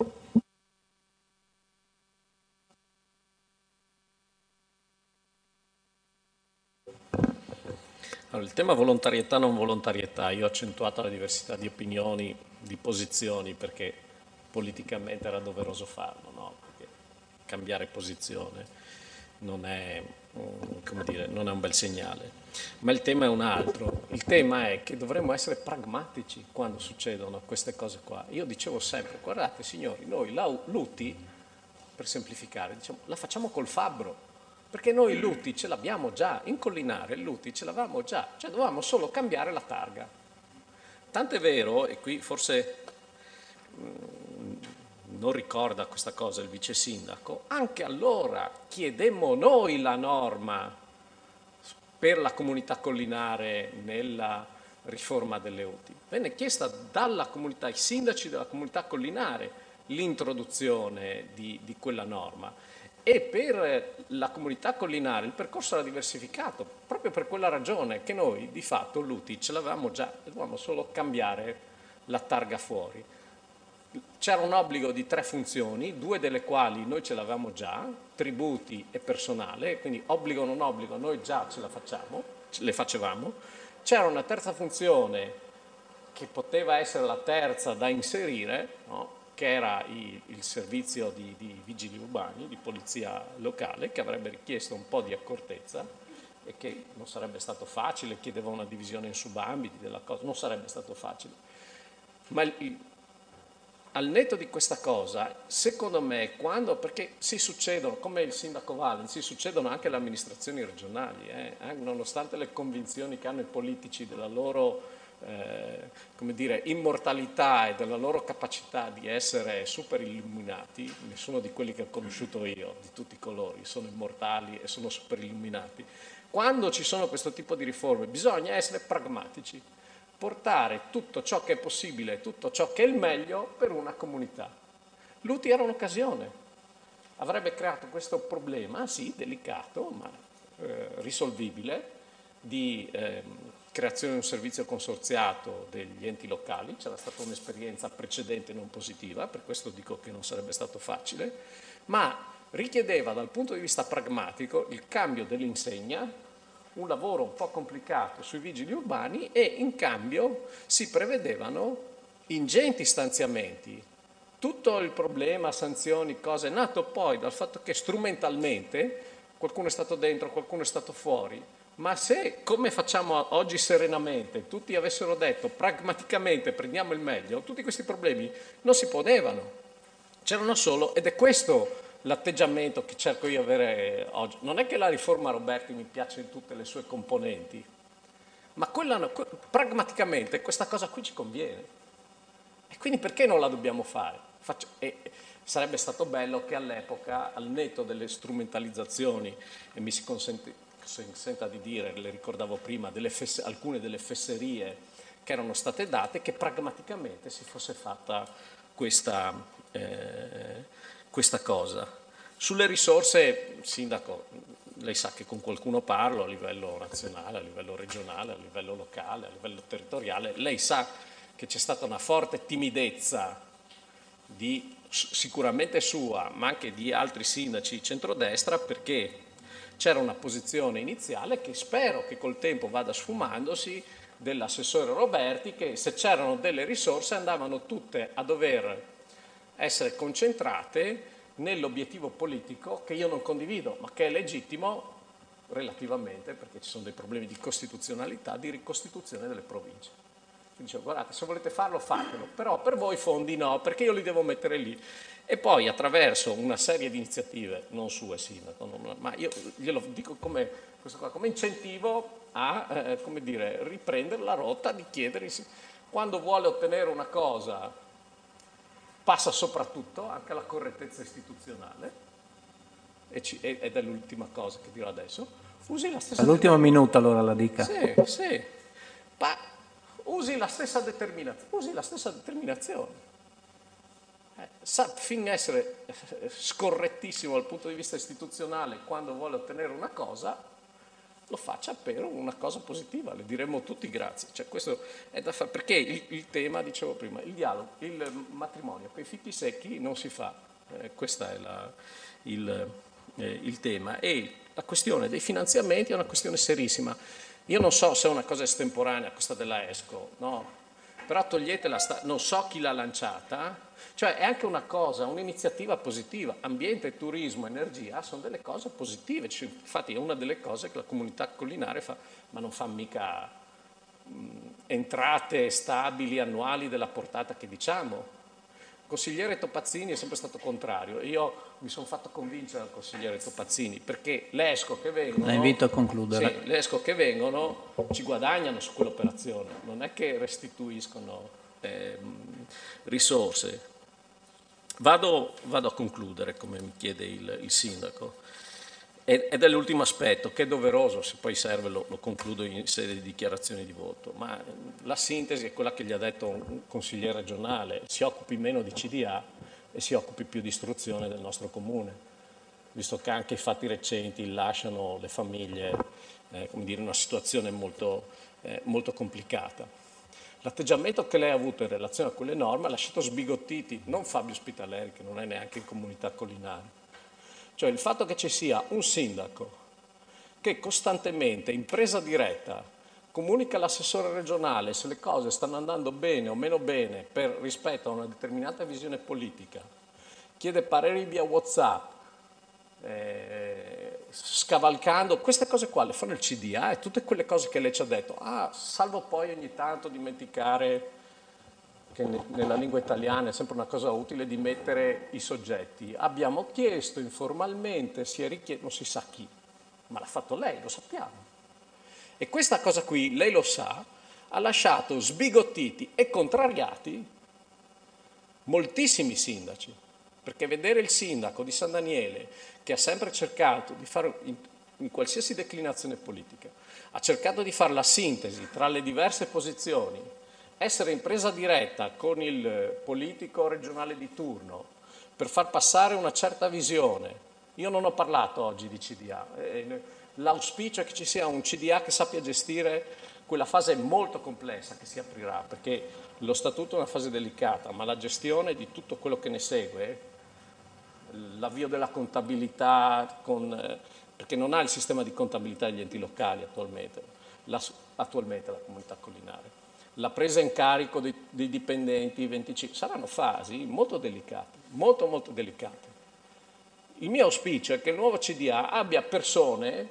Allora, il tema volontarietà non volontarietà, io ho accentuato la diversità di opinioni, di posizioni, perché politicamente era doveroso farlo, no? Perché cambiare posizione non è, come dire, non è un bel segnale. Ma il tema è un altro. Il tema è che dovremmo essere pragmatici quando succedono queste cose qua. Io dicevo sempre, guardate signori, noi la l'U T I, per semplificare, diciamo, la facciamo col fabbro. Perché noi l'U T I ce l'abbiamo già, in Collinare l'U T I ce l'avevamo già, cioè dovevamo solo cambiare la targa. Tanto è vero, e qui forse mh, non ricorda questa cosa il vice sindaco, anche allora chiedemmo noi la norma per la comunità collinare nella riforma delle U T I. Venne chiesta dalla comunità, ai sindaci della comunità collinare, l'introduzione di, di quella norma. E per la comunità collinare il percorso era diversificato, proprio per quella ragione che noi di fatto l'U T I ce l'avevamo già, dovevamo solo cambiare la targa fuori. C'era un obbligo di tre funzioni, due delle quali noi ce l'avevamo già, tributi e personale, quindi obbligo o non obbligo, noi già ce la facciamo, le facevamo. C'era una terza funzione che poteva essere la terza da inserire, no? Che era il, il servizio di, di vigili urbani, di polizia locale, che avrebbe richiesto un po' di accortezza e che non sarebbe stato facile, chiedeva una divisione in subambiti della cosa, non sarebbe stato facile. Ma il, il, al netto di questa cosa, secondo me, quando, perché si succedono, come il sindaco Valen, si succedono anche le amministrazioni regionali, eh, nonostante le convinzioni che hanno i politici della loro Eh, come dire, immortalità e della loro capacità di essere super illuminati. Nessuno di quelli che ho conosciuto io, di tutti i colori, sono immortali e sono super illuminati. Quando ci sono questo tipo di riforme bisogna essere pragmatici, portare tutto ciò che è possibile, tutto ciò che è il meglio per una comunità. L'U T I era un'occasione, avrebbe creato questo problema, sì, delicato, ma eh, risolvibile, di eh, creazione di un servizio consorziato degli enti locali. C'era stata un'esperienza precedente non positiva, per questo dico che non sarebbe stato facile, ma richiedeva dal punto di vista pragmatico il cambio dell'insegna, un lavoro un po' complicato sui vigili urbani, e in cambio si prevedevano ingenti stanziamenti. Tutto il problema, sanzioni, cose, è nato poi dal fatto che strumentalmente qualcuno è stato dentro, qualcuno è stato fuori. Ma se, come facciamo oggi serenamente, tutti avessero detto pragmaticamente prendiamo il meglio, tutti questi problemi non si ponevano. C'erano solo, ed è questo l'atteggiamento che cerco io di avere oggi. Non è che la riforma Roberti mi piace in tutte le sue componenti, ma quella, pragmaticamente questa cosa qui ci conviene. E quindi perché non la dobbiamo fare? Faccio, e, sarebbe stato bello che all'epoca, al netto delle strumentalizzazioni, e mi si consente senta di dire, le ricordavo prima, delle fesse, alcune delle fesserie che erano state date, che pragmaticamente si fosse fatta questa, eh, questa cosa. Sulle risorse, sindaco, lei sa che con qualcuno parlo a livello nazionale, a livello regionale, a livello locale, a livello territoriale, lei sa che c'è stata una forte timidezza di, sicuramente sua, ma anche di altri sindaci di centrodestra, perché c'era una posizione iniziale che spero che col tempo vada sfumandosi, dell'assessore Roberti, che se c'erano delle risorse andavano tutte a dover essere concentrate nell'obiettivo politico che io non condivido, ma che è legittimo relativamente, perché ci sono dei problemi di costituzionalità, di ricostituzione delle province. Dicevo, guardate, se volete farlo, fatelo, però per voi i fondi no, perché io li devo mettere lì. E poi attraverso una serie di iniziative, non sue sindaco, non, ma io glielo dico come, questo qua, come incentivo a eh, come dire, riprendere la rotta di chiedere, quando vuole ottenere una cosa, passa soprattutto anche alla correttezza istituzionale, e ci, ed è l'ultima cosa che dirò adesso, usi la stessa... All'ultimo minuto allora la dica. Sì, sì, ma usi la stessa determinazione, usi la stessa determinazione. Eh, sa fin essere scorrettissimo dal punto di vista istituzionale quando vuole ottenere una cosa, lo faccia per una cosa positiva, le diremmo tutti grazie. Cioè, questo è da fare, perché il, il tema, dicevo prima, il dialogo, il matrimonio con i fichi secchi non si fa, eh, questo è la, il, eh, il tema. E la questione dei finanziamenti è una questione serissima. Io non so se è una cosa estemporanea questa della ESCO, no? Però toglietela, non so chi l'ha lanciata, cioè è anche una cosa, un'iniziativa positiva. Ambiente, turismo, energia sono delle cose positive, cioè, infatti è una delle cose che la comunità collinare fa, ma non fa mica mh, entrate stabili annuali della portata che diciamo. Il consigliere Topazzini è sempre stato contrario, io mi sono fatto convincere dal consigliere Topazzini, perché le ESCO che vengono, la invito a concludere. Sì, le ESCO che vengono ci guadagnano su quell'operazione, non è che restituiscono eh, risorse. Vado, vado a concludere, come mi chiede il, il sindaco, ed è l'ultimo aspetto che è doveroso, se poi serve lo, lo concludo in sede di dichiarazioni di voto, ma la sintesi è quella che gli ha detto un consigliere regionale: si occupi meno di C D A e si occupi più di istruzione del nostro comune, visto che anche i fatti recenti lasciano le famiglie eh, come dire, in una situazione molto, eh, molto complicata. L'atteggiamento che lei ha avuto in relazione a quelle norme ha lasciato sbigottiti non Fabio Spitaleri, che non è neanche in comunità collinare. Cioè il fatto che ci sia un sindaco che costantemente, in presa diretta, comunica all'assessore regionale se le cose stanno andando bene o meno bene per rispetto a una determinata visione politica, chiede pareri via WhatsApp, eh, scavalcando, queste cose qua le fanno il C D A e tutte quelle cose che lei ci ha detto, ah, salvo poi ogni tanto dimenticare che nella lingua italiana è sempre una cosa utile di mettere i soggetti. Abbiamo chiesto informalmente, si è richiesto, non si sa chi, ma l'ha fatto lei, lo sappiamo. E questa cosa qui, lei lo sa, ha lasciato sbigottiti e contrariati moltissimi sindaci, perché vedere il sindaco di San Daniele, che ha sempre cercato di fare, in, in qualsiasi declinazione politica, ha cercato di fare la sintesi tra le diverse posizioni, essere in presa diretta con il politico regionale di turno per far passare una certa visione. Io non ho parlato oggi di C D A, l'auspicio è che ci sia un C D A che sappia gestire quella fase molto complessa che si aprirà, perché lo statuto è una fase delicata, ma la gestione di tutto quello che ne segue, l'avvio della contabilità, con, perché non ha il sistema di contabilità degli enti locali attualmente, la, attualmente la comunità collinare. La presa in carico dei, dei dipendenti, venticinque, saranno fasi molto delicate, molto molto delicate. Il mio auspicio è che il nuovo C D A abbia persone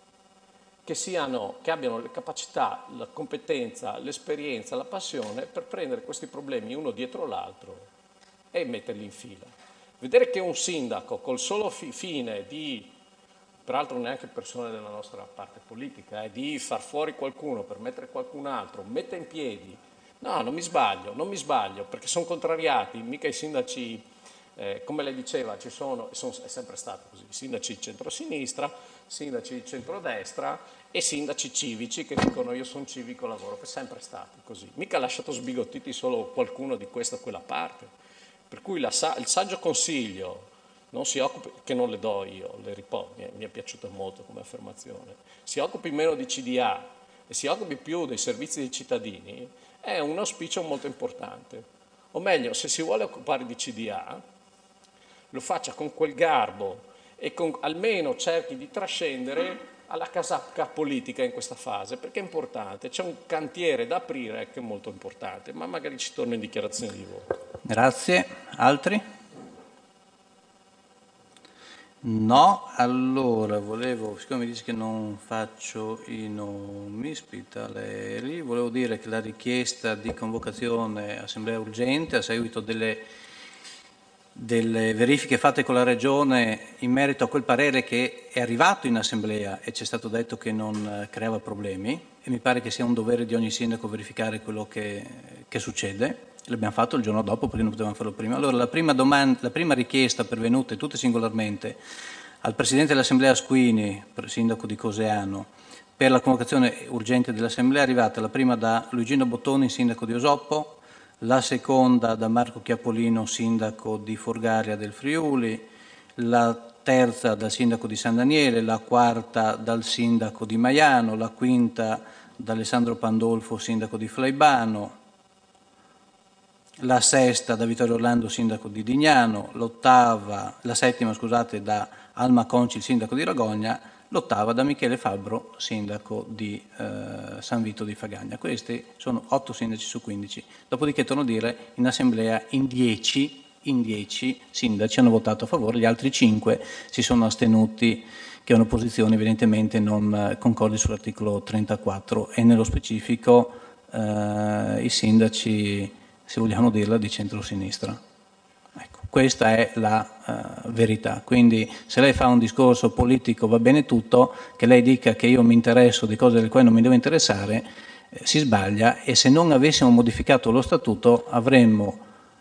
che, siano, che abbiano le capacità, la competenza, l'esperienza, la passione per prendere questi problemi uno dietro l'altro e metterli in fila. Vedere che un sindaco col solo fi- fine di, peraltro neanche persone della nostra parte politica, eh, di far fuori qualcuno per mettere qualcun altro, mette in piedi, no, non mi sbaglio, non mi sbaglio, perché sono contrariati, mica i sindaci, eh, come lei diceva, ci sono, sono, è sempre stato così, sindaci di centrosinistra, sindaci di centrodestra e sindaci civici che dicono io sono civico, lavoro, è sempre stato così, mica ha lasciato sbigottiti solo qualcuno di questa o quella parte, per cui la, il saggio consiglio non si occupi, che non le do io, le riporto, mi, mi è piaciuta molto come affermazione, si occupi meno di C D A e si occupi più dei servizi dei cittadini, è un auspicio molto importante. O meglio, se si vuole occupare di C D A, lo faccia con quel garbo e con, almeno cerchi di trascendere alla casacca politica in questa fase, perché è importante, c'è un cantiere da aprire che è molto importante, ma magari ci torno in dichiarazione di voto. Grazie. Altri? No, allora volevo, siccome mi dice che non faccio i nomi ospitali, volevo dire che la richiesta di convocazione assemblea urgente a seguito delle, delle verifiche fatte con la Regione in merito a quel parere che è arrivato in assemblea e ci è stato detto che non creava problemi, e mi pare che sia un dovere di ogni sindaco verificare quello che, che succede. L'abbiamo fatto il giorno dopo perché non potevamo farlo prima. Allora la prima, domanda, la prima richiesta pervenute tutte singolarmente al Presidente dell'Assemblea Squini, sindaco di Coseano, per la convocazione urgente dell'Assemblea è arrivata la prima da Luigino Bottoni, sindaco di Osoppo, la seconda da Marco Chiapolino, sindaco di Forgaria del Friuli, la terza dal sindaco di San Daniele, la quarta dal sindaco di Maiano, la quinta da Alessandro Pandolfo, sindaco di Flaibano, la sesta da Vittorio Orlando, sindaco di Dignano, l'ottava, la settima scusate, da Alma Conci, il sindaco di Ragogna, l'ottava da Michele Fabbro, sindaco di eh, San Vito di Fagagna. Questi sono otto sindaci su quindici. Dopodiché, torno a dire, in assemblea in dieci, in dieci sindaci hanno votato a favore, gli altri cinque si sono astenuti, che è una posizione evidentemente non concordi sull'articolo trentaquattro, e nello specifico eh, i sindaci, se vogliamo dirla, di centro-sinistra. Ecco, questa è la uh, verità. Quindi se lei fa un discorso politico va bene tutto, che lei dica che io mi interesso di cose delle quali non mi devo interessare, eh, si sbaglia, e se non avessimo modificato lo statuto avremmo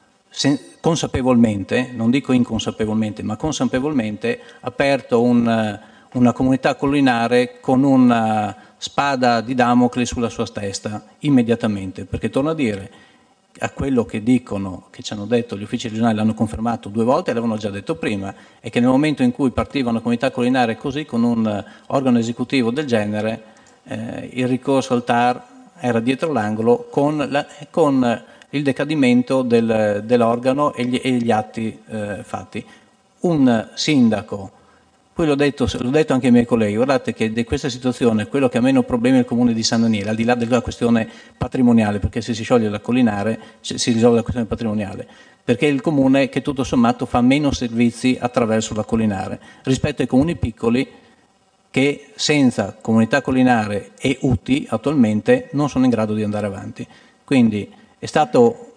sen- consapevolmente, non dico inconsapevolmente, ma consapevolmente aperto un, una comunità collinare con una spada di Damocle sulla sua testa immediatamente, perché torno a dire, a quello che dicono, che ci hanno detto gli uffici regionali, l'hanno confermato due volte, l'avevano già detto prima, è che nel momento in cui partiva una comunità collinare così, con un organo esecutivo del genere, eh, il ricorso al T A R era dietro l'angolo con, la, con il decadimento del, dell'organo e gli, e gli atti eh, fatti. Un sindaco, poi l'ho detto, l'ho detto anche ai miei colleghi, guardate che di questa situazione quello che ha meno problemi è il comune di San Daniele, al di là della questione patrimoniale, perché se si scioglie la collinare si risolve la questione patrimoniale, perché è il comune che tutto sommato fa meno servizi attraverso la collinare rispetto ai comuni piccoli che senza comunità collinare e U T I attualmente non sono in grado di andare avanti. Quindi è stata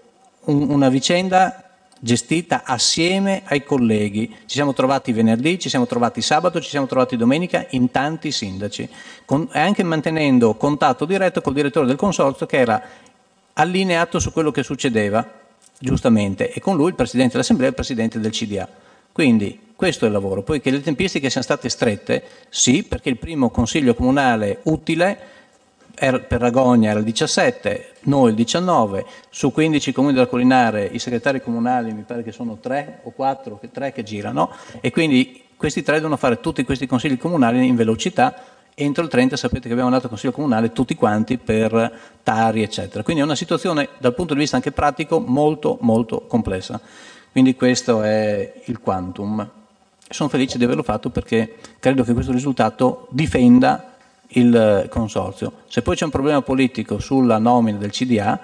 un, una vicenda gestita assieme ai colleghi. Ci siamo trovati venerdì, ci siamo trovati sabato, ci siamo trovati domenica in tanti sindaci, con, e anche mantenendo contatto diretto col direttore del consorzio, che era allineato su quello che succedeva, giustamente, e con lui il Presidente dell'Assemblea e il Presidente del C D A. Quindi questo è il lavoro. Poi che le tempistiche siano state strette, sì, perché il primo consiglio comunale utile era, per Ragogna era il diciassette, noi il diciannove, su quindici comuni della collinare i segretari comunali mi pare che sono tre o quattro, tre che girano, e quindi questi tre devono fare tutti questi consigli comunali in velocità. Entro il trenta sapete che abbiamo dato consiglio comunale tutti quanti per Tari eccetera, quindi è una situazione dal punto di vista anche pratico molto molto complessa. Quindi questo è il quantum. Sono felice di averlo fatto perché credo che questo risultato difenda il consorzio. Se poi c'è un problema politico sulla nomina del C D A,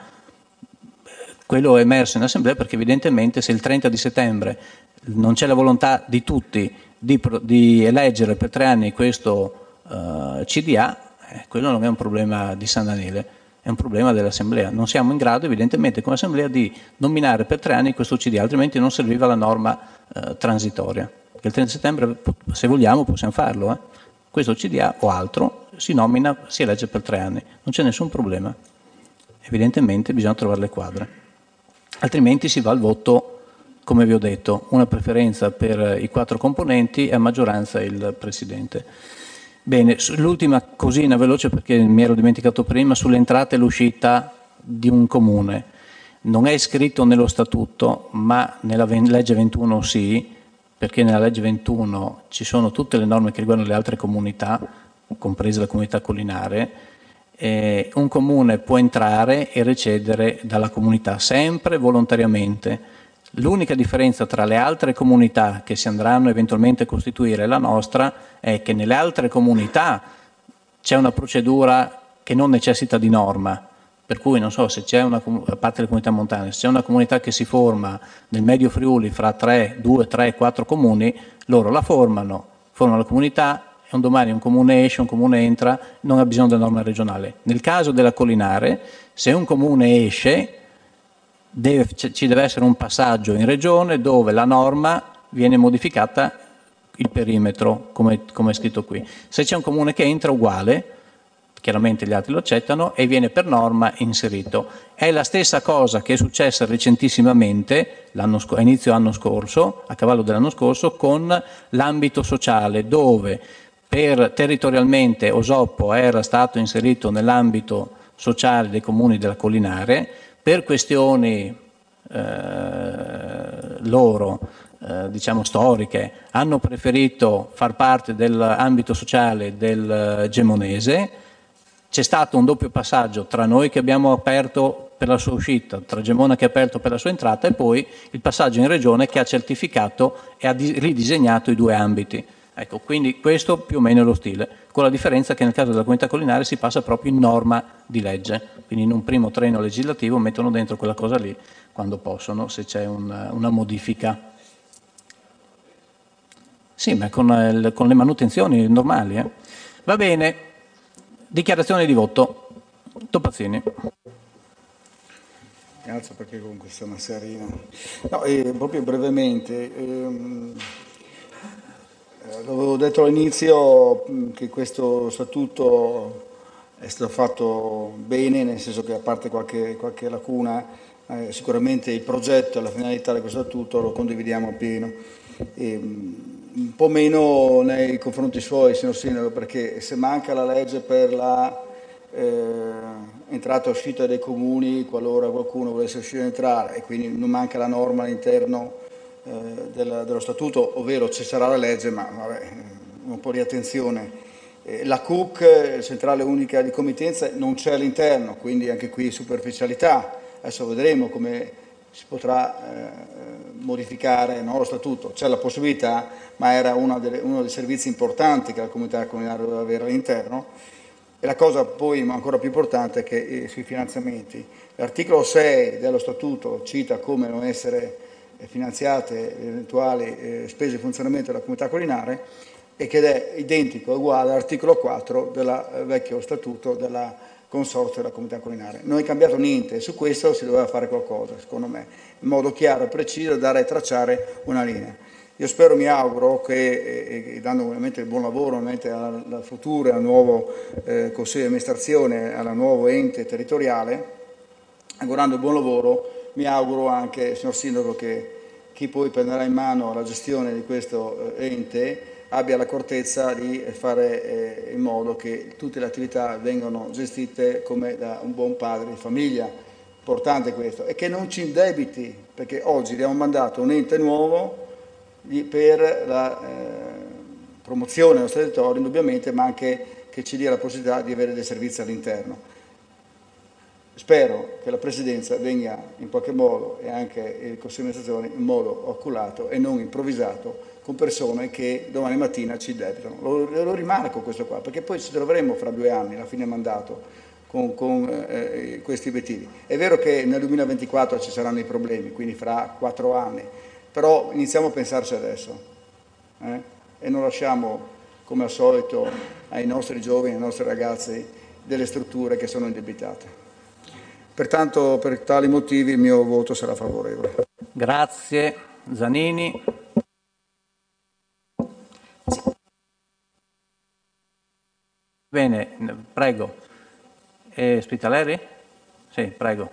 quello è emerso in assemblea, perché evidentemente se il trenta di settembre non c'è la volontà di tutti di, di eleggere per tre anni questo uh, C D A, eh, quello non è un problema di San Daniele, è un problema dell'assemblea. Non siamo in grado evidentemente come assemblea di nominare per tre anni questo C D A, altrimenti non serviva la norma uh, transitoria. Che il trenta settembre, se vogliamo, possiamo farlo, eh. Questo C D A o altro si nomina, si elegge per tre anni, non c'è nessun problema. Evidentemente bisogna trovare le quadre, altrimenti si va al voto, come vi ho detto, una preferenza per i quattro componenti e a maggioranza il Presidente. Bene, l'ultima cosina veloce, perché mi ero dimenticato prima, sull'entrata e l'uscita di un comune. Non è scritto nello statuto, ma nella legge ventuno sì, perché nella legge ventuno ci sono tutte le norme che riguardano le altre comunità, compresa la comunità collinare. Eh, un comune può entrare e recedere dalla comunità, sempre volontariamente. L'unica differenza tra le altre comunità che si andranno eventualmente a costituire e la nostra è che nelle altre comunità c'è una procedura che non necessita di norma, Per cui non so se c'è una, a parte le comunità montane, se c'è una comunità che si forma nel Medio Friuli fra tre, due, tre, quattro comuni, loro la formano, formano la comunità, e un domani un comune esce, un comune entra, non ha bisogno della norma regionale. Nel caso della Collinare, se un comune esce, deve, ci deve essere un passaggio in regione dove la norma viene modificata il perimetro, come, come è scritto qui. Se c'è un comune che entra, uguale, chiaramente gli altri lo accettano e viene per norma inserito. È la stessa cosa che è successa recentissimamente, a inizio anno scorso, a cavallo dell'anno scorso, con l'ambito sociale, dove per territorialmente Osoppo era stato inserito nell'ambito sociale dei comuni della Collinare, per questioni eh, loro, eh, diciamo storiche, hanno preferito far parte dell'ambito sociale del Gemonese. C'è stato un doppio passaggio tra noi che abbiamo aperto per la sua uscita, tra Gemona che ha aperto per la sua entrata, e poi il passaggio in regione che ha certificato e ha ridisegnato i due ambiti. Ecco, quindi questo più o meno è lo stile, con la differenza che nel caso della comunità collinare si passa proprio in norma di legge, quindi in un primo treno legislativo mettono dentro quella cosa lì quando possono, se c'è un, una modifica. Sì, ma con, il, con le manutenzioni normali. Eh. Va bene, dichiarazione di voto. Topazzini. Grazie, perché con questa mascherina. No, eh, proprio brevemente. Ehm, L'avevo detto all'inizio che questo statuto è stato fatto bene, nel senso che a parte qualche, qualche lacuna, eh, sicuramente il progetto e la finalità di questo statuto lo condividiamo appieno. E, un po' meno nei confronti suoi, signor Sindaco, perché se manca la legge per la eh, entrata e uscita dei comuni, qualora qualcuno volesse uscire e entrare, e quindi non manca la norma all'interno Eh, del, dello statuto, ovvero ci sarà la legge, ma vabbè, un po' di attenzione. Eh, la C U C, Centrale Unica di Committenza, non c'è all'interno, quindi anche qui superficialità. Adesso vedremo come si potrà eh, modificare, no, lo statuto. C'è la possibilità, ma era una delle, uno dei servizi importanti che la comunità comunale doveva avere all'interno. E la cosa poi ancora più importante è che eh, sui finanziamenti. L'articolo sei dello statuto cita come non essere finanziate eventuali eh, spese di funzionamento della comunità collinare, e che è identico, uguale all'articolo quattro del eh, vecchio statuto della consorzio della comunità collinare. Non è cambiato niente, su questo si doveva fare qualcosa, secondo me, in modo chiaro e preciso, dare e tracciare una linea. Io spero, mi auguro che, eh, dando ovviamente il buon lavoro ovviamente alla, alla futura, al nuovo eh, Consiglio di amministrazione, al nuovo ente territoriale, augurando il buon lavoro, mi auguro anche, signor Sindaco, che chi poi prenderà in mano la gestione di questo ente abbia l'accortezza di fare eh, in modo che tutte le attività vengano gestite come da un buon padre di famiglia. Importante questo, e che non ci indebiti, perché oggi abbiamo mandato un ente nuovo per la eh, promozione del nostro territorio, indubbiamente, ma anche che ci dia la possibilità di avere dei servizi all'interno. Spero che la Presidenza venga in qualche modo, e anche il Consiglio di amministrazione, in modo oculato e non improvvisato, con persone che domani mattina ci debitano. Lo, lo rimarco questo qua, perché poi ci troveremo fra due anni, alla fine mandato, con, con eh, questi obiettivi. È vero che nel duemilaventiquattro ci saranno i problemi, quindi fra quattro anni, però iniziamo a pensarci adesso eh? e non lasciamo, come al solito, ai nostri giovani, ai nostri ragazzi, delle strutture che sono indebitate. Pertanto, per tali motivi, il mio voto sarà favorevole. Grazie. Zanini. Bene, prego. E Spitaleri? Sì, prego.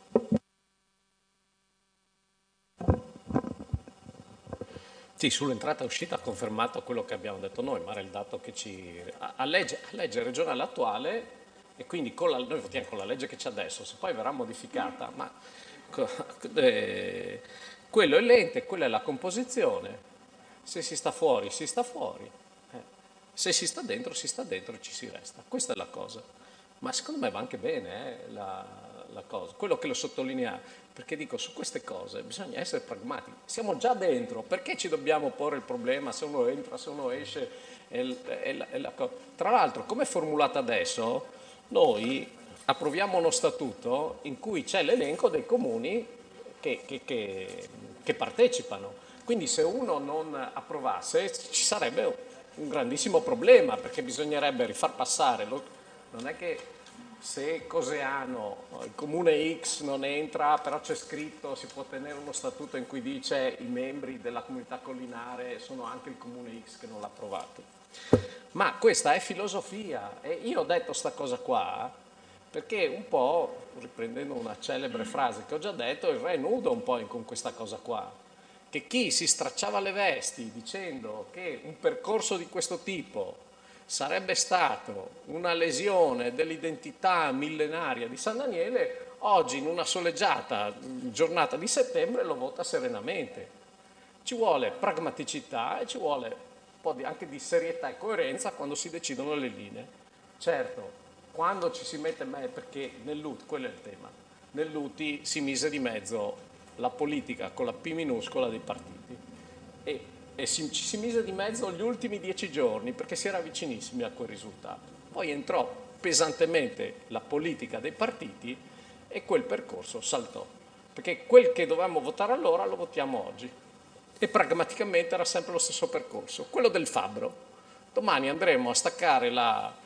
Sì, sull'entrata e uscita ha confermato quello che abbiamo detto noi, ma era il dato che ci... A legge, a legge regionale attuale, e quindi con la, noi votiamo con la legge che c'è adesso, se poi verrà modificata, ma eh, quello è l'ente, quella è la composizione, se si sta fuori si sta fuori, eh, se si sta dentro si sta dentro e ci si resta, questa è la cosa. Ma secondo me va anche bene eh, la, la cosa, quello che lo sottolinea, perché dico, su queste cose bisogna essere pragmatici, siamo già dentro, perché ci dobbiamo porre il problema se uno entra, se uno esce, è, è la, è la cosa. Tra l'altro, come è formulata adesso, noi approviamo uno statuto in cui c'è l'elenco dei comuni che, che, che, che partecipano. Quindi se uno non approvasse ci sarebbe un grandissimo problema, perché bisognerebbe rifar passare. Lo, non è che se Coseano, il comune X non entra, però c'è scritto, si può tenere uno statuto in cui dice i membri della comunità collinare sono anche il comune X che non l'ha approvato. Ma questa è filosofia, e io ho detto sta cosa qua perché un po', riprendendo una celebre frase che ho già detto, il re è nudo un po' con questa cosa qua, che chi si stracciava le vesti dicendo che un percorso di questo tipo sarebbe stato una lesione dell'identità millenaria di San Daniele, oggi in una soleggiata giornata di settembre lo vota serenamente. Ci vuole pragmaticità e ci vuole un po' di, anche di serietà e coerenza quando si decidono le linee. Certo, quando ci si mette, perché nell'U T I, quello è il tema, nell'U T I si mise di mezzo la politica con la P minuscola dei partiti e, e si, ci si mise di mezzo gli ultimi dieci giorni perché si era vicinissimi a quel risultato. Poi entrò pesantemente la politica dei partiti e quel percorso saltò, perché quel che dovevamo votare allora lo votiamo oggi e pragmaticamente era sempre lo stesso percorso, quello del fabbro. Domani andremo a staccare la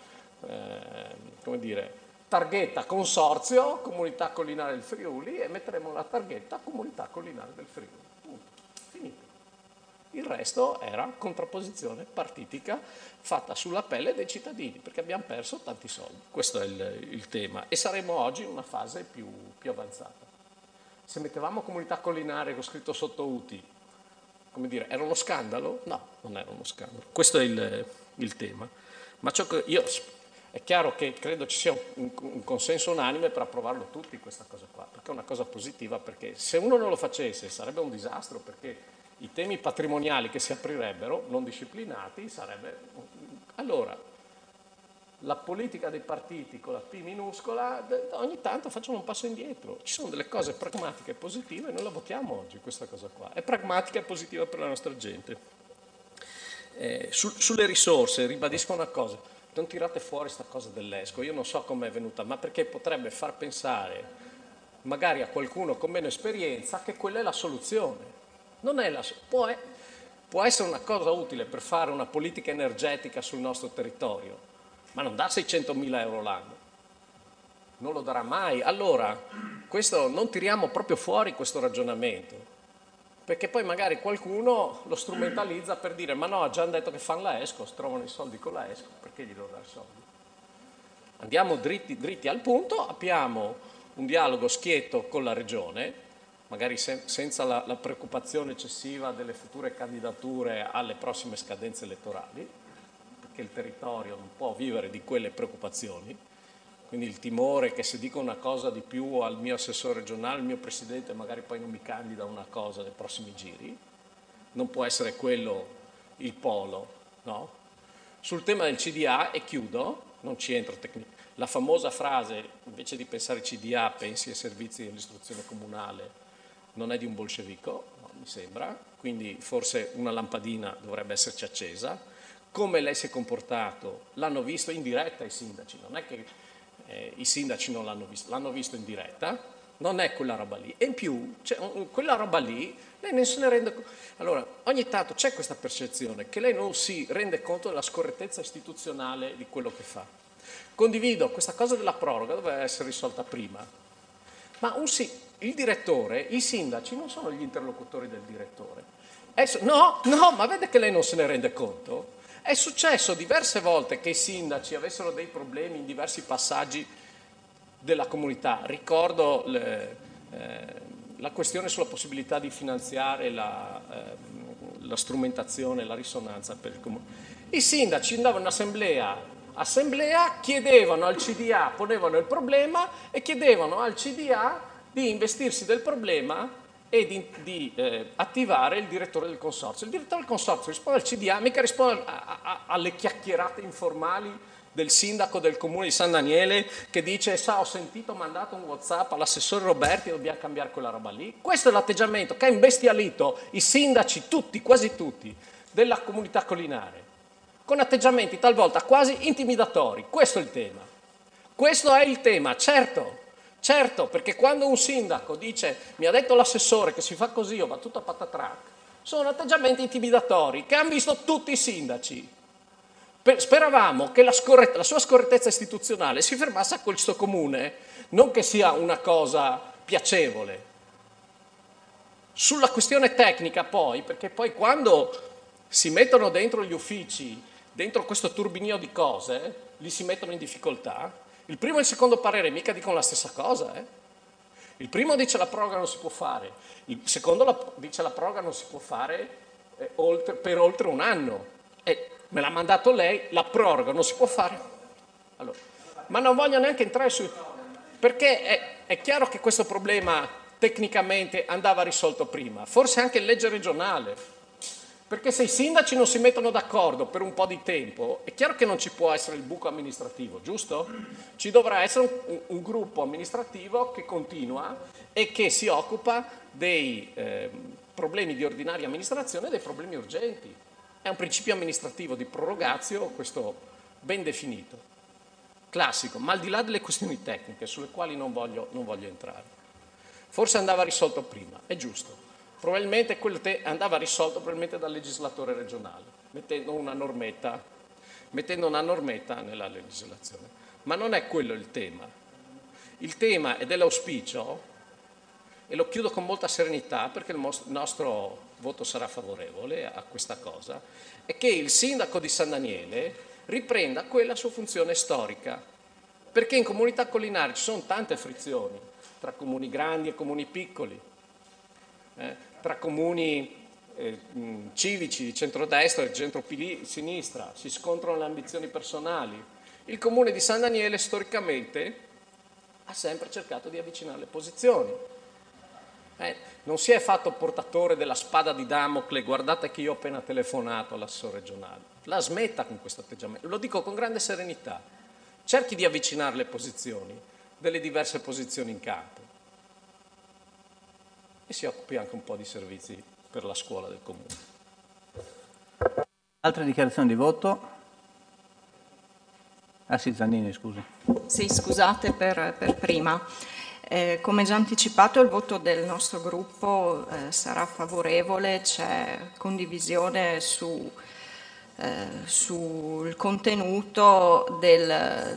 Eh, come dire, targhetta consorzio comunità collinare del Friuli e metteremo la targhetta comunità collinare del Friuli. Punto. Finito. Il resto era contrapposizione partitica fatta sulla pelle dei cittadini, perché abbiamo perso tanti soldi. Questo è il, il tema, e saremo oggi in una fase più, più avanzata. Se mettevamo comunità collinare con scritto sotto U T I, come dire, era uno scandalo? No, non era uno scandalo. Questo è il, il tema. Ma ciò che io è chiaro che credo ci sia un, un consenso unanime per approvarlo tutti questa cosa qua, perché è una cosa positiva, perché se uno non lo facesse sarebbe un disastro, perché i temi patrimoniali che si aprirebbero, non disciplinati, sarebbe... Allora, la politica dei partiti con la P minuscola, ogni tanto facciamo un passo indietro, ci sono delle cose pragmatiche e positive e noi la votiamo oggi questa cosa qua, è pragmatica e positiva per la nostra gente. Eh, su, sulle risorse ribadisco una cosa, non tirate fuori questa cosa dell'ESCO, io non so come è venuta, ma perché potrebbe far pensare magari a qualcuno con meno esperienza che quella è la soluzione. Non è la, può, è, può essere una cosa utile per fare una politica energetica sul nostro territorio, ma non dà seicentomila euro l'anno, non lo darà mai. Allora, questo, non tiriamo proprio fuori questo ragionamento, perché poi magari qualcuno lo strumentalizza per dire ma no, ha già detto che fanno la ESCO, si trovano i soldi con la ESCO, perché gli devo dare soldi? Andiamo dritti, dritti al punto, apriamo un dialogo schietto con la Regione, magari se, senza la, la preoccupazione eccessiva delle future candidature alle prossime scadenze elettorali, perché il territorio non può vivere di quelle preoccupazioni. Quindi il timore che se dico una cosa di più al mio assessore regionale, il mio presidente magari poi non mi candida una cosa nei prossimi giri, non può essere quello il polo, no? Sul tema del C D A, e chiudo, non ci entro tecnicamente, la famosa frase, invece di pensare C D A pensi ai servizi dell'istruzione comunale, non è di un bolscevico, no, mi sembra, quindi forse una lampadina dovrebbe esserci accesa. Come lei si è comportato, l'hanno visto in diretta i sindaci, non è che Eh, i sindaci non l'hanno visto, l'hanno visto in diretta, non è quella roba lì. E in più, cioè, quella roba lì, lei non se ne rende conto. Allora, ogni tanto c'è questa percezione che lei non si rende conto della scorrettezza istituzionale di quello che fa. Condivido, questa cosa della proroga doveva essere risolta prima, ma un sì, il direttore, i sindaci non sono gli interlocutori del direttore. È, no, no, ma vede che lei non se ne rende conto? È successo diverse volte che i sindaci avessero dei problemi in diversi passaggi della comunità. Ricordo le, eh, la questione sulla possibilità di finanziare la, eh, la strumentazione, la risonanza per il comune. I sindaci andavano in assemblea, assemblea, chiedevano al C D A, ponevano il problema e chiedevano al C D A di investirsi del problema e di, di eh, attivare il direttore del consorzio. Il direttore del consorzio risponde al C D A, mica risponde a, a, alle chiacchierate informali del sindaco del comune di San Daniele che dice sa ho sentito, ho mandato un WhatsApp all'assessore Roberti, dobbiamo cambiare quella roba lì. Questo è l'atteggiamento che ha imbestialito i sindaci, tutti, quasi tutti, della comunità collinare, con atteggiamenti talvolta quasi intimidatori. Questo è il tema. Questo è il tema, certo, certo, perché quando un sindaco dice mi ha detto l'assessore che si fa così, io va tutto a patatrac, sono atteggiamenti intimidatori che hanno visto tutti i sindaci. Speravamo che la, scorrett- la sua scorrettezza istituzionale si fermasse a questo comune, non che sia una cosa piacevole. Sulla questione tecnica poi, perché poi quando si mettono dentro gli uffici, dentro questo turbinio di cose, li si mettono in difficoltà. Il primo e il secondo parere mica dicono la stessa cosa. Eh? Il primo dice la proroga non si può fare, il secondo la, dice la proroga non si può fare eh, oltre, per oltre un anno. E me l'ha mandato lei, la proroga non si può fare. Allora, ma non voglio neanche entrare su... Perché è, è chiaro che questo problema tecnicamente andava risolto prima, forse anche in legge regionale. Perché se i sindaci non si mettono d'accordo per un po' di tempo, è chiaro che non ci può essere il buco amministrativo, giusto? Ci dovrà essere un, un gruppo amministrativo che continua e che si occupa dei eh, problemi di ordinaria amministrazione e dei problemi urgenti. È un principio amministrativo di prorogatio, questo ben definito, classico, ma al di là delle questioni tecniche sulle quali non voglio, non voglio entrare. Forse andava risolto prima, è giusto. Probabilmente quello te andava risolto probabilmente dal legislatore regionale, mettendo una normetta, mettendo una normetta nella legislazione. Ma non è quello il tema. Il tema è dell'auspicio, e lo chiudo con molta serenità perché il nostro voto sarà favorevole a questa cosa, è che il sindaco di San Daniele riprenda quella sua funzione storica, perché in comunità collinari ci sono tante frizioni tra comuni grandi e comuni piccoli, eh, tra comuni eh, mh, civici di centrodestra e di centro-sinistra, si scontrano le ambizioni personali. Il comune di San Daniele storicamente ha sempre cercato di avvicinare le posizioni. Eh, non si è fatto portatore della spada di Damocle, guardate che io ho appena telefonato all'assessore regionale. La smetta con questo atteggiamento, lo dico con grande serenità. Cerchi di avvicinare le posizioni delle diverse posizioni in campo e si occupi anche un po' di servizi per la scuola del comune. Altre dichiarazioni di voto? Ah sì, Zannini, scusi. Sì, scusate per, per prima. Eh, come già anticipato, il voto del nostro gruppo eh, sarà favorevole, c'è condivisione su, eh, sul contenuto del,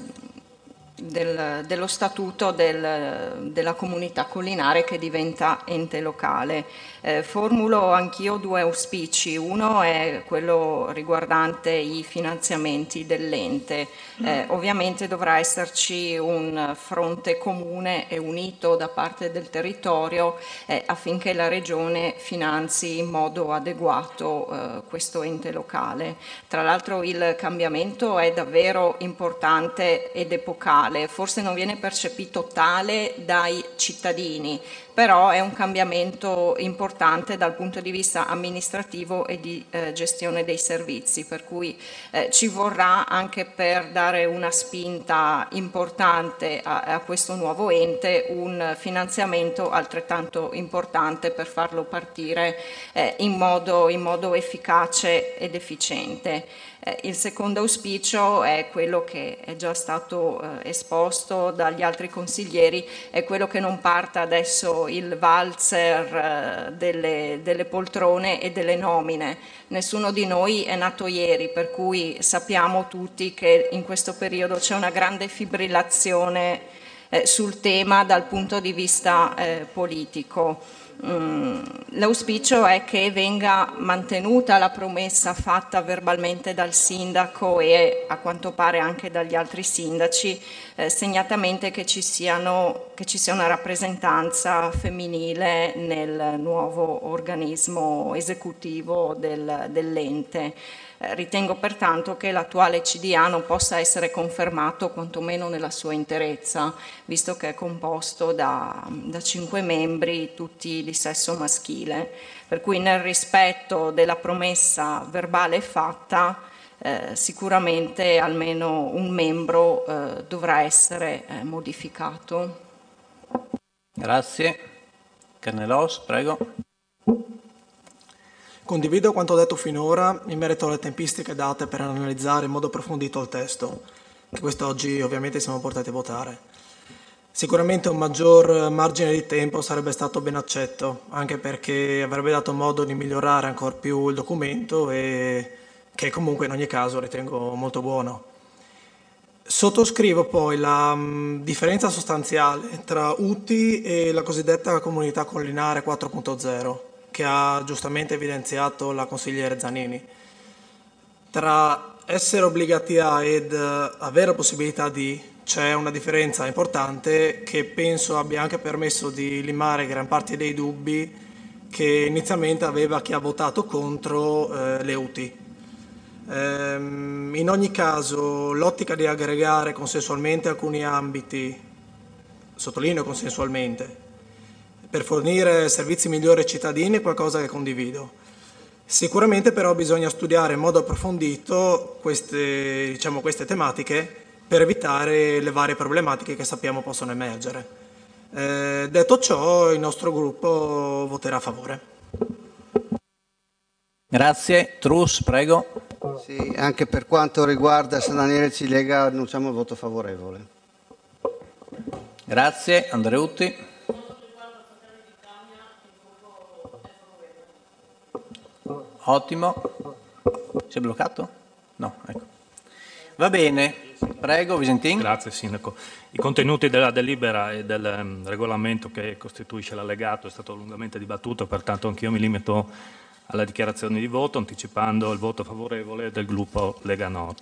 del, dello statuto del, della comunità collinare che diventa ente locale. Eh, formulo anch'io due auspici. Uno è quello riguardante i finanziamenti dell'ente. Eh, ovviamente dovrà esserci un fronte comune e unito da parte del territorio eh, affinché la Regione finanzi in modo adeguato eh, questo ente locale. Tra l'altro il cambiamento è davvero importante ed epocale, forse non viene percepito tale dai cittadini, però è un cambiamento importante dal punto di vista amministrativo e di eh, gestione dei servizi, per cui eh, ci vorrà anche per dare una spinta importante a, a questo nuovo ente un finanziamento altrettanto importante per farlo partire eh, in modo, in modo efficace ed efficiente. Eh, il secondo auspicio è quello che è già stato eh, esposto dagli altri consiglieri, è quello che non parta adesso il valzer eh, delle, delle poltrone e delle nomine. Nessuno di noi è nato ieri, per cui sappiamo tutti che in questo periodo c'è una grande fibrillazione eh, sul tema dal punto di vista eh, politico. L'auspicio è che venga mantenuta la promessa fatta verbalmente dal sindaco e a quanto pare anche dagli altri sindaci, eh, segnatamente che ci, siano, che ci sia una rappresentanza femminile nel nuovo organismo esecutivo del, dell'ente. Ritengo pertanto che l'attuale C D A non possa essere confermato quantomeno nella sua interezza, visto che è composto da, da cinque membri, tutti di sesso maschile. Per cui nel rispetto della promessa verbale fatta, eh, sicuramente almeno un membro eh, dovrà essere eh, modificato. Grazie. Carnelos, prego. Condivido quanto detto finora in merito alle tempistiche date per analizzare in modo approfondito il testo. che quest'oggi ovviamente siamo portati a votare. Sicuramente un maggior margine di tempo sarebbe stato ben accetto, anche perché avrebbe dato modo di migliorare ancora più il documento e che comunque in ogni caso ritengo molto buono. Sottoscrivo poi la mh, differenza sostanziale tra U T I e la cosiddetta comunità collinare quattro punto zero, che ha giustamente evidenziato la consigliere Zanini. Tra essere obbligati a ed uh, avere la possibilità di, c'è una differenza importante che penso abbia anche permesso di limare gran parte dei dubbi che inizialmente aveva chi ha votato contro uh, le U T I. In ogni caso, l'ottica di aggregare consensualmente alcuni ambiti, sottolineo consensualmente, per fornire servizi migliori ai cittadini è qualcosa che condivido. Sicuramente però bisogna studiare in modo approfondito queste, diciamo, queste tematiche per evitare le varie problematiche che sappiamo possono emergere. Eh, detto ciò, il nostro gruppo voterà a favore. Grazie. Trus, prego. Sì, anche per quanto riguarda San Daniele Cilega annunciamo il voto favorevole. Grazie. Andreutti. Ottimo. Si è bloccato? No, ecco. Va bene. Prego, Visentin. Grazie Sindaco. I contenuti della delibera e del um, regolamento che costituisce l'allegato è stato lungamente dibattuto, pertanto anch'io mi limito alla dichiarazione di voto, anticipando il voto favorevole del gruppo Lega Nord.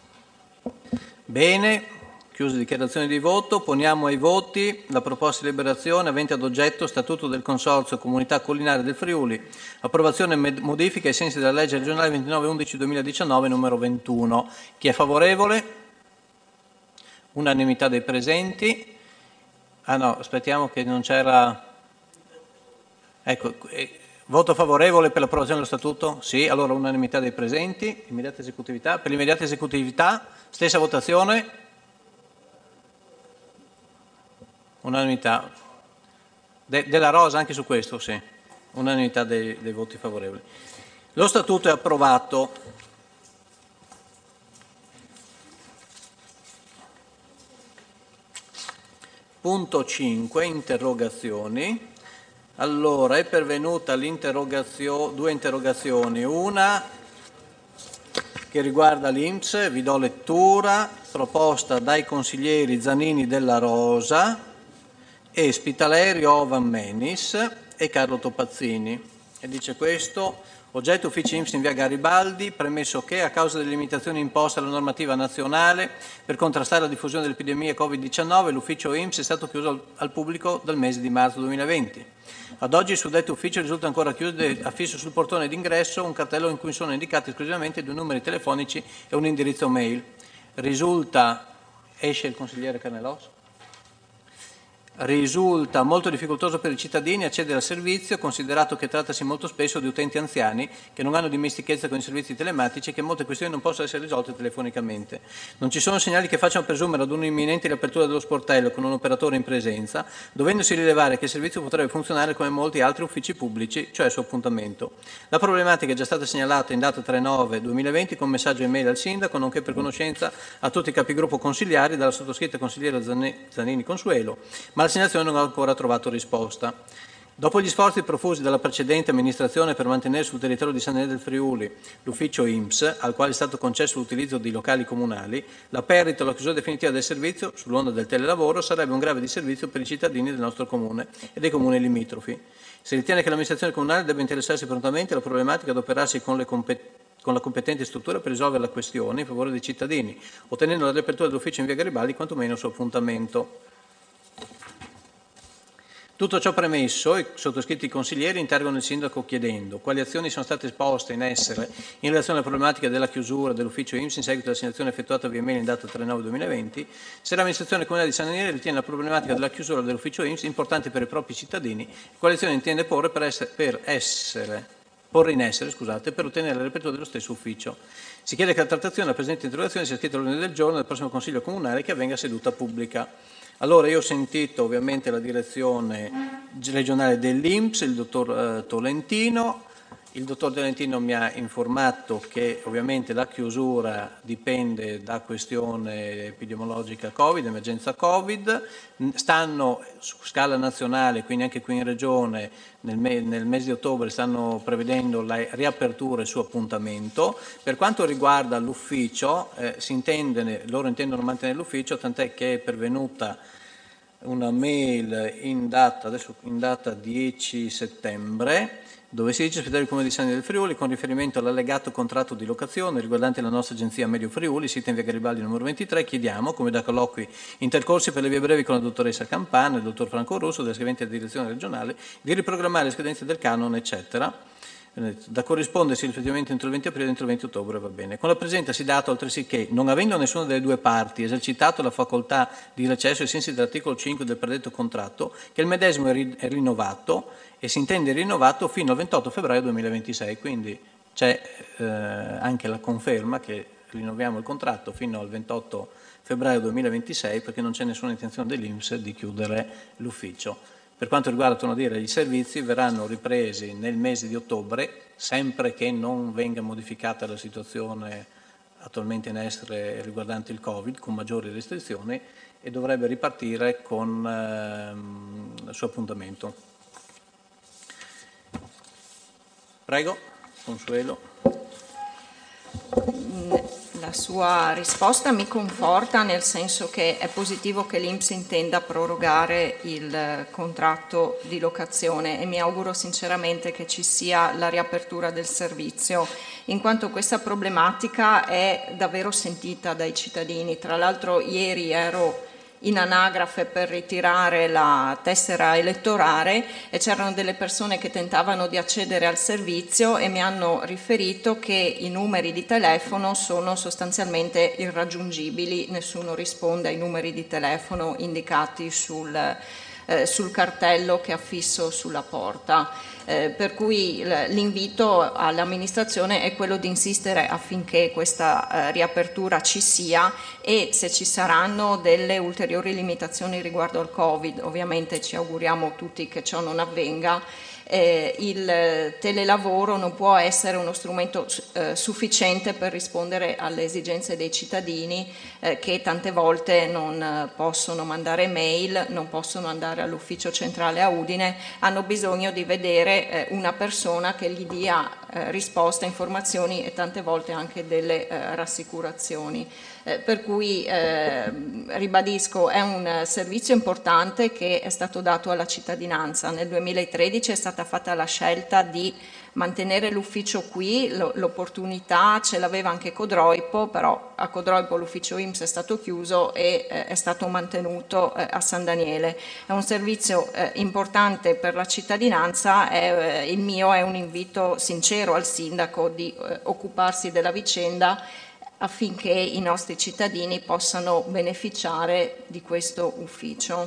Bene, chiuse dichiarazioni di voto, poniamo ai voti la proposta di deliberazione avente ad oggetto Statuto del Consorzio Comunità Collinare del Friuli, approvazione e modifica ai sensi della legge regionale ventinove undici duemiladiciannove numero ventuno. Chi è favorevole? Unanimità dei presenti. Ah no, aspettiamo che non c'era... Ecco... Voto favorevole per l'approvazione dello Statuto? Sì, allora unanimità dei presenti. Immediata esecutività. Per l'immediata esecutività, stessa votazione. Unanimità. De, della Rosa anche su questo, sì. Unanimità dei, dei voti favorevoli. Lo Statuto è approvato. Punto cinque, interrogazioni. Allora, è pervenuta l'interrogazio- due interrogazioni, una che riguarda l'I N P S, vi do lettura, proposta dai consiglieri Zanini della Rosa e Spitaleri Ovan Menis e Carlo Topazzini. E dice questo: oggetto uffici I N P S in via Garibaldi, premesso che a causa delle limitazioni imposte alla normativa nazionale per contrastare la diffusione dell'epidemia Covid diciannove, l'ufficio I N P S è stato chiuso al, al pubblico dal mese di marzo duemilaventi. Ad oggi il suddetto ufficio risulta ancora chiuso e affisso sul portone d'ingresso un cartello in cui sono indicati esclusivamente due numeri telefonici e un indirizzo mail. Risulta, esce il consigliere Carnelos? Risulta molto difficoltoso per i cittadini accedere al servizio, considerato che trattasi molto spesso di utenti anziani che non hanno dimestichezza con i servizi telematici e che molte questioni non possono essere risolte telefonicamente. Non ci sono segnali che facciano presumere ad un'imminente riapertura dello sportello con un operatore in presenza, dovendosi rilevare che il servizio potrebbe funzionare come molti altri uffici pubblici, cioè su appuntamento. La problematica è già stata segnalata in data tre nove duemilaventi con messaggio email al sindaco, nonché per conoscenza a tutti i capigruppo consigliari dalla sottoscritta consigliera Zanini Consuelo, ma la segnalazione non ha ancora trovato risposta. Dopo gli sforzi profusi dalla precedente amministrazione per mantenere sul territorio di San Daniele del Friuli l'ufficio I N P S, al quale è stato concesso l'utilizzo di locali comunali, la perdita o la chiusura definitiva del servizio, sull'onda del telelavoro, sarebbe un grave disservizio per i cittadini del nostro comune e dei comuni limitrofi. Si ritiene che l'amministrazione comunale debba interessarsi prontamente alla problematica e adoperarsi con le competenze con la competente struttura per risolvere la questione in favore dei cittadini, ottenendo la riapertura dell'ufficio in via Garibaldi quantomeno su appuntamento. Tutto ciò premesso, i sottoscritti consiglieri interrogano il sindaco chiedendo quali azioni sono state poste in essere in relazione alla problematica della chiusura dell'ufficio I N P S in seguito alla segnalazione effettuata via mail in data tre nove duemilaventi, se l'amministrazione comunale di San Daniele ritiene la problematica della chiusura dell'ufficio I N P S importante per i propri cittadini, quali azioni intende porre per essere, per essere porre in essere scusate, per ottenere la riapertura dello stesso ufficio. Si chiede che la trattazione della presente interrogazione sia scritta all'ordine del giorno del prossimo Consiglio Comunale che avvenga a seduta pubblica. Allora io ho sentito ovviamente la direzione regionale dell'I N P S, il dottor eh, Tolentino, Il dottor De Valentino mi ha informato che ovviamente la chiusura dipende da questione epidemiologica Covid, emergenza Covid. Stanno su scala nazionale, quindi anche qui in Regione, nel, me nel mese di ottobre stanno prevedendo la riapertura su appuntamento. Per quanto riguarda l'ufficio, eh, si intende, loro intendono mantenere l'ufficio, tant'è che è pervenuta una mail in data, adesso in data dieci settembre, dove si dice: ospedale del Comune di Sani del Friuli, con riferimento all'allegato contratto di locazione riguardante la nostra agenzia Medio Friuli, sita in via Garibaldi numero ventitré, chiediamo, come da colloqui intercorsi per le vie brevi con la dottoressa Campana e il dottor Franco Russo, della scrivente direzione regionale, di riprogrammare le scadenze del canone, eccetera, da corrispondersi rispettivamente entro il venti aprile e entro il venti ottobre, va bene. Con la presente si dà altresì che, non avendo nessuna delle due parti esercitato la facoltà di recesso ai sensi dell'articolo cinque del predetto contratto, che il medesimo è, ri è rinnovato e si intende rinnovato fino al ventotto febbraio duemilaventisei, quindi c'è eh, anche la conferma che rinnoviamo il contratto fino al ventotto febbraio duemilaventisei, perché non c'è nessuna intenzione dell'I N P S di chiudere l'ufficio. Per quanto riguarda, torno a dire, i servizi verranno ripresi nel mese di ottobre, sempre che non venga modificata la situazione attualmente in essere riguardante il Covid, con maggiori restrizioni, e dovrebbe ripartire con ehm, il suo appuntamento. Prego, Consuelo. La sua risposta mi conforta, nel senso che è positivo che l'I N P S intenda prorogare il contratto di locazione, e mi auguro sinceramente che ci sia la riapertura del servizio, in quanto questa problematica è davvero sentita dai cittadini. Tra l'altro ieri ero in anagrafe per ritirare la tessera elettorale e c'erano delle persone che tentavano di accedere al servizio e mi hanno riferito che i numeri di telefono sono sostanzialmente irraggiungibili, nessuno risponde ai numeri di telefono indicati sul, eh, sul cartello che affisso sulla porta. Eh, per cui l'invito all'amministrazione è quello di insistere affinché questa eh, riapertura ci sia, e se ci saranno delle ulteriori limitazioni riguardo al Covid, ovviamente ci auguriamo tutti che ciò non avvenga, eh, il telelavoro non può essere uno strumento eh, sufficiente per rispondere alle esigenze dei cittadini eh, che tante volte non eh, possono mandare mail, non possono andare all'ufficio centrale a Udine, hanno bisogno di vedere eh, una persona che gli dia eh, risposte, informazioni e tante volte anche delle eh, rassicurazioni. Eh, per cui eh, ribadisco, è un servizio importante che è stato dato alla cittadinanza. Nel duemilatredici è stata fatta la scelta di mantenere l'ufficio qui, l'opportunità ce l'aveva anche Codroipo, però a Codroipo l'ufficio I N P S è stato chiuso e eh, è stato mantenuto eh, a San Daniele. È un servizio eh, importante per la cittadinanza, è, eh, il mio è un invito sincero al sindaco di eh, occuparsi della vicenda affinché i nostri cittadini possano beneficiare di questo ufficio.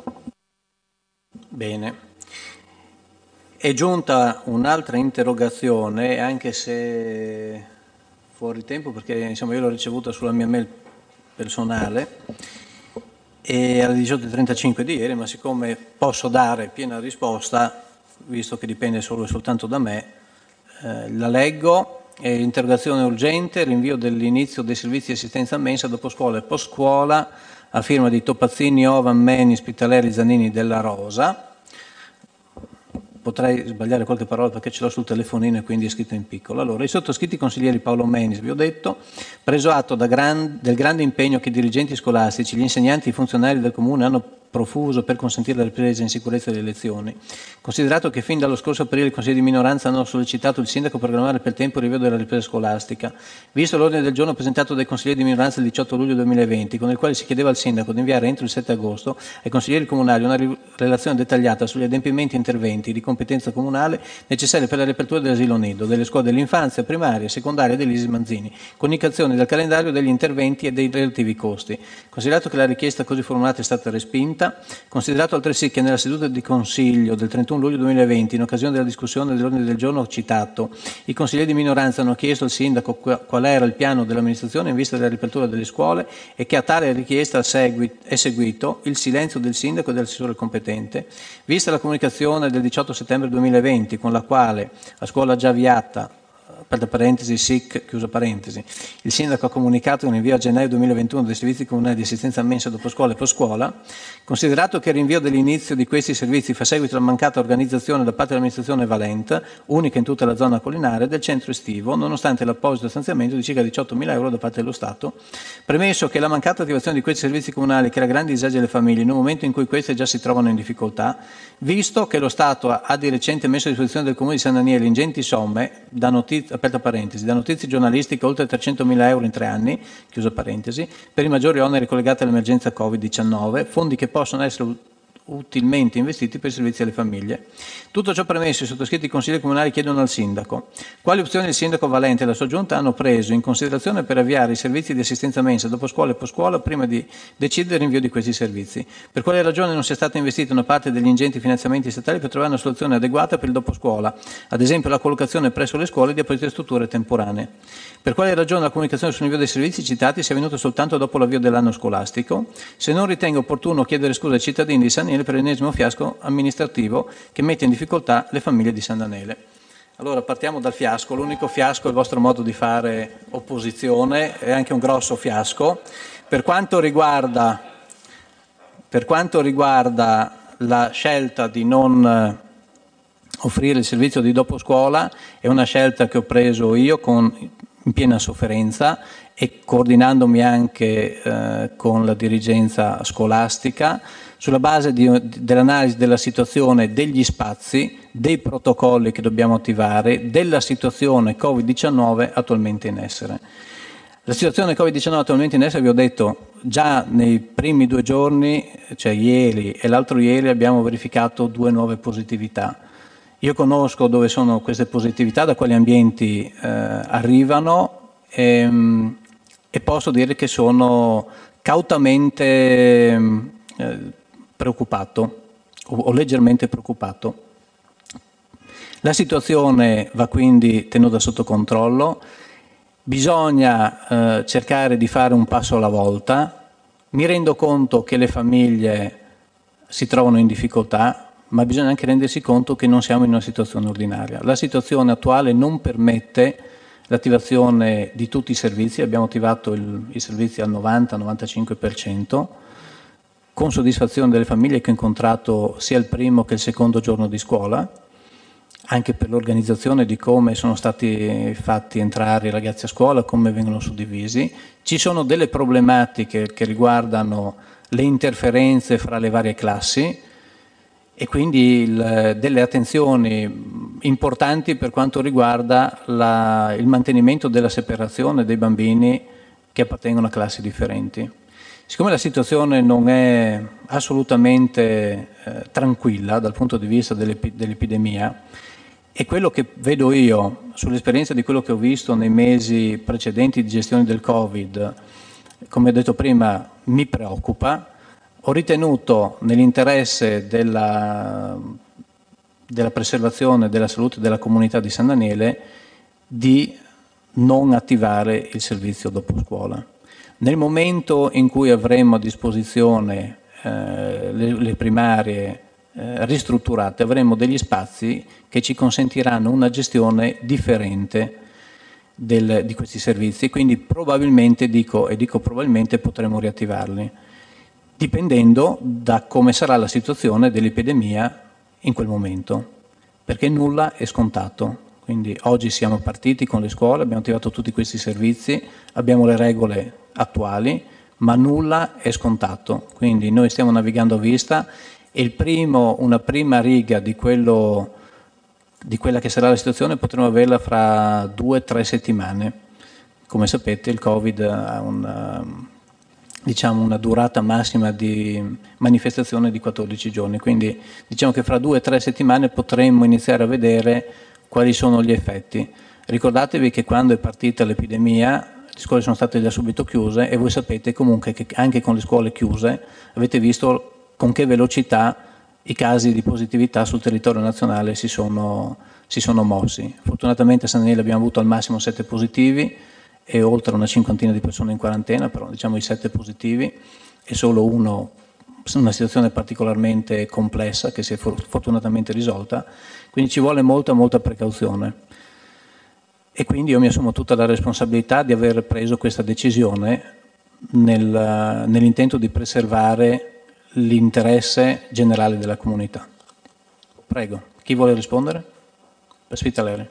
Bene. È giunta un'altra interrogazione, anche se fuori tempo, perché insomma, io l'ho ricevuta sulla mia mail personale, e alle diciotto e trentacinque di ieri, ma siccome posso dare piena risposta, visto che dipende solo e soltanto da me, eh, la leggo. È interrogazione urgente, rinvio dell'inizio dei servizi di assistenza mensa dopo scuola e post scuola, a firma di Topazzini, Ovan, Meni, Spitaleri, Zanini, Della Rosa. Potrei sbagliare qualche parola perché ce l'ho sul telefonino e quindi è scritto in piccolo. Allora, i sottoscritti consiglieri Paolo Menis, vi ho detto, preso atto da gran, del grande impegno che i dirigenti scolastici, gli insegnanti e i funzionari del Comune hanno profuso per consentire la ripresa in sicurezza delle elezioni, considerato che fin dallo scorso aprile i consigli di minoranza hanno sollecitato il sindaco a programmare per tempo il rinvio della ripresa scolastica, visto l'ordine del giorno presentato dai consiglieri di minoranza il diciotto luglio duemilaventi, con il quale si chiedeva al sindaco di inviare entro il sette agosto ai consiglieri comunali una relazione dettagliata sugli adempimenti e interventi di competenza comunale necessari per la riapertura dell'asilo nido, delle scuole dell'infanzia, primaria e secondaria dell'I S I Manzini, con indicazioni del calendario degli interventi e dei relativi costi. Considerato che la richiesta così formulata è stata respinta, Giunta, considerato altresì che nella seduta di Consiglio del trentuno luglio duemilaventi, in occasione della discussione dell'ordine del giorno citato, i consiglieri di minoranza hanno chiesto al Sindaco qual era il piano dell'amministrazione in vista della riapertura delle scuole e che a tale richiesta è seguito il silenzio del Sindaco e dell'assessore competente, vista la comunicazione del diciotto settembre duemilaventi con la quale a scuola già avviata, aperta parentesi, S I C, chiusa parentesi, il Sindaco ha comunicato un rinvio a gennaio duemilaventuno dei servizi comunali di assistenza mensa dopo scuola e post scuola, considerato che il rinvio dell'inizio di questi servizi fa seguito alla mancata organizzazione da parte dell'amministrazione Valent, unica in tutta la zona collinare, del centro estivo, nonostante l'apposito stanziamento di circa diciottomila euro da parte dello Stato, premesso che la mancata attivazione di questi servizi comunali crea grandi disagi alle famiglie in un momento in cui queste già si trovano in difficoltà, visto che lo Stato ha di recente messo a disposizione del Comune di San Daniele ingenti somme, da notizie, aperta parentesi, da notizie giornalistiche oltre trecentomila euro in tre anni, chiusa parentesi, per i maggiori oneri collegati all'emergenza Covid diciannove, fondi che possono essere utilmente investiti per i servizi alle famiglie. Tutto ciò premesso, i sottoscritti consigli comunali chiedono al Sindaco quali opzioni il Sindaco Valente e la sua Giunta hanno preso in considerazione per avviare i servizi di assistenza mensa dopo scuola e post scuola prima di decidere il rinvio di questi servizi. Per quale ragione non sia stata investita una parte degli ingenti finanziamenti statali per trovare una soluzione adeguata per il dopo scuola, ad esempio la collocazione presso le scuole di apposite strutture temporanee. Per quale ragione la comunicazione sul rinvio dei servizi citati sia avvenuta soltanto dopo l'avvio dell'anno scolastico, se non ritenga opportuno chiedere scusa ai cittadini di San Daniele per l'ennesimo fiasco amministrativo che mette in difficoltà le famiglie di San Daniele. Allora partiamo dal fiasco, l'unico fiasco è il vostro modo di fare opposizione, è anche un grosso fiasco. Per quanto riguarda, per quanto riguarda la scelta di non offrire il servizio di dopo scuola, è una scelta che ho preso io con, in piena sofferenza e coordinandomi anche eh, con la dirigenza scolastica, sulla base di, dell'analisi della situazione degli spazi, dei protocolli che dobbiamo attivare, della situazione Covid diciannove attualmente in essere. La situazione Covid diciannove attualmente in essere, vi ho detto, già nei primi due giorni, cioè ieri e l'altro ieri, abbiamo verificato due nuove positività. Io conosco dove sono queste positività, da quali ambienti eh, arrivano e, e posso dire che sono cautamente eh, preoccupato o, o leggermente preoccupato. La situazione va quindi tenuta sotto controllo, bisogna eh, cercare di fare un passo alla volta. Mi rendo conto che le famiglie si trovano in difficoltà, ma bisogna anche rendersi conto che non siamo in una situazione ordinaria. La situazione attuale non permette l'attivazione di tutti i servizi, abbiamo attivato il, i servizi al novanta novantacinque per cento, con soddisfazione delle famiglie che ho incontrato sia il primo che il secondo giorno di scuola, anche per l'organizzazione di come sono stati fatti entrare i ragazzi a scuola, come vengono suddivisi. Ci sono delle problematiche che riguardano le interferenze fra le varie classi, e quindi il, delle attenzioni importanti per quanto riguarda la, il mantenimento della separazione dei bambini che appartengono a classi differenti. Siccome la situazione non è assolutamente eh, tranquilla dal punto di vista dell'ep- dell'epidemia, e quello che vedo io sull'esperienza di quello che ho visto nei mesi precedenti di gestione del Covid, come ho detto prima, mi preoccupa. Ho ritenuto nell'interesse della, della preservazione della salute della comunità di San Daniele di non attivare il servizio dopo scuola. Nel momento in cui avremo a disposizione eh, le, le primarie eh, ristrutturate, avremo degli spazi che ci consentiranno una gestione differente del, di questi servizi, quindi probabilmente, dico e dico probabilmente, potremo riattivarli, dipendendo da come sarà la situazione dell'epidemia in quel momento, perché nulla è scontato. Quindi oggi siamo partiti con le scuole, abbiamo attivato tutti questi servizi, abbiamo le regole attuali, ma nulla è scontato. Quindi noi stiamo navigando a vista e il primo, una prima riga di, quello, di quella che sarà la situazione potremo averla fra due o tre settimane. Come sapete il Covid ha una, diciamo, una durata massima di manifestazione di quattordici giorni, quindi diciamo che fra due o tre settimane potremmo iniziare a vedere quali sono gli effetti. Ricordatevi che quando è partita l'epidemia le scuole sono state già subito chiuse e voi sapete comunque che anche con le scuole chiuse avete visto con che velocità i casi di positività sul territorio nazionale si sono, si sono mossi. Fortunatamente a San Daniele abbiamo avuto al massimo sette positivi e oltre una cinquantina di persone in quarantena, però diciamo i sette positivi e solo uno, una situazione particolarmente complessa che si è fortunatamente risolta, quindi ci vuole molta molta precauzione. E quindi io mi assumo tutta la responsabilità di aver preso questa decisione nel, nell'intento di preservare l'interesse generale della comunità. Prego, chi vuole rispondere? Ospitaleri.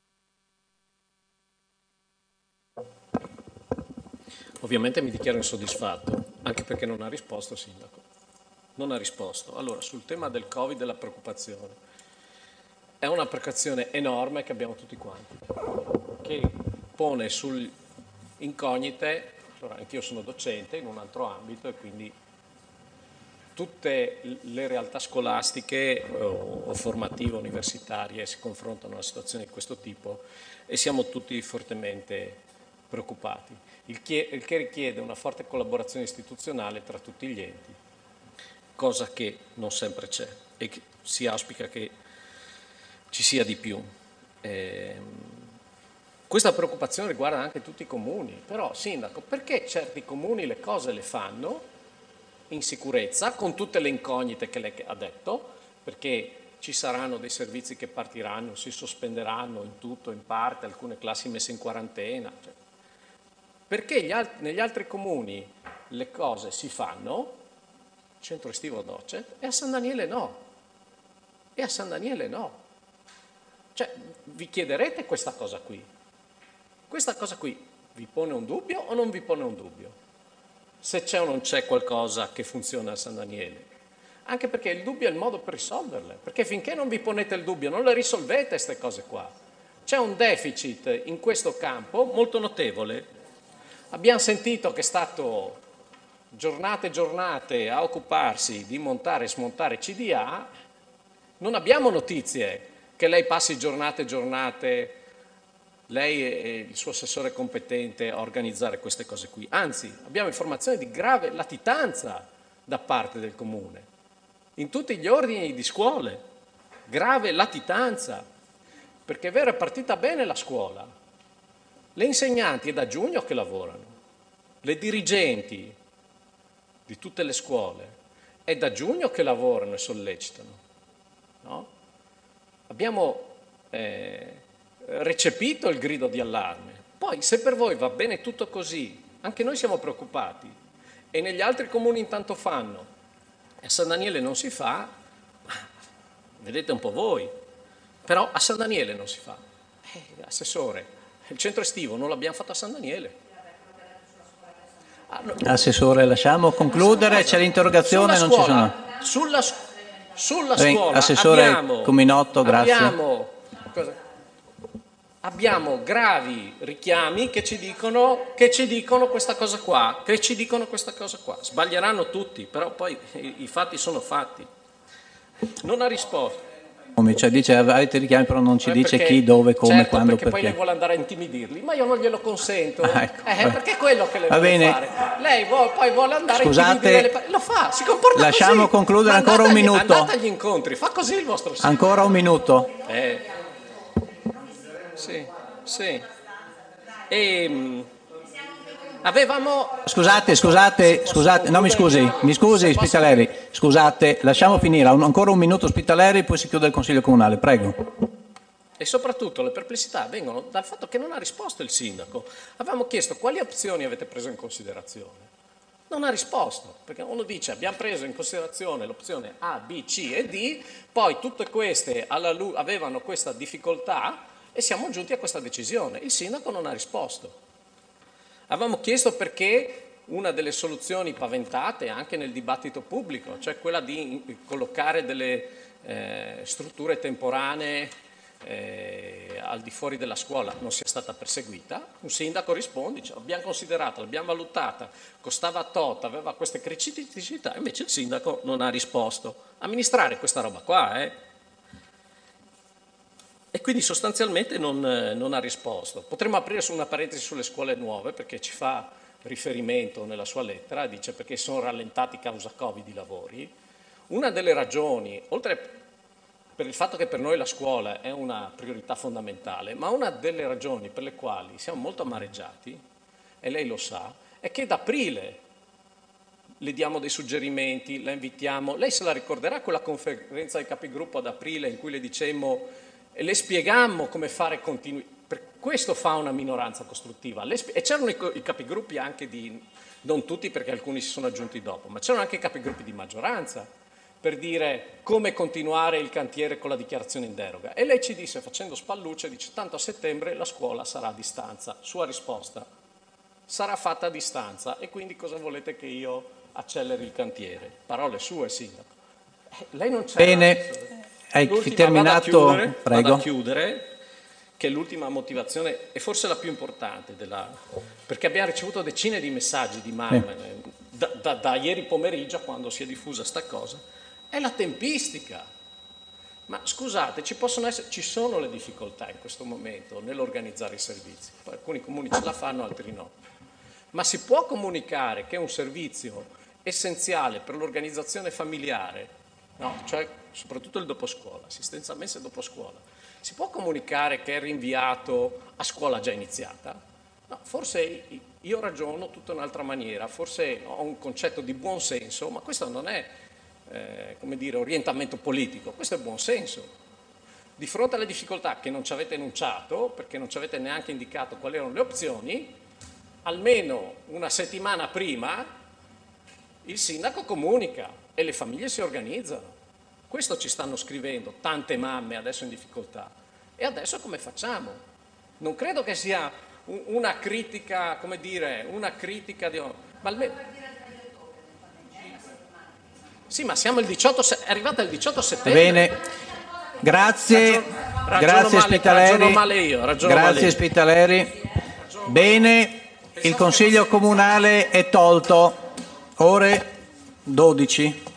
Ovviamente mi dichiaro insoddisfatto, anche perché non ha risposto il Sindaco. Non ha risposto. Allora, sul tema del Covid e la preoccupazione. È una preoccupazione enorme che abbiamo tutti quanti, che pone sul incognite, allora, anch'io sono docente in un altro ambito e quindi tutte le realtà scolastiche o, o formative universitarie si confrontano a una situazione di questo tipo e siamo tutti fortemente preoccupati, il che, il che richiede una forte collaborazione istituzionale tra tutti gli enti, cosa che non sempre c'è e che si auspica che ci sia di più. Eh, questa preoccupazione riguarda anche tutti i comuni, però Sindaco, perché certi comuni le cose le fanno in sicurezza, con tutte le incognite che lei ha detto, perché ci saranno dei servizi che partiranno, si sospenderanno in tutto, in parte, alcune classi messe in quarantena. Cioè, perché gli alt- negli altri comuni le cose si fanno, centro estivo docet, e a San Daniele no. E a San Daniele no. Cioè, vi chiederete questa cosa qui. Questa cosa qui vi pone un dubbio o non vi pone un dubbio? Se c'è o non c'è qualcosa che funziona a San Daniele. Anche perché il dubbio è il modo per risolverle, perché finché non vi ponete il dubbio non le risolvete queste cose qua. C'è un deficit in questo campo molto notevole. Abbiamo sentito che è stato giornate e giornate a occuparsi di montare e smontare C D A, non abbiamo notizie che lei passi giornate e giornate, lei e il suo assessore competente, a organizzare queste cose qui. Anzi, abbiamo informazioni di grave latitanza da parte del Comune, in tutti gli ordini di scuole, grave latitanza, perché è vero, è partita bene la scuola, le insegnanti è da giugno che lavorano, le dirigenti di tutte le scuole è da giugno che lavorano e sollecitano, no? Abbiamo eh, recepito il grido di allarme. Poi, se per voi va bene tutto così, anche noi siamo preoccupati e negli altri comuni intanto fanno e a San Daniele non si fa, vedete un po' voi, però a San Daniele non si fa. Eh, assessore, il centro estivo non l'abbiamo fatto a San Daniele. Ah, no. Assessore, lasciamo concludere, c'è l'interrogazione, non ci sono. Sulla, sulla Ben, scuola Assessore abbiamo, Cominotto, grazie. Abbiamo, cosa, abbiamo gravi richiami che ci, dicono, che ci dicono questa cosa qua, che ci dicono questa cosa qua. Sbaglieranno tutti, però poi i, i fatti sono fatti. Non ha risposto. Cioè dice avete richiami però non ci eh dice perché, chi, dove, come, certo, quando, perché. perché. Poi lei vuole andare a intimidirli, ma io non glielo consento, ah, ecco, eh, perché è quello che le va vuole bene. fare. Lei vuole, poi vuole andare Scusate, a intimidire le parti, lo fa, si comporta lasciamo così. concludere Ma ancora un andate, minuto. Andate agli incontri, fa così il vostro sindaco. Ancora un minuto. Eh. Sì, sì. E, mh, avevamo... Scusate, scusate, scusate, no mi scusi, mi scusi Spitaleri, scusate, lasciamo finire, ancora un minuto Spitaleri, poi si chiude il Consiglio Comunale, prego. E soprattutto le perplessità vengono dal fatto che non ha risposto il sindaco. Avevamo chiesto quali opzioni avete preso in considerazione. Non ha risposto, perché uno dice abbiamo preso in considerazione l'opzione A, B, C e D, poi tutte queste alla lu- avevano questa difficoltà e siamo giunti a questa decisione. Il sindaco non ha risposto. Avevamo chiesto perché una delle soluzioni paventate anche nel dibattito pubblico, cioè quella di collocare delle eh, strutture temporanee eh, al di fuori della scuola, non sia stata perseguita. Un sindaco risponde, dice, l'abbiamo considerata, l'abbiamo valutata, costava tot, aveva queste criticità, invece il sindaco non ha risposto. Amministrare questa roba qua, eh? E quindi sostanzialmente non, non ha risposto. Potremmo aprire su una parentesi sulle scuole nuove, perché ci fa riferimento nella sua lettera, dice perché sono rallentati causa Covid i lavori. Una delle ragioni, oltre per il fatto che per noi la scuola è una priorità fondamentale, ma una delle ragioni per le quali siamo molto amareggiati, e lei lo sa, è che da aprile le diamo dei suggerimenti, la invitiamo. Lei se la ricorderà quella conferenza dei capigruppo ad aprile in cui le dicemmo e le spiegammo come fare continui. Per questo fa una minoranza costruttiva. Le spie- e c'erano i, i capigruppi anche di, non tutti perché alcuni si sono aggiunti dopo, ma c'erano anche i capigruppi di maggioranza per dire come continuare il cantiere con la dichiarazione in deroga. E lei ci disse, facendo spallucce, dice tanto a settembre la scuola sarà a distanza. Sua risposta, sarà fatta a distanza e quindi cosa volete che io acceleri il cantiere? Parole sue, sindaco. Eh, lei non c'è. Bene, hai terminato, vado a chiudere, prego. Vado a chiudere, che è l'ultima motivazione e forse la più importante, della, perché abbiamo ricevuto decine di messaggi di mamme eh. da, da, da ieri pomeriggio, quando si è diffusa sta cosa, è la tempistica. Ma scusate, ci possono essere, ci sono le difficoltà in questo momento nell'organizzare i servizi. Poi alcuni comuni ce la fanno, altri no. Ma si può comunicare che è un servizio essenziale per l'organizzazione familiare, no? Cioè soprattutto il doposcuola, assistenza messa e doposcuola. Si può comunicare che è rinviato a scuola già iniziata? No, forse io ragiono tutta un'altra maniera, forse ho un concetto di buon senso, ma questo non è eh, come dire, orientamento politico, questo è buon senso. Di fronte alle difficoltà che non ci avete enunciato, perché non ci avete neanche indicato quali erano le opzioni, almeno una settimana prima il sindaco comunica e le famiglie si organizzano. Questo ci stanno scrivendo tante mamme adesso in difficoltà. E adesso come facciamo? Non credo che sia un, una critica, come dire, una critica di... Ma almeno... Sì, ma siamo il diciotto, è arrivata il diciotto settembre. Bene, grazie, Ragiono, ragiono grazie male, Spitaleri. Ragiono male io, ragiono grazie male io. Spitaleri. Bene, il Consiglio Comunale è tolto, ore dodici.